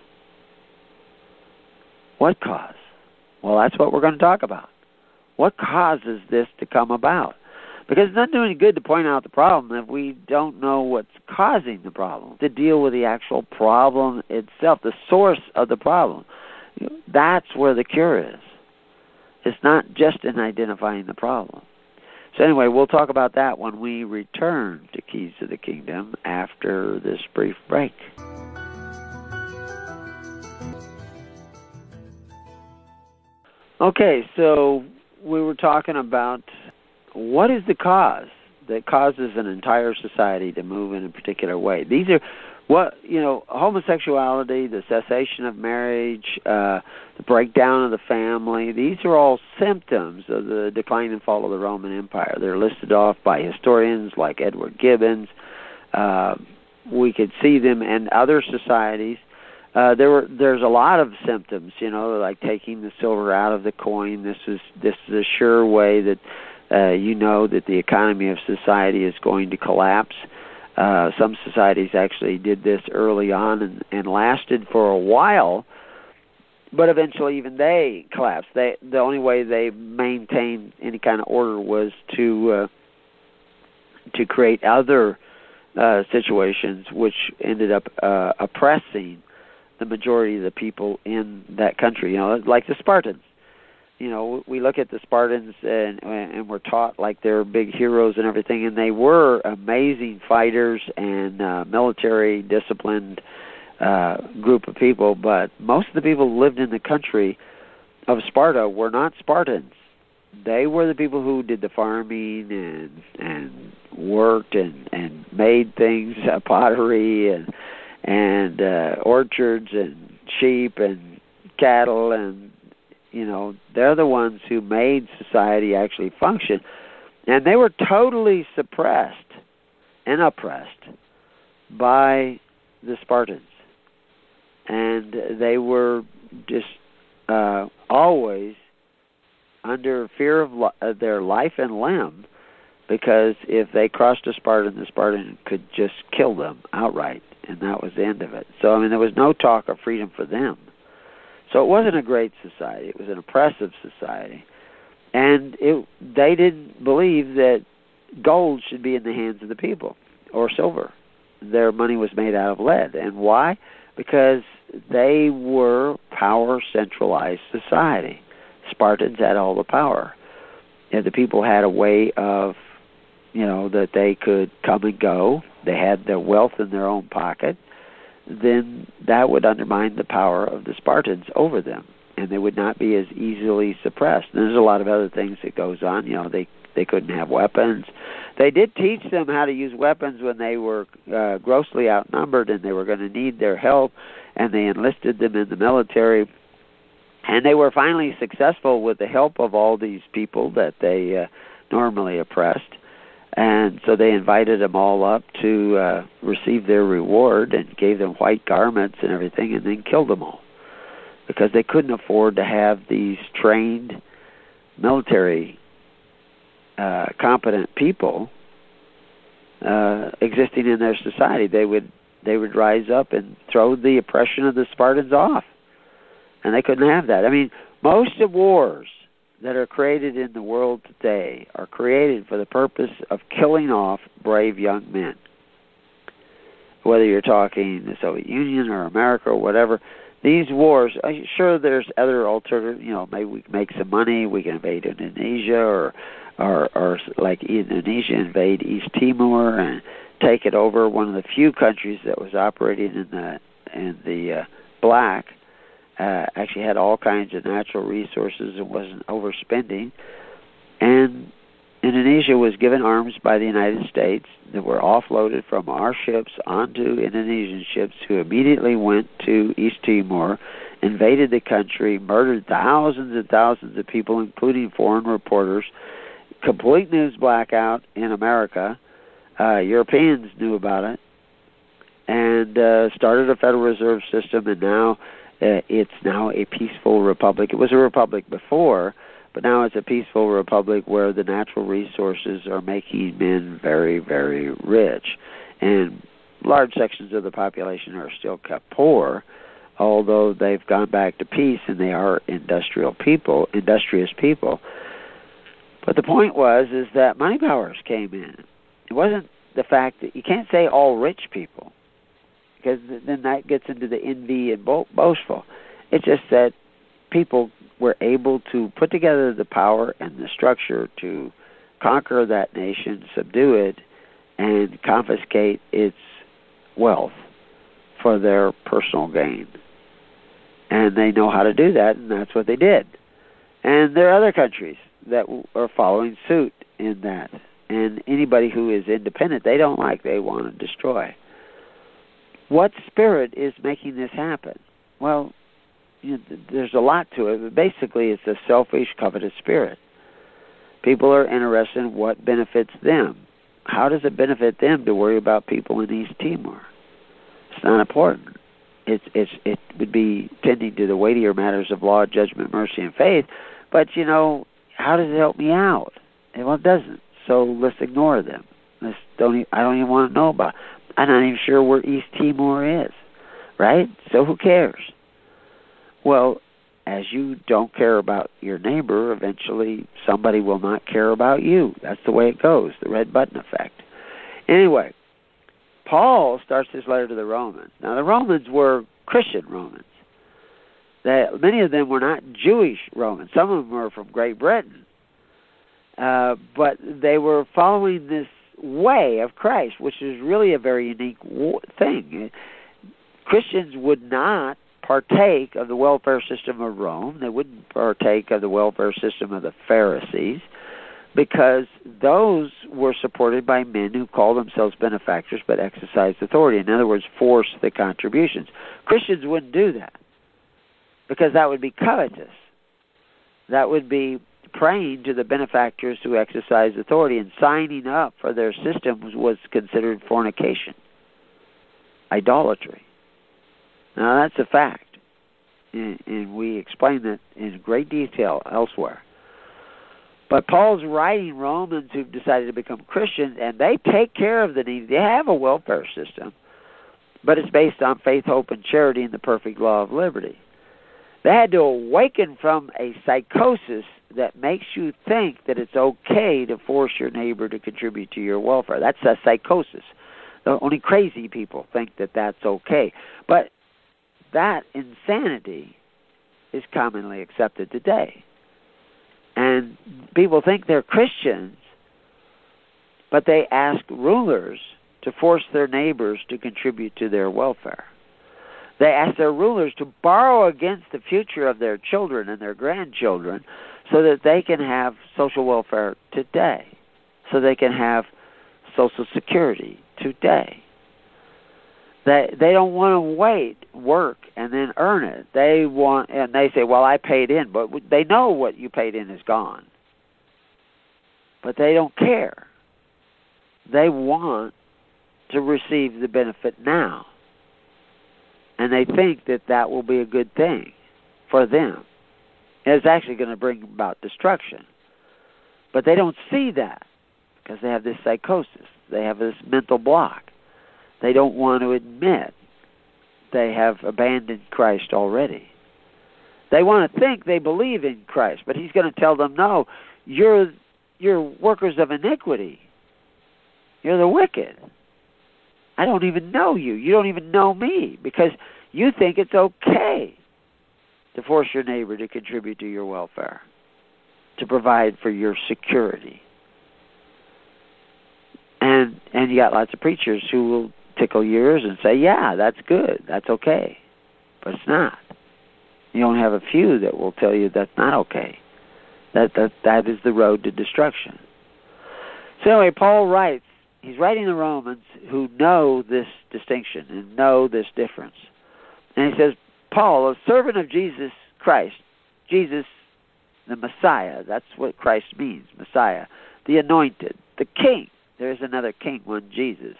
What cause? Well, that's what we're going to talk about. What causes this to come about? Because it's not doing any good to point out the problem if we don't know what's causing the problem, to deal with the actual problem itself, the source of the problem. That's where the cure is. It's not just in identifying the problem. So anyway, we'll talk about that when we return to Keys to the Kingdom after this brief break. Okay, so we were talking about what is the cause that causes an entire society to move in a particular way. These are what, you know, homosexuality, the cessation of marriage, uh, the breakdown of the family. These are all symptoms of the decline and fall of the Roman Empire. They're listed off by historians like Edward Gibbons. Uh, we could see them in other societies. Uh, there were there's a lot of symptoms, you know, like taking the silver out of the coin. This is this is a sure way that uh, you know that the economy of society is going to collapse. Uh, some societies actually did this early on and, and lasted for a while, but eventually even they collapsed. They the only way they maintained any kind of order was to uh, to create other uh, situations which ended up uh, oppressing the majority of the people in that country, you know, like the Spartans. You know, we look at the Spartans and, and we're taught like they're big heroes and everything, and they were amazing fighters and uh, military disciplined uh, group of people, but most of the people who lived in the country of Sparta were not Spartans. They were the people who did the farming and and worked and, and made things, uh, pottery and and uh, orchards and sheep and cattle, and, you know, they're the ones who made society actually function. And they were totally suppressed and oppressed by the Spartans. And they were just uh, always under fear of li- uh, their life and limb, because if they crossed a Spartan, the Spartan could just kill them outright. And that was the end of it. So, I mean, there was no talk of freedom for them. So it wasn't a great society. It was an oppressive society. And it, they didn't believe that gold should be in the hands of the people, or silver. Their money was made out of lead. And why? Because they were power-centralized society. Spartans had all the power. And the people had a way of, you know, that they could come and go. They had their wealth in their own pocket. Then that would undermine the power of the Spartans over them, and they would not be as easily suppressed. And there's a lot of other things that goes on. You know, they they couldn't have weapons. They did teach them how to use weapons when they were uh, grossly outnumbered and they were going to need their help, and they enlisted them in the military. And they were finally successful with the help of all these people that they uh, normally oppressed. And so they invited them all up to uh, receive their reward and gave them white garments and everything, and then killed them all because they couldn't afford to have these trained military uh, competent people uh, existing in their society. They would they would rise up and throw the oppression of the Spartans off, and they couldn't have that. I mean, most of wars that are created in the world today are created for the purpose of killing off brave young men. Whether you're talking the Soviet Union or America or whatever, these wars, sure, there's other alternative, you know, maybe we can make some money, we can invade Indonesia, or, or, or like Indonesia invade East Timor and take it over. One of the few countries that was operating in the, in the uh, black, Uh, actually had all kinds of natural resources and wasn't overspending. And Indonesia was given arms by the United States that were offloaded from our ships onto Indonesian ships, who immediately went to East Timor, invaded the country, murdered thousands and thousands of people, including foreign reporters. Complete news blackout in America. Uh, Europeans knew about it, and uh, started a Federal Reserve System, and now Uh, it's now a peaceful republic. It was a republic before, but now it's a peaceful republic where the natural resources are making men very, very rich. And large sections of the population are still kept poor, although they've gone back to peace and they are industrial people, industrious people. But the point was is that money powers came in. It wasn't the fact that you can't say all rich people, because then that gets into the envy and bo- boastful. It's just that people were able to put together the power and the structure to conquer that nation, subdue it, and confiscate its wealth for their personal gain. And they know how to do that, and that's what they did. And there are other countries that are following suit in that. And anybody who is independent, they don't like, they want to destroy. What spirit is making this happen? Well, you know, there's a lot to it, but basically it's a selfish, covetous spirit. People are interested in what benefits them. How does it benefit them to worry about people in East Timor? It's not important. It's, it's, it would be tending to the weightier matters of law, judgment, mercy, and faith, but, you know, how does it help me out? Well, it doesn't, so let's ignore them. Let's don't even, I don't even want to know about it. I'm not even sure where East Timor is, right? So who cares? Well, as you don't care about your neighbor, eventually somebody will not care about you. That's the way it goes, the red button effect. Anyway, Paul starts his letter to the Romans. Now, the Romans were Christian Romans. They, many of them were not Jewish Romans. Some of them were from Great Britain. Uh, but they were following this way of Christ, which is really a very unique thing. Christians would not partake of the welfare system of Rome. They wouldn't partake of the welfare system of the Pharisees, because those were supported by men who called themselves benefactors but exercised authority. In other words, forced the contributions. Christians wouldn't do that, because that would be covetous. That would be praying to the benefactors who exercise authority, and signing up for their systems was considered fornication, idolatry. Now, that's a fact, and, and we explain that in great detail elsewhere. But Paul's writing Romans who've decided to become Christians, and they take care of the needy. They have a welfare system, but it's based on faith, hope, and charity and the perfect law of liberty. They had to awaken from a psychosis that makes you think that it's okay to force your neighbor to contribute to your welfare. That's a psychosis. Only crazy people think that that's okay. But that insanity is commonly accepted today. And people think they're Christians, but they ask rulers to force their neighbors to contribute to their welfare. They ask their rulers to borrow against the future of their children and their grandchildren so that they can have social welfare today, so they can have Social Security today. They they don't want to wait, work, and then earn it. They want, and they say, well, I paid in, but they know what you paid in is gone. But they don't care. They want to receive the benefit now. And they think that that will be a good thing for them. And it's actually going to bring about destruction. But they don't see that because they have this psychosis. They have this mental block. They don't want to admit they have abandoned Christ already. They want to think they believe in Christ, but he's going to tell them, no, you're, you're workers of iniquity. You're the wicked. I don't even know you. You don't even know me because you think it's okay to force your neighbor to contribute to your welfare, to provide for your security. And and you got lots of preachers who will tickle your ears and say, yeah, that's good, that's okay. But it's not. You only have a few that will tell you that's not okay. That that that is the road to destruction. So anyway, Paul writes, he's writing the Romans who know this distinction and know this difference. And he says, Paul, a servant of Jesus Christ, Jesus the Messiah, that's what Christ means, Messiah, the anointed, the king. There's another king, one Jesus.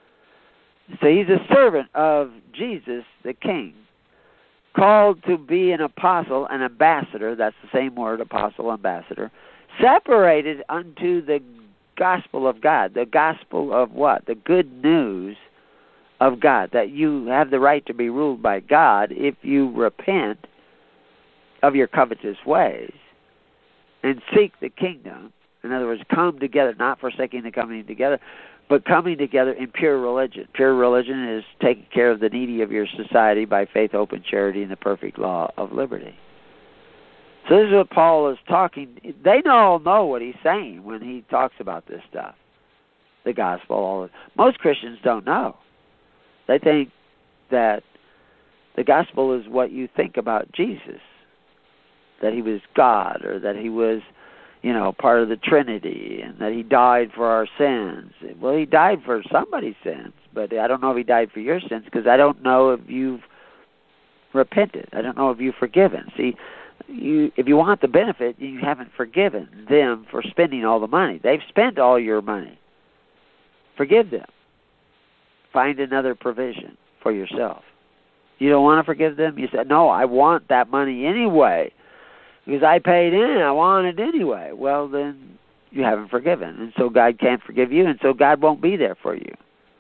So he's a servant of Jesus the king, called to be an apostle, an ambassador, that's the same word, apostle, ambassador, separated unto the gospel of God. The gospel of what? The good news of God, that you have the right to be ruled by God if you repent of your covetous ways and seek the kingdom. In other words, come together, not forsaking the coming together, but coming together in pure religion. Pure religion is taking care of the needy of your society by faith, hope, and charity in the perfect law of liberty. So this is what Paul is talking. They all know what he's saying when he talks about this stuff, the gospel. All of, most Christians don't know. They think that the gospel is what you think about Jesus, that he was God, or that he was, you know, part of the Trinity, and that he died for our sins. Well, he died for somebody's sins, but I don't know if he died for your sins, because I don't know if you've repented. I don't know if you've forgiven. See, you, if you want the benefit, you haven't forgiven them for spending all the money. They've spent all your money. Forgive them. Find another provision for yourself. You don't want to forgive them? You said, no, I want that money anyway, because I paid in, I want it anyway. Well, then you haven't forgiven, and so God can't forgive you, and so God won't be there for you,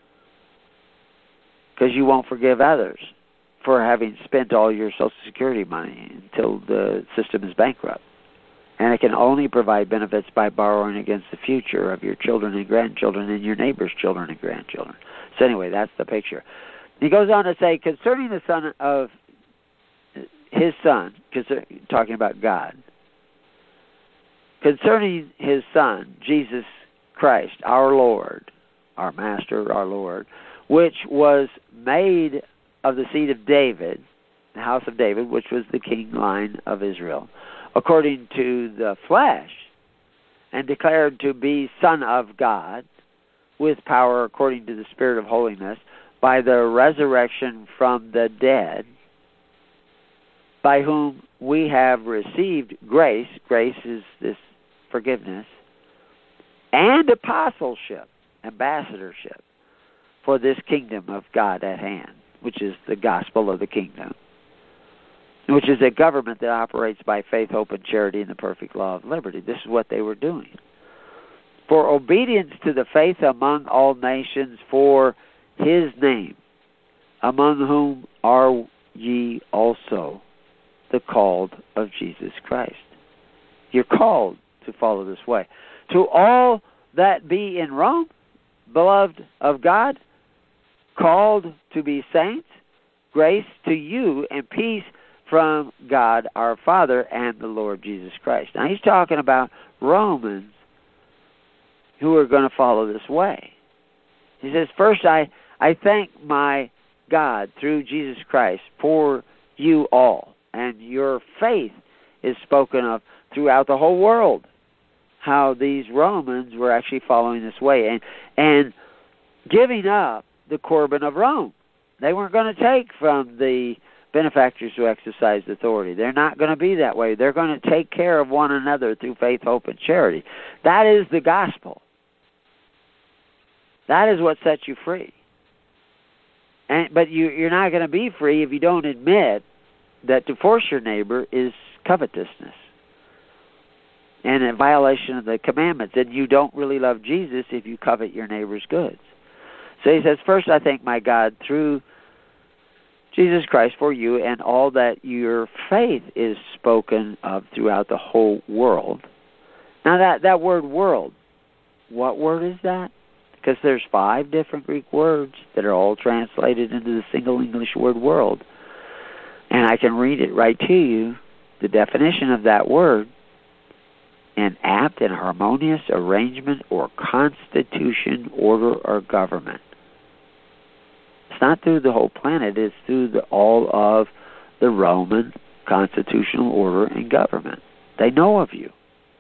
because you won't forgive others for having spent all your Social Security money until the system is bankrupt. And it can only provide benefits by borrowing against the future of your children and grandchildren and your neighbor's children and grandchildren. So anyway, that's the picture. He goes on to say, concerning the son of his son, talking about God, concerning his son, Jesus Christ, our Lord, our Master, our Lord, which was made of the seed of David, the house of David, which was the king line of Israel, according to the flesh, and declared to be Son of God, with power according to the Spirit of holiness, by the resurrection from the dead, by whom we have received grace, grace is this forgiveness, and apostleship, ambassadorship, for this kingdom of God at hand, which is the gospel of the kingdom, which is a government that operates by faith, hope, and charity in the perfect law of liberty. This is what they were doing. For obedience to the faith among all nations for his name, among whom are ye also the called of Jesus Christ. You're called to follow this way. To all that be in Rome, beloved of God, called to be saints, grace to you and peace from God our Father and the Lord Jesus Christ. Now he's talking about Romans who are going to follow this way. He says, first I, I thank my God through Jesus Christ for you all, and your faith is spoken of throughout the whole world, how these Romans were actually following this way and and giving up the Corban of Rome. They weren't going to take from the benefactors who exercised authority. They're not going to be that way. They're going to take care of one another through faith, hope, and charity. That is the gospel. That is what sets you free. And but you, you're not going to be free if you don't admit that to force your neighbor is covetousness and a violation of the commandments. And you don't really love Jesus if you covet your neighbor's goods. So he says, first I thank my God through Jesus Christ for you and all that your faith is spoken of throughout the whole world. Now that, that word world, what word is that? Because there's five different Greek words that are all translated into the single English word world. And I can read it right to you, the definition of that word: an apt and harmonious arrangement or constitution, order, or government. It's not through the whole planet, it's through the, all of the Roman constitutional order and government. They know of you.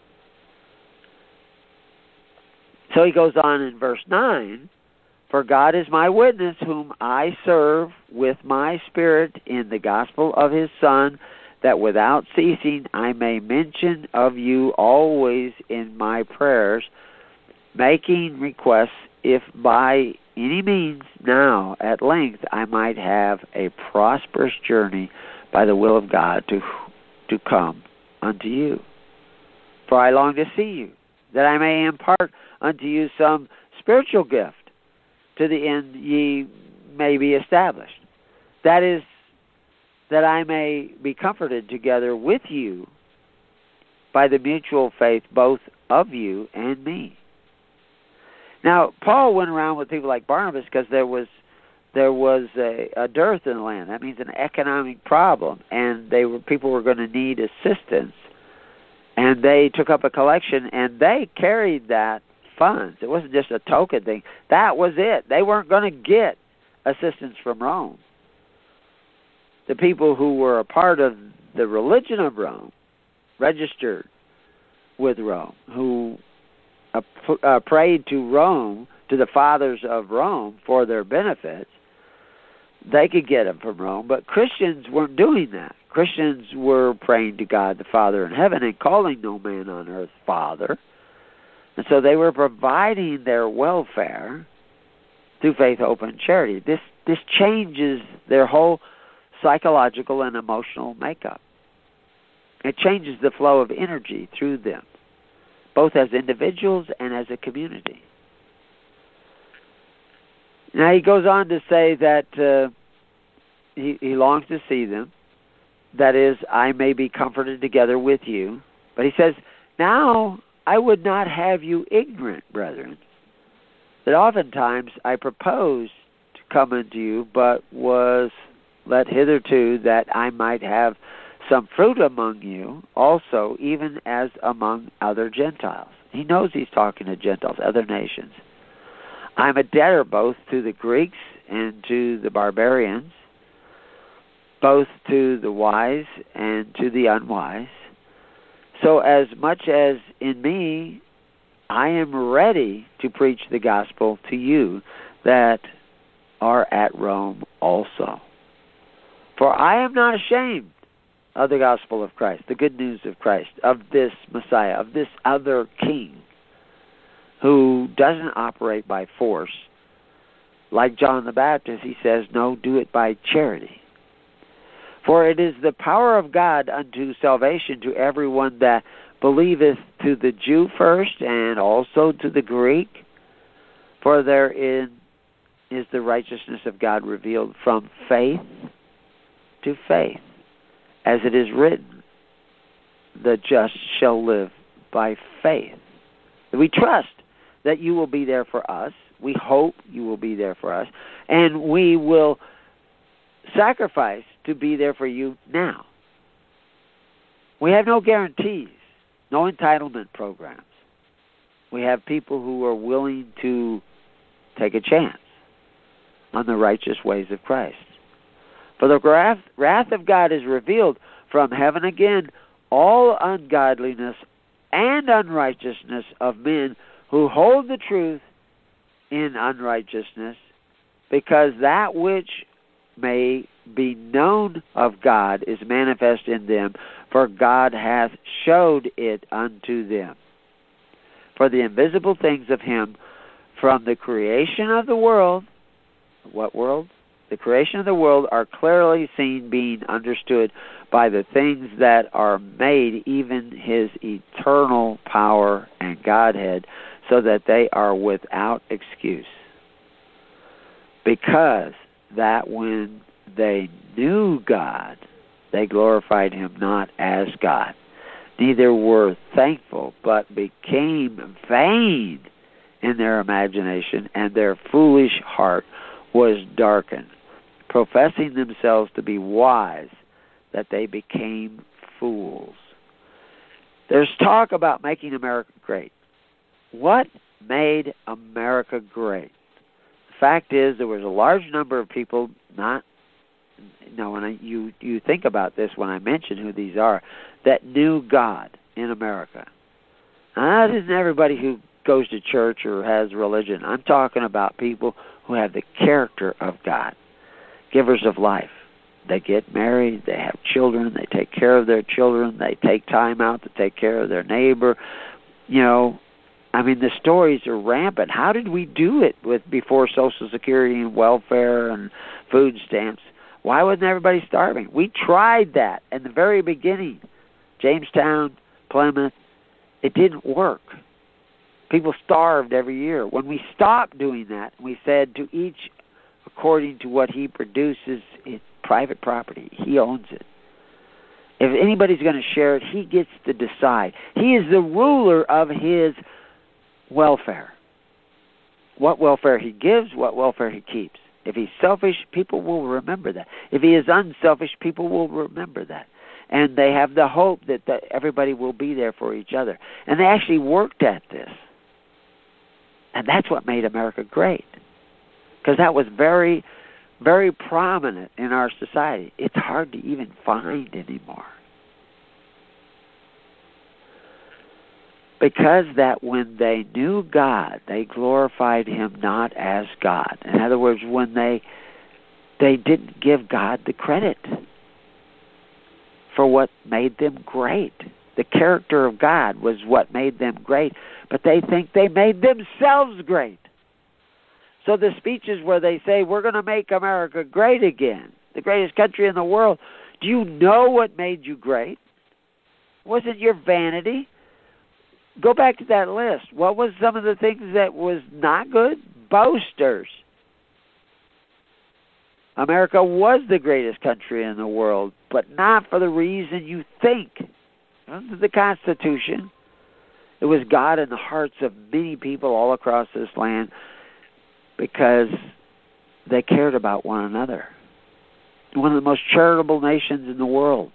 So he goes on in verse nine, for God is my witness, whom I serve with my spirit in the gospel of his Son, that without ceasing I may mention of you always in my prayers, making requests if by any means now at length I might have a prosperous journey by the will of God to to come unto you. For I long to see you, that I may impart unto you some spiritual gift, to the end ye may be established. That is, that I may be comforted together with you by the mutual faith both of you and me. Now, Paul went around with people like Barnabas because there was there was a, a dearth in the land. That means an economic problem, and they were people were going to need assistance. And they took up a collection, and they carried that funds. It wasn't just a token thing. That was it. They weren't going to get assistance from Rome. The people who were a part of the religion of Rome, registered with Rome, who uh, uh, prayed to Rome, to the fathers of Rome for their benefits, they could get them from Rome. But Christians weren't doing that. Christians were praying to God the Father in heaven and calling no man on earth Father. And so they were providing their welfare through faith, hope, and charity. This this changes their whole psychological and emotional makeup. It changes the flow of energy through them, both as individuals and as a community. Now he goes on to say that uh, he, he longs to see them. That is, I may be comforted together with you. But he says, now I would not have you ignorant, brethren, that oftentimes I proposed to come unto you, but was let hitherto that I might have some fruit among you also, even as among other Gentiles. He knows he's talking to Gentiles, other nations. I'm a debtor both to the Greeks and to the barbarians, both to the wise and to the unwise. So as much as in me, I am ready to preach the gospel to you that are at Rome also. For I am not ashamed of the gospel of Christ, the good news of Christ, of this Messiah, of this other King, who doesn't operate by force. Like John the Baptist, he says, no, do it by charity. For it is the power of God unto salvation to everyone that believeth, to the Jew first, and also to the Greek. For therein is the righteousness of God revealed from faith to faith. As it is written, the just shall live by faith. We trust that you will be there for us. We hope you will be there for us. And we will sacrifice to be there for you now. We have no guarantees, no entitlement programs. We have people who are willing to take a chance on the righteous ways of Christ. For the wrath, wrath of God is revealed from heaven again all ungodliness and unrighteousness of men who hold the truth in unrighteousness, because that which may be known of God is manifest in them, for God hath showed it unto them. For the invisible things of him from the creation of the world, what world? The creation of the world are clearly seen, being understood by the things that are made, even his eternal power and Godhead, so that they are without excuse. Because that when they knew God, they glorified him not as God, neither were thankful, but became vain in their imagination, and their foolish heart was darkened. Professing themselves to be wise, that they became fools. There's talk about making America great. What made America great? The fact is, there was a large number of people, not, you know, when I, you, you think about this when I mention who these are, that knew God in America. Now, that isn't everybody who goes to church or has religion. I'm talking about people who have the character of God. Givers of life. They get married, they have children, they take care of their children, they take time out to take care of their neighbor. You know, I mean, the stories are rampant. How did we do it with before Social Security and welfare and food stamps? Why wasn't everybody starving? We tried that in the very beginning. Jamestown, Plymouth, it didn't work. People starved every year. When we stopped doing that, we said to each according to what he produces, it's private property. He owns it. If anybody's going to share it, he gets to decide. He is the ruler of his welfare. What welfare he gives, what welfare he keeps. If he's selfish, people will remember that. If he is unselfish, people will remember that. And they have the hope that, that everybody will be there for each other. And they actually worked at this. And that's what made America great. Because that was very, very prominent in our society. It's hard to even find anymore. Because that when they knew God, they glorified him not as God. In other words, when they they didn't give God the credit for what made them great. The character of God was what made them great, but they think they made themselves great. So the speeches where they say, we're going to make America great again, the greatest country in the world, do you know what made you great? Was it your vanity? Go back to that list. What was some of the things that was not good? Boasters. America was the greatest country in the world, but not for the reason you think. It wasn't the Constitution. It was God in the hearts of many people all across this land, because they cared about one another. One of the most charitable nations in the world.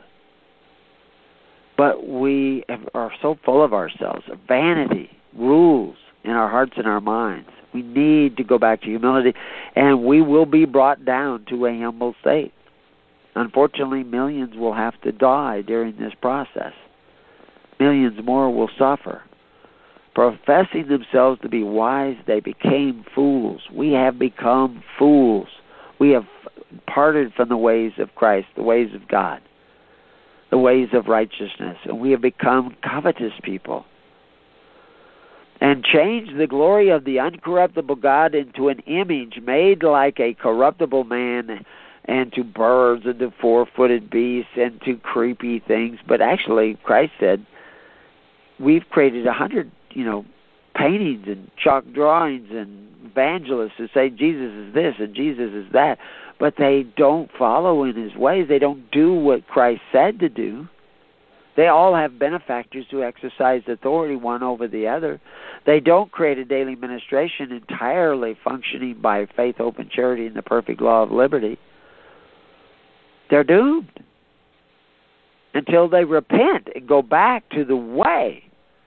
But we are so full of ourselves. Vanity rules in our hearts and our minds. We need to go back to humility, and we will be brought down to a humble state. Unfortunately, millions will have to die during this process. Millions more will suffer. Professing themselves to be wise, they became fools. We have become fools. We have parted from the ways of Christ, the ways of God, the ways of righteousness, and we have become covetous people. And changed the glory of the uncorruptible God into an image made like a corruptible man, and to birds and to four-footed beasts and to creepy things. But actually, Christ said, we've created a hundred, you know, paintings and chalk drawings and evangelists who say Jesus is this and Jesus is that, but they don't follow in his ways. They don't do what Christ said to do. They all have benefactors who exercise authority one over the other. They don't create a daily ministration entirely functioning by faith, hope, and charity in the perfect law of liberty. They're doomed until they repent and go back to the way.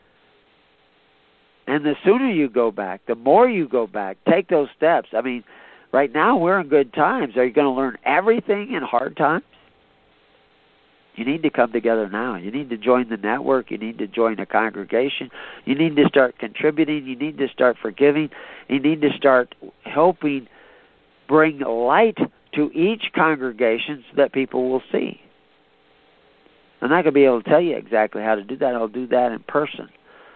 And the sooner you go back, the more you go back, take those steps. I mean, right now we're in good times. Are you going to learn everything in hard times? You need to come together now. You need to join the network. You need to join a congregation. You need to start contributing. You need to start forgiving. You need to start helping bring light to each congregation so that people will see. I'm not going to be able to tell you exactly how to do that. I'll do that in person.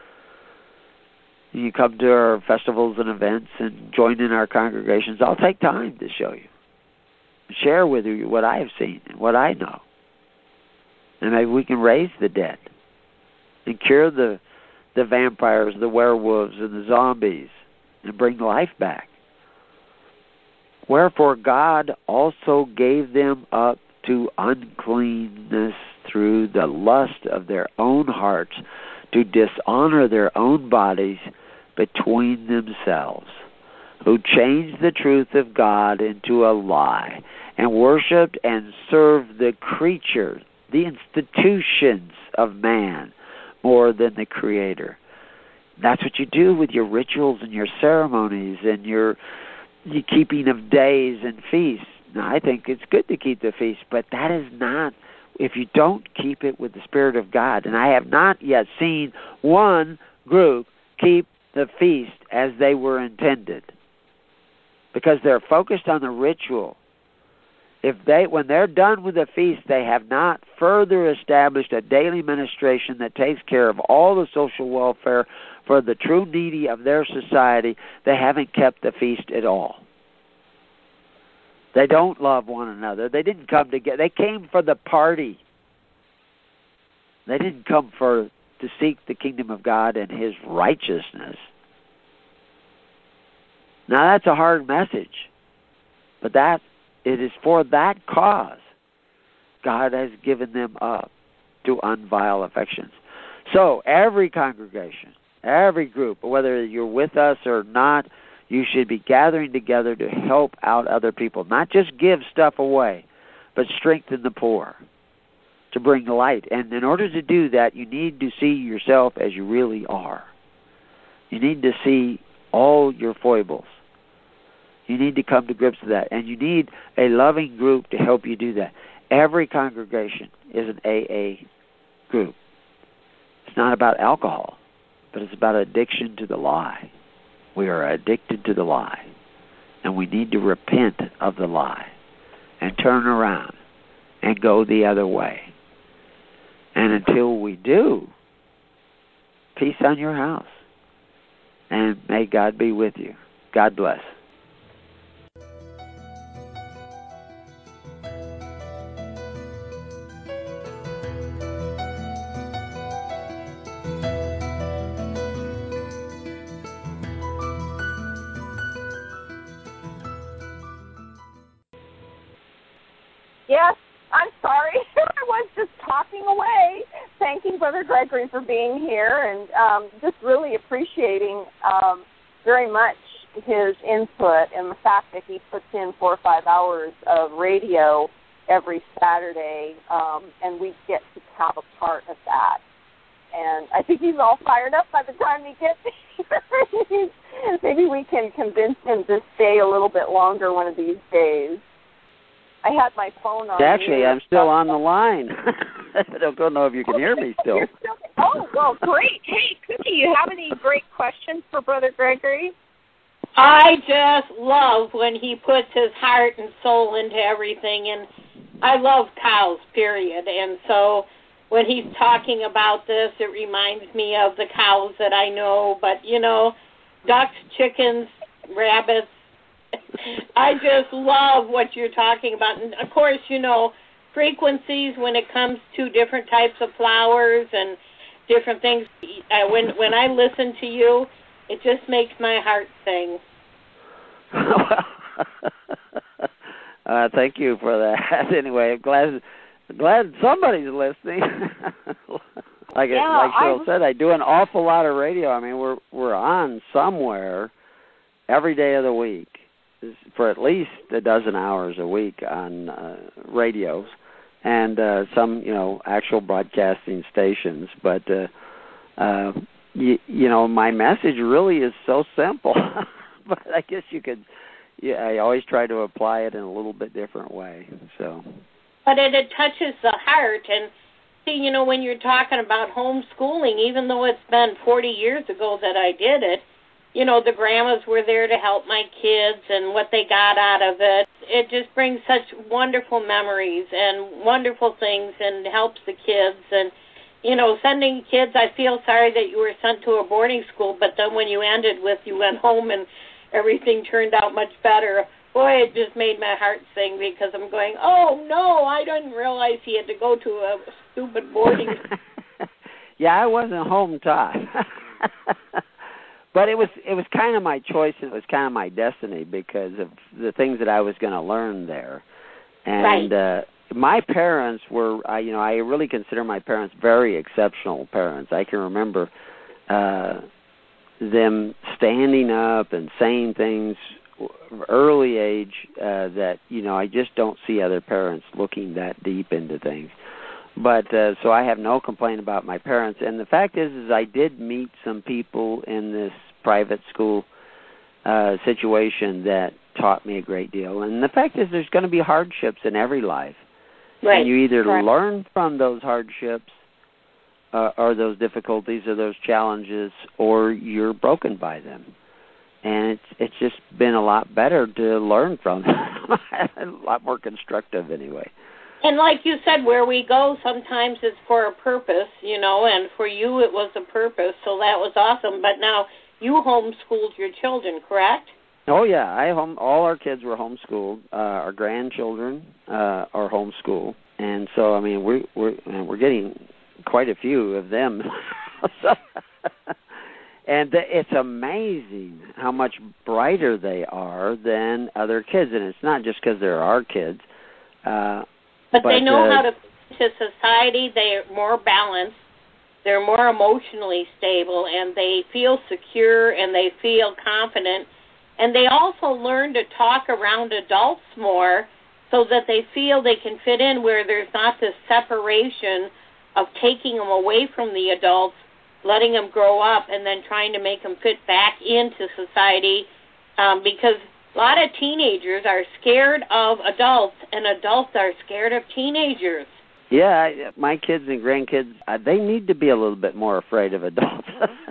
You come to our festivals and events and join in our congregations. I'll take time to show you, share with you what I have seen and what I know. And maybe we can raise the dead and cure the the vampires, the werewolves, and the zombies and bring life back. Wherefore God also gave them up to uncleanness through the lust of their own hearts, to dishonor their own bodies between themselves, who changed the truth of God into a lie, and worshipped and served the creature, the institutions of man, more than the Creator. That's what you do with your rituals and your ceremonies and your, your keeping of days and feasts. Now, I think it's good to keep the feast, but that is not, if you don't keep it with the Spirit of God. And I have not yet seen one group keep the feast as they were intended, because they're focused on the ritual. If they, when they're done with the feast, they have not further established a daily ministration that takes care of all the social welfare for the true needy of their society, they haven't kept the feast at all. They don't love one another. They didn't come together. They came for the party. They didn't come for to seek the kingdom of God and His righteousness. Now that's a hard message, but that it is for that cause God has given them up to unvile affections. So every congregation, every group, whether you're with us or not, you should be gathering together to help out other people. Not just give stuff away, but strengthen the poor, to bring light. And in order to do that, you need to see yourself as you really are. You need to see all your foibles. You need to come to grips with that. And you need a loving group to help you do that. Every congregation is an A A group. It's not about alcohol, but it's about addiction to the lie. We are addicted to the lie. And we need to repent of the lie and turn around and go the other way. And until we do, peace on your house. And may God be with you. God bless. Yes, I'm sorry. I was just talking away, thanking Brother Gregory for being here and um, just really appreciating um, very much his input and the fact that he puts in four or five hours of radio every Saturday, um, and we get to have a part of that. And I think he's all fired up by the time he gets here. Maybe we can convince him to stay a little bit longer one of these days. I had my phone on. Actually, I'm still on the line. I don't know if you can okay. hear me still. still. Oh, well, great. Hey, Cookie, you have any great questions for Brother Gregory? I just love when he puts his heart and soul into everything, and I love cows, period. And so when he's talking about this, it reminds me of the cows that I know, but, you know, ducks, chickens, rabbits, I just love what you're talking about. And, of course, you know, frequencies when it comes to different types of flowers and different things. Uh, when when I listen to you, it just makes my heart sing. uh, thank you for that. Anyway, I'm glad, glad somebody's listening. like yeah, it, like Cheryl I... said, I do an awful lot of radio. I mean, we're we're on somewhere every day of the week for at least a dozen hours a week on uh, radios and uh, some, you know, actual broadcasting stations. But, uh, uh, you, you know, my message really is so simple. But I guess you could, yeah, I always try to apply it in a little bit different way. So. but it, it touches the heart. And see, you know, when you're talking about homeschooling, even though it's been forty years ago that I did it, you know, the grandmas were there to help my kids and what they got out of it. It just brings such wonderful memories and wonderful things and helps the kids. And, you know, sending kids, I feel sorry that you were sent to a boarding school, but then when you ended with you went home and everything turned out much better, boy, it just made my heart sing because I'm going, oh, no, I didn't realize he had to go to a stupid boarding school. Yeah, I wasn't home taught. But it was it was kind of my choice, and it was kind of my destiny because of the things that I was going to learn there. And right. uh, my parents were, I, you know, I really consider my parents very exceptional parents. I can remember uh, them standing up and saying things early age uh, that, you know, I just don't see other parents looking that deep into things. But uh, so I have no complaint about my parents. And the fact is, is I did meet some people in this private school uh, situation that taught me a great deal. And the fact is, there's going to be hardships in every life. Right. And you either right. learn from those hardships uh, or those difficulties or those challenges, or you're broken by them. And it's it's just been a lot better to learn from them. A lot more constructive anyway. And like you said, where we go sometimes it's for a purpose, you know, and for you it was a purpose, so that was awesome. But now you homeschooled your children, correct? Oh, yeah. I home. All our kids were homeschooled. Uh, our grandchildren uh, are homeschooled. And so, I mean, we're, we're, we're getting quite a few of them. so, and it's amazing how much brighter they are than other kids. And it's not just because they're our kids. Uh, But, but they know uh, how to fit into society. They're more balanced. They're more emotionally stable, and they feel secure, and they feel confident. And they also learn to talk around adults more so that they feel they can fit in where there's not this separation of taking them away from the adults, letting them grow up, and then trying to make them fit back into society um, because a lot of teenagers are scared of adults, and adults are scared of teenagers. Yeah, I, my kids and grandkids, uh, they need to be a little bit more afraid of adults.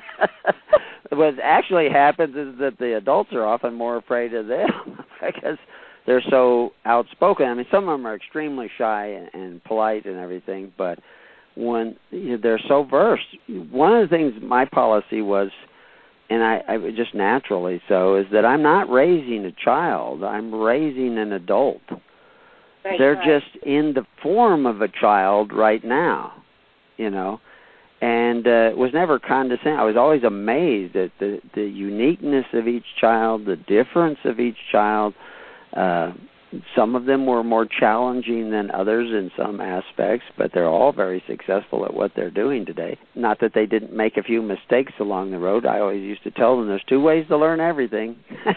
What actually happens is that the adults are often more afraid of them because they're so outspoken. I mean, some of them are extremely shy and, and polite and everything, but when you know, they're so versed. One of the things my policy was, and I, I just naturally so, is that I'm not raising a child. I'm raising an adult. Right, They're right. just in the form of a child right now, you know, and uh, was never condescending. I was always amazed at the, the uniqueness of each child, the difference of each child. Uh, some of them were more challenging than others in some aspects, but they're all very successful at what they're doing today. Not that they didn't make a few mistakes along the road. I always used to tell them there's two ways to learn everything,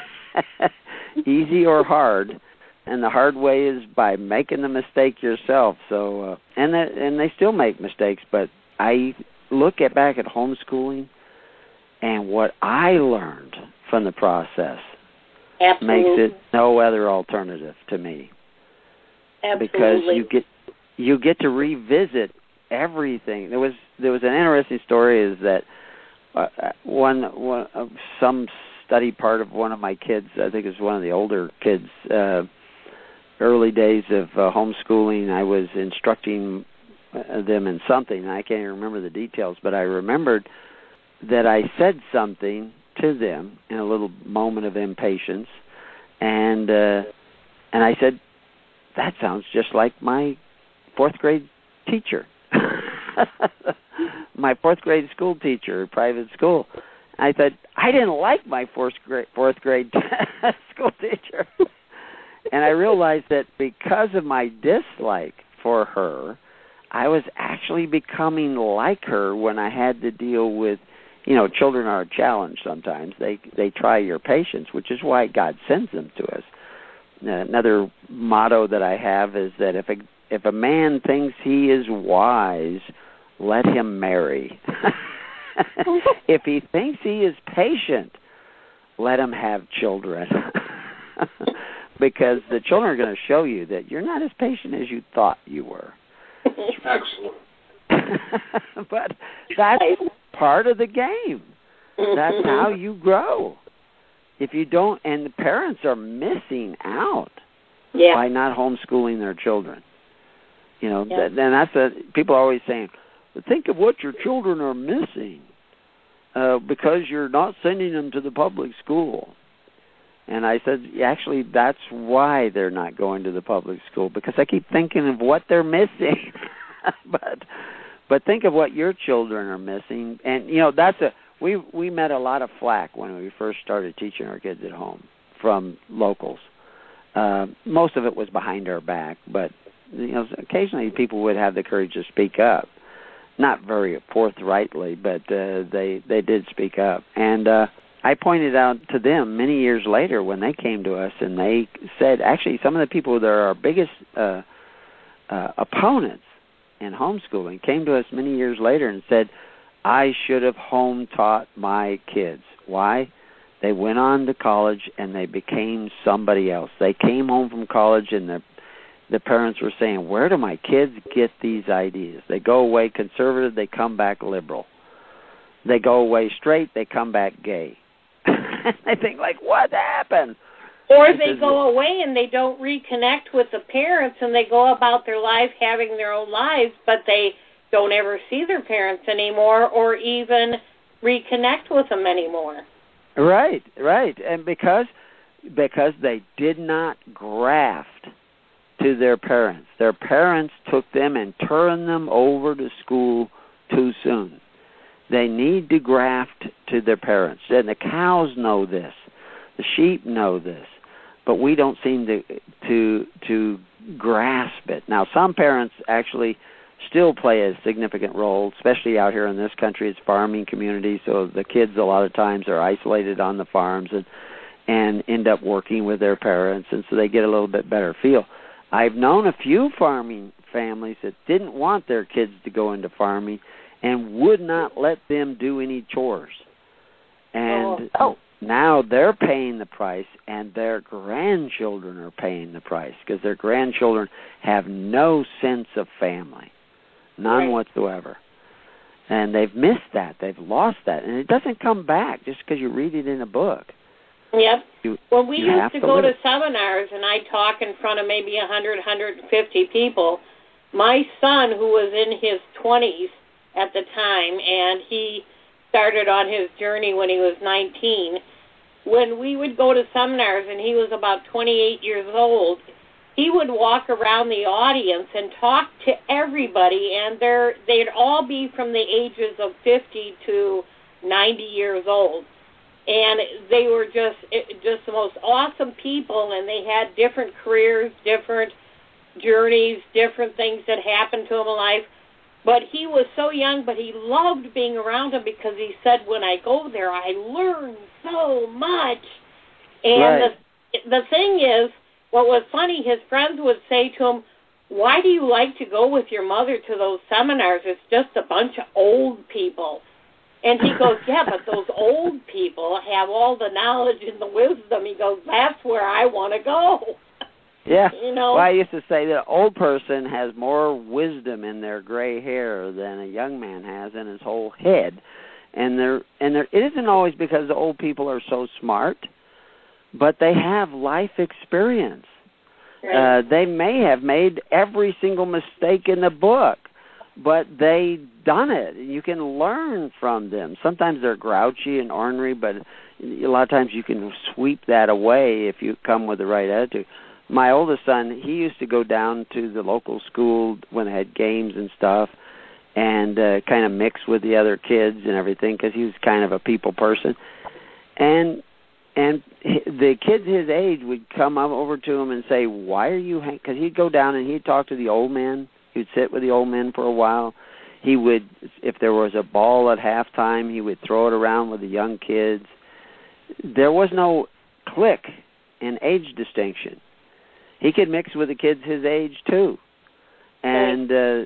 easy or hard. And the hard way is by making the mistake yourself. So, uh, and that, and they still make mistakes. But I look at back at homeschooling, and what I learned from the process Absolutely. makes it no other alternative to me. Absolutely. Because you get you get to revisit everything. There was there was an interesting story. Is that uh, one one uh, some study part of one of my kids? I think it was one of the older kids. Uh, early days of uh, homeschooling, I was instructing uh, them in something. I can't even remember the details, but I remembered that I said something to them in a little moment of impatience, and uh, and I said, that sounds just like my fourth grade teacher, my fourth grade school teacher, private school. I said, I didn't like my fourth grade, fourth grade school teacher. And I realized that because of my dislike for her, I was actually becoming like her when I had to deal with, you know, children are a challenge sometimes. They they try your patience, which is why God sends them to us. Another motto that I have is that if a, if a man thinks he is wise, let him marry. If he thinks he is patient, let him have children. because the children are going to show you that you're not as patient as you thought you were. Excellent. But that's part of the game. That's how you grow. If you don't, and the parents are missing out yeah. by not homeschooling their children. You know, yeah. th- then that's a, people are always saying, think of what your children are missing uh, because you're not sending them to the public school. And I said, actually, that's why they're not going to the public school, because I keep thinking of what they're missing. but but think of what your children are missing. And, you know, that's a we we met a lot of flack when we first started teaching our kids at home from locals. Uh, most of it was behind our back, but, you know, occasionally people would have the courage to speak up. Not very forthrightly, but uh, they, they did speak up. And uh, I pointed out to them many years later when they came to us and they said, actually, some of the people that are our biggest uh, uh, opponents in homeschooling came to us many years later and said, I should have home taught my kids. Why? They went on to college and they became somebody else. They came home from college and the the parents were saying, where do my kids get these ideas? They go away conservative, they come back liberal. They go away straight, they come back gay. I think, like, what happened? Or they go away and they don't reconnect with the parents and they go about their life having their own lives, but they don't ever see their parents anymore or even reconnect with them anymore. Right, right. And because because they did not graft to their parents. Their parents took them and turned them over to school too soon. They need to graft to their parents. And the cows know this. The sheep know this. But we don't seem to to to grasp it. Now, some parents actually still play a significant role, especially out here in this country. It's farming community, so the kids a lot of times are isolated on the farms and, and end up working with their parents, and so they get a little bit better feel. I've known a few farming families that didn't want their kids to go into farming and would not let them do any chores. And oh. now they're paying the price, and their grandchildren are paying the price because their grandchildren have no sense of family, none right. whatsoever. And they've missed that. They've lost that. And it doesn't come back just because you read it in a book. Yep. You, well, we you used to, to go live. to seminars, and I'd talk in front of maybe one hundred, one hundred fifty people. My son, who was in his twenties at the time, and he started on his journey when he was nineteen, when we would go to seminars, and he was about twenty-eight years old, he would walk around the audience and talk to everybody, and they're, they'd all be from the ages of fifty to ninety years old. And they were just just the most awesome people, and they had different careers, different journeys, different things that happened to them in life. But he was so young, but he loved being around them because he said, when I go there, I learn so much. And right. the, the thing is, what was funny, his friends would say to him, why do you like to go with your mother to those seminars? It's just a bunch of old people. And he goes, yeah, but those old people have all the knowledge and the wisdom. He goes, that's where I want to go. Yeah. You know? Well, I used to say that an old person has more wisdom in their gray hair than a young man has in his whole head. And there, and there, it isn't always because the old people are so smart, but they have life experience. Right. Uh, they may have made every single mistake in the book, but they done it. You can learn from them. Sometimes they're grouchy and ornery, but a lot of times you can sweep that away if you come with the right attitude. My oldest son, he used to go down to the local school when they had games and stuff and uh, kind of mix with the other kids and everything because he was kind of a people person. And and the kids his age would come up over to him and say, why are you hang-? Because he'd go down and he'd talk to the old men. He'd sit with the old men for a while. He would, if there was a ball at halftime, he would throw it around with the young kids. There was no clique in age distinction. He could mix with the kids his age, too. And uh,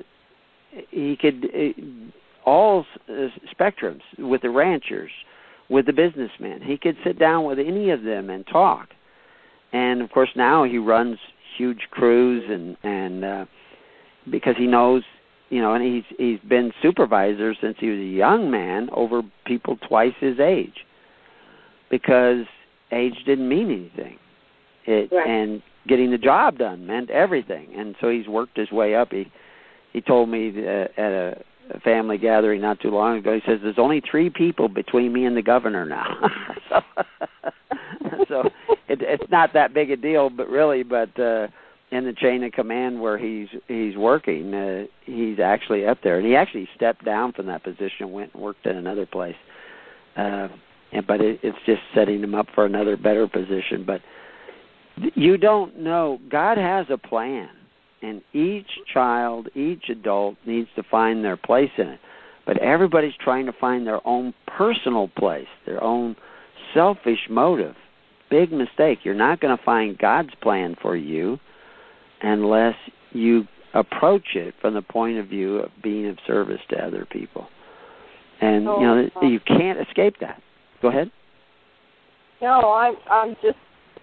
he could, uh, all uh, spectrums, with the ranchers, with the businessmen. He could sit down with any of them and talk. and of course now he runs huge crews, and and uh, because he knows, you know, and he's he's been supervisor since he was a young man over people twice his age, because age didn't mean anything, it right. and getting the job done meant everything, and so he's worked his way up. He he told me uh, at a, a family gathering not too long ago, he says, there's only three people between me and the governor now. so so it, it's not that big a deal, but really, but uh, in the chain of command where he's he's working, uh, he's actually up there. And he actually stepped down from that position and went and worked in another place. Uh, and, but it, it's just setting him up for another better position. But you don't know. God has a plan. And each child, each adult needs to find their place in it. But everybody's trying to find their own personal place, their own selfish motive. Big mistake. You're not going to find God's plan for you unless you approach it from the point of view of being of service to other people. And, oh, you know, oh. you can't escape that. Go ahead. No, I'm, I'm just...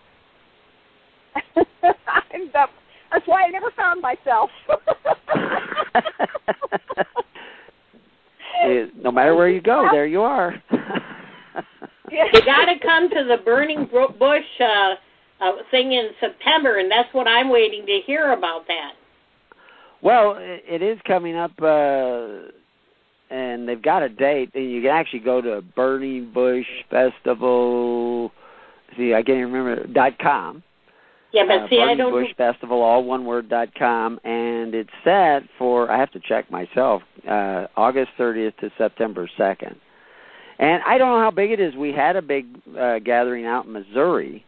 I'm the, that's why I never found myself. it, no matter where you go, there you are. You got to come to the Burning Bush uh, uh, thing in September, and that's what I'm waiting to hear about that. Well, it, it is coming up, uh, and they've got a date. And you can actually go to Burning Bush Festival. See, I can't even remember dot com. Yeah, but uh, see, Burning I don't. Bush Festival, all one word dot com, and it's set for, I have to check myself, uh, August thirtieth to September second. And I don't know how big it is. We had a big uh, gathering out in Missouri,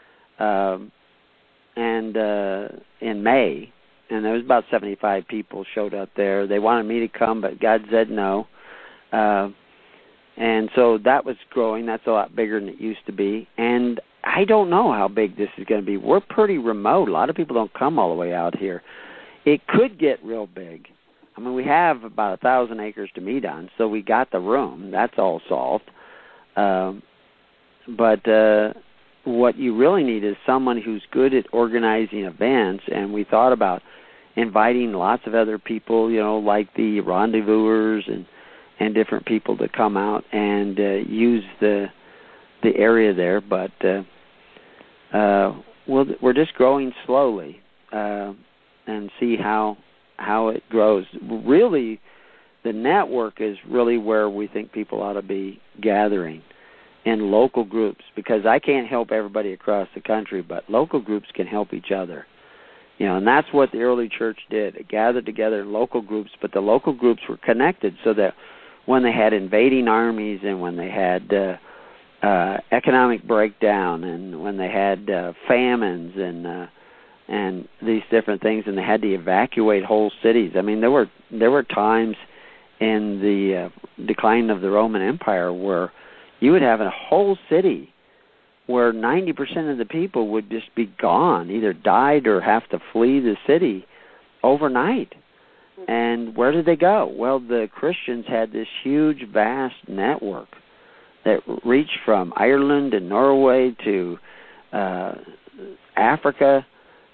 um, and uh, in May, and there was about seventy-five people showed up there. They wanted me to come, but God said no. Uh, and so that was growing. That's a lot bigger than it used to be. And I don't know how big this is going to be. We're pretty remote. A lot of people don't come all the way out here. It could get real big. I mean, we have about a thousand acres to meet on, so we got the room. That's all solved. Um, but uh, what you really need is someone who's good at organizing events, and we thought about inviting lots of other people, you know, like the rendezvousers and, and different people to come out and uh, use the the area there. But uh, uh, we'll, we're just growing slowly uh, and see how how it grows. Really, the network is really where we think people ought to be gathering in local groups, because I can't help everybody across the country, but local groups can help each other. You know, and that's what the early church did. It gathered together in local groups, but the local groups were connected so that when they had invading armies and when they had uh, uh, economic breakdown and when they had uh, famines and uh, and these different things, and they had to evacuate whole cities. I mean, there were there were times in the uh, decline of the Roman Empire where you would have a whole city where ninety percent of the people would just be gone, either died or have to flee the city overnight. And where did they go? Well, the Christians had this huge, vast network that reached from Ireland and Norway to uh, Africa.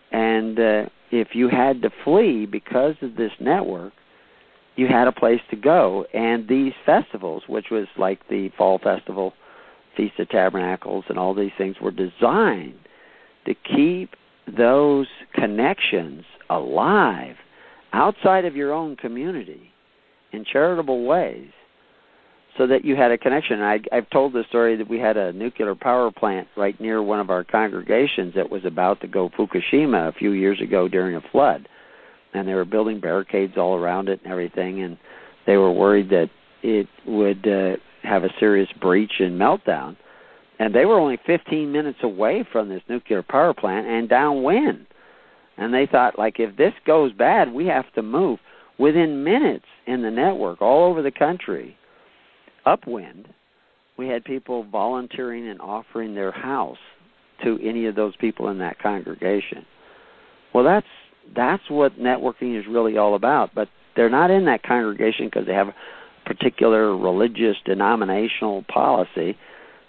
And uh, if you had to flee because of this network, you had a place to go. And these festivals, which was like the Fall Festival, Feast of Tabernacles, and all these things, were designed to keep those connections alive outside of your own community in charitable ways, so that you had a connection. I, I've told the story that we had a nuclear power plant right near one of our congregations that was about to go Fukushima a few years ago during a flood. And they were building barricades all around it and everything, and they were worried that it would uh, have a serious breach and meltdown. And they were only fifteen minutes away from this nuclear power plant and downwind. And they thought, like, if this goes bad, we have to move. Within minutes in the network all over the country, upwind, we had people volunteering and offering their house to any of those people in that congregation. Well, that's that's what networking is really all about. But they're not in that congregation because they have a particular religious denominational policy.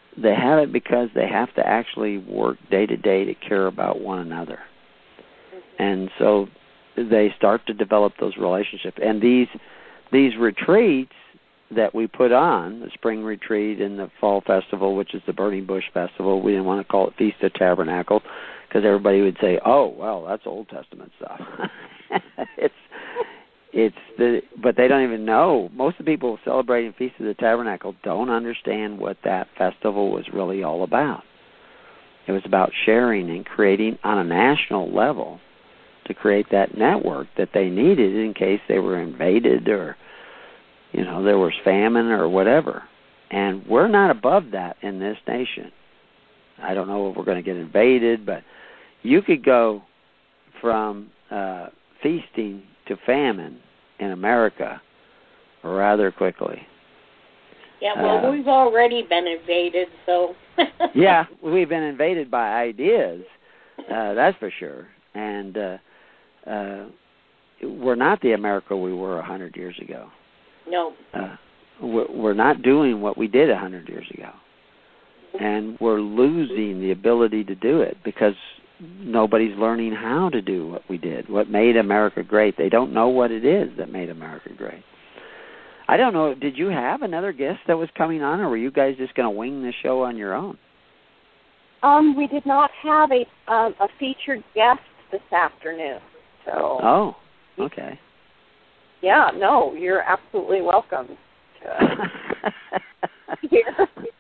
they have it because they have to actually work day to day to care about one another. And so they start to develop those relationships. And these these retreats that we put on, the spring retreat and the fall festival, which is the Burning Bush Festival, we didn't want to call it Feast of Tabernacle because everybody would say, oh, well, that's Old Testament stuff. it's it's the but they don't even know. Most of the people celebrating Feast of the Tabernacle don't understand what that festival was really all about. It was about sharing and creating on a national level to create that network that they needed in case they were invaded or, you know, there was famine or whatever. And we're not above that in this nation. I don't know if we're going to get invaded, but you could go from uh, feasting to famine in America rather quickly. Yeah, well, uh, we've already been invaded, so... yeah, we've been invaded by ideas, uh, that's for sure. And uh, uh, we're not the America we were one hundred years ago. No. Uh, we're not doing what we did one hundred years ago. And we're losing the ability to do it because nobody's learning how to do what we did, what made America great. They don't know what it is that made America great. I don't know, did you have another guest that was coming on, or were you guys just going to wing the show on your own? Um, we did not have a um, a featured guest this afternoon. So. Oh, okay. Yeah, no, you're absolutely welcome to here.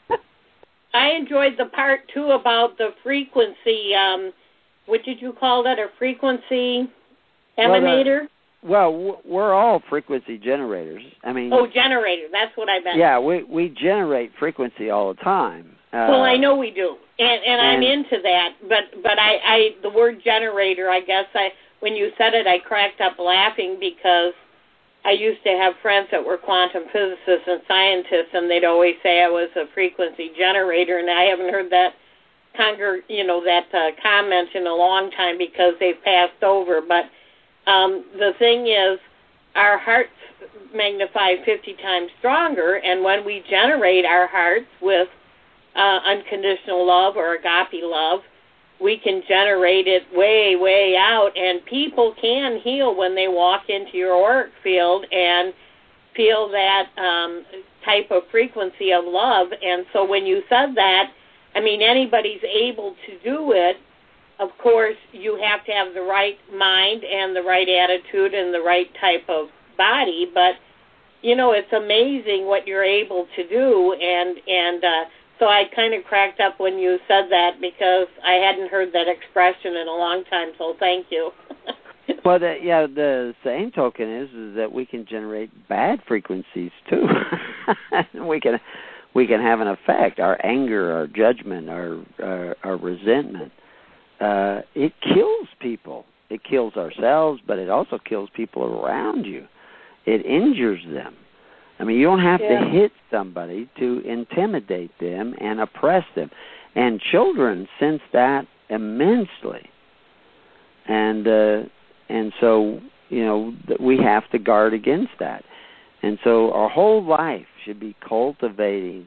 I enjoyed the part, too, about the frequency. Um, what did you call that, a frequency emanator? Well, the, well, we're all frequency generators. I mean, Oh, generator, that's what I meant. Yeah, we, we generate frequency all the time. Uh, well, I know we do, and, and, and I'm into that, but, but I, I the word generator, I guess, I when you said it, I cracked up laughing because I used to have friends that were quantum physicists and scientists, and they'd always say I was a frequency generator, and I haven't heard that congr- you know, that uh, comment in a long time because they've passed over. But um, the thing is, our hearts magnify fifty times stronger, and when we generate our hearts with uh, unconditional love or agape love, we can generate it way, way out, and people can heal when they walk into your auric field and feel that um, type of frequency of love. And so when you said that, I mean, anybody's able to do it. Of course, you have to have the right mind and the right attitude and the right type of body, but, you know, it's amazing what you're able to do, and, and uh, so I kind of cracked up when you said that because I hadn't heard that expression in a long time, so thank you. Well, the, yeah, the same token is, is that we can generate bad frequencies, too. we can we can have an effect. Our anger, our judgment, our, our, our resentment, uh, it kills people. It kills ourselves, but it also kills people around you. It injures them. I mean, you don't have yeah. to hit somebody to intimidate them and oppress them. And children sense that immensely. And uh, and so, you know, we have to guard against that. And so our whole life should be cultivating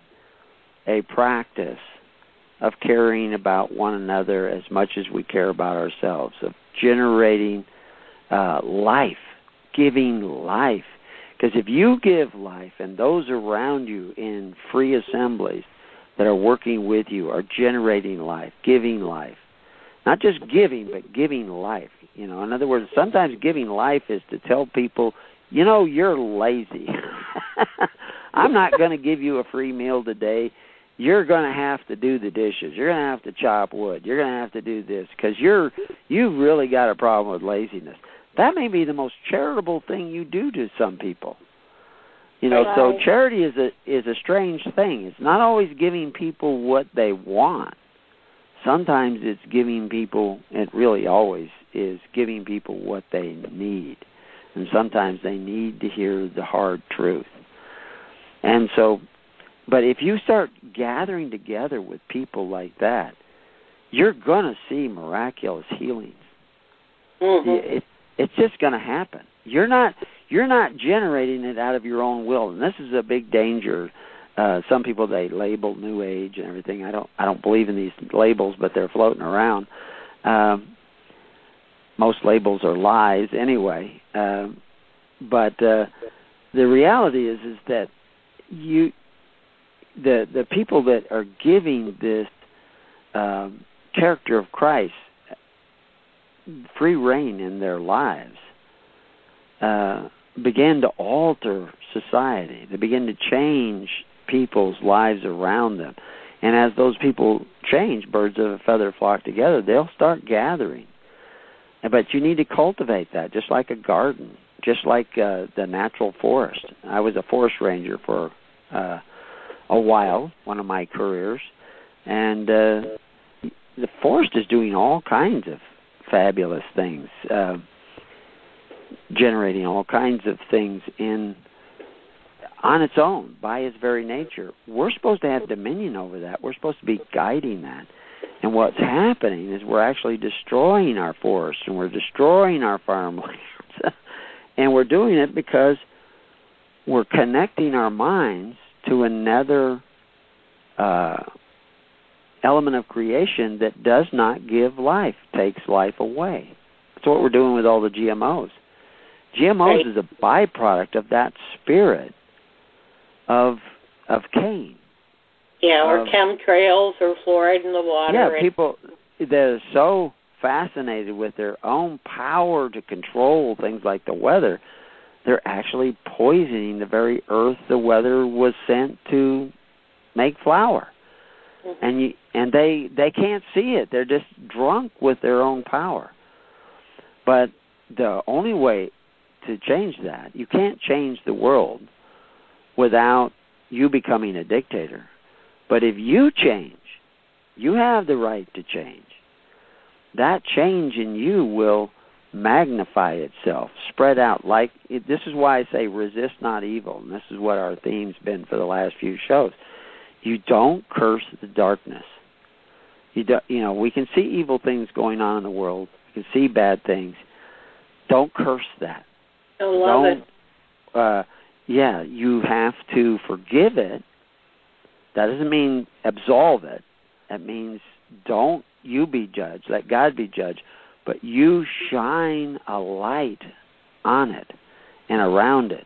a practice of caring about one another as much as we care about ourselves, of generating uh, life, giving life. Because if you give life and those around you in free assemblies that are working with you are generating life, giving life, not just giving, but giving life. You know, in other words, sometimes giving life is to tell people, you know, you're lazy. I'm not going to give you a free meal today. You're going to have to do the dishes. You're going to have to chop wood. You're going to have to do this because you're you've really got a problem with laziness. That may be the most charitable thing you do to some people. You know, right. So charity is a is a strange thing. It's not always giving people what they want. Sometimes it's giving people, it really always is giving people what they need. And sometimes they need to hear the hard truth. And so, but if you start gathering together with people like that, you're going to see miraculous healings. Mm-hmm. It, it's just going to happen. You're not you're not generating it out of your own will. And this is a big danger Uh, some people, they label New Age and everything. I don't I don't believe in these labels, but they're floating around. Um, most labels are lies anyway. Uh, but uh, the reality is is that you the the people that are giving this um, character of Christ free reign in their lives uh, begin to alter society. They begin to change people's lives around them. And as those people change, birds of a feather flock together, they'll start gathering. But you need to cultivate that, just like a garden, just like uh, the natural forest. I was a forest ranger for uh, a while, one of my careers, and uh, the forest is doing all kinds of fabulous things, uh, generating all kinds of things in on its own, by its very nature. We're supposed to have dominion over that. We're supposed to be guiding that. And what's happening is we're actually destroying our forests, and we're destroying our farmlands. And we're doing it because we're connecting our minds to another uh, element of creation that does not give life, takes life away. That's what we're doing with all the G M Os. G M Os right. is a byproduct of that spirit of of Cain. Yeah, or um, chemtrails or fluoride in the water. Yeah, people, they're so fascinated with their own power to control things like the weather, they're actually poisoning the very earth the weather was sent to make flower. Mm-hmm. And you, and they they can't see it. They're just drunk with their own power. But the only way to change that, you can't change the world without you becoming a dictator. But if you change, you have the right to change. That change in you will magnify itself, spread out. Like it, this is why I say resist not evil, and this is what our theme's been for the last few shows. You don't curse the darkness. You do, you know, we can see evil things going on in the world. We can see bad things. Don't curse that. I love don't, it. Uh, yeah, you have to forgive it. That doesn't mean absolve it. That means don't you be judged. Let God be judged. But you shine a light on it and around it.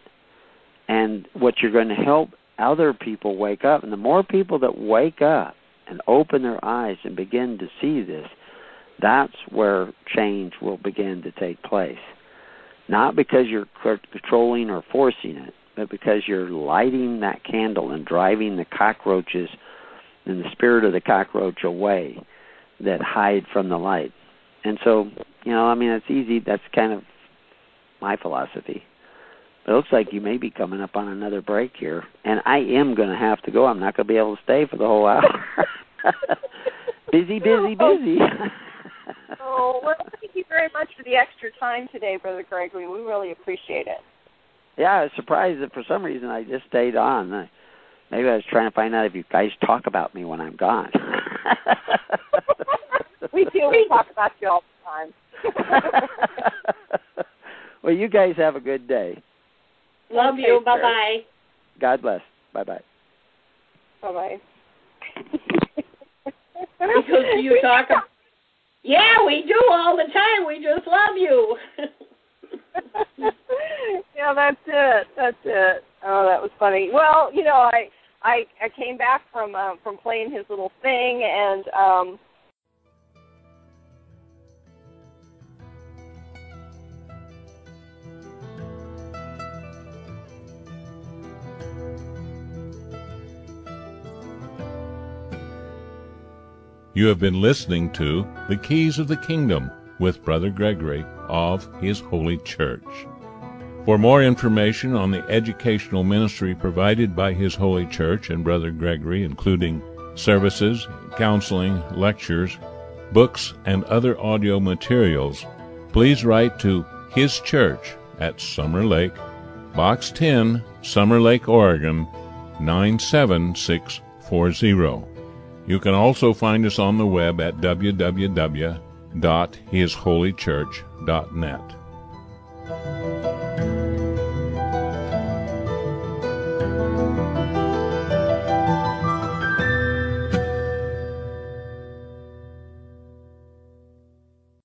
And what you're going to help other people wake up. And the more people that wake up and open their eyes and begin to see this, that's where change will begin to take place. Not because you're controlling or forcing it, but because you're lighting that candle and driving the cockroaches and the spirit of the cockroach away that hide from the light. And so, you know, I mean, it's easy. That's kind of my philosophy. But it looks like you may be coming up on another break here. And I am going to have to go. I'm not going to be able to stay for the whole hour. busy, busy, busy. Oh, well, thank you very much for the extra time today, Brother Gregory. We really appreciate it. Yeah, I was surprised that for some reason I just stayed on. Maybe I was trying to find out if you guys talk about me when I'm gone. We do. We talk about you all the time. Well, you guys have a good day. Love okay, you. Bye-bye. God bless. Bye-bye. Bye-bye. Because you talk about... Yeah, we do all the time. We just love you. Yeah, that's it. That's it. Oh, that was funny. Well, you know, I I, I came back from uh, from playing his little thing, and um, You have been listening to The Keys of the Kingdom with Brother Gregory of His Holy Church. For more information on the educational ministry provided by His Holy Church and Brother Gregory, including services, counseling, lectures, books, and other audio materials, please write to His Church at Summer Lake, Box ten, Summer Lake, Oregon, nine seven six four zero. You can also find us on the web at w w w dot his holy church dot net.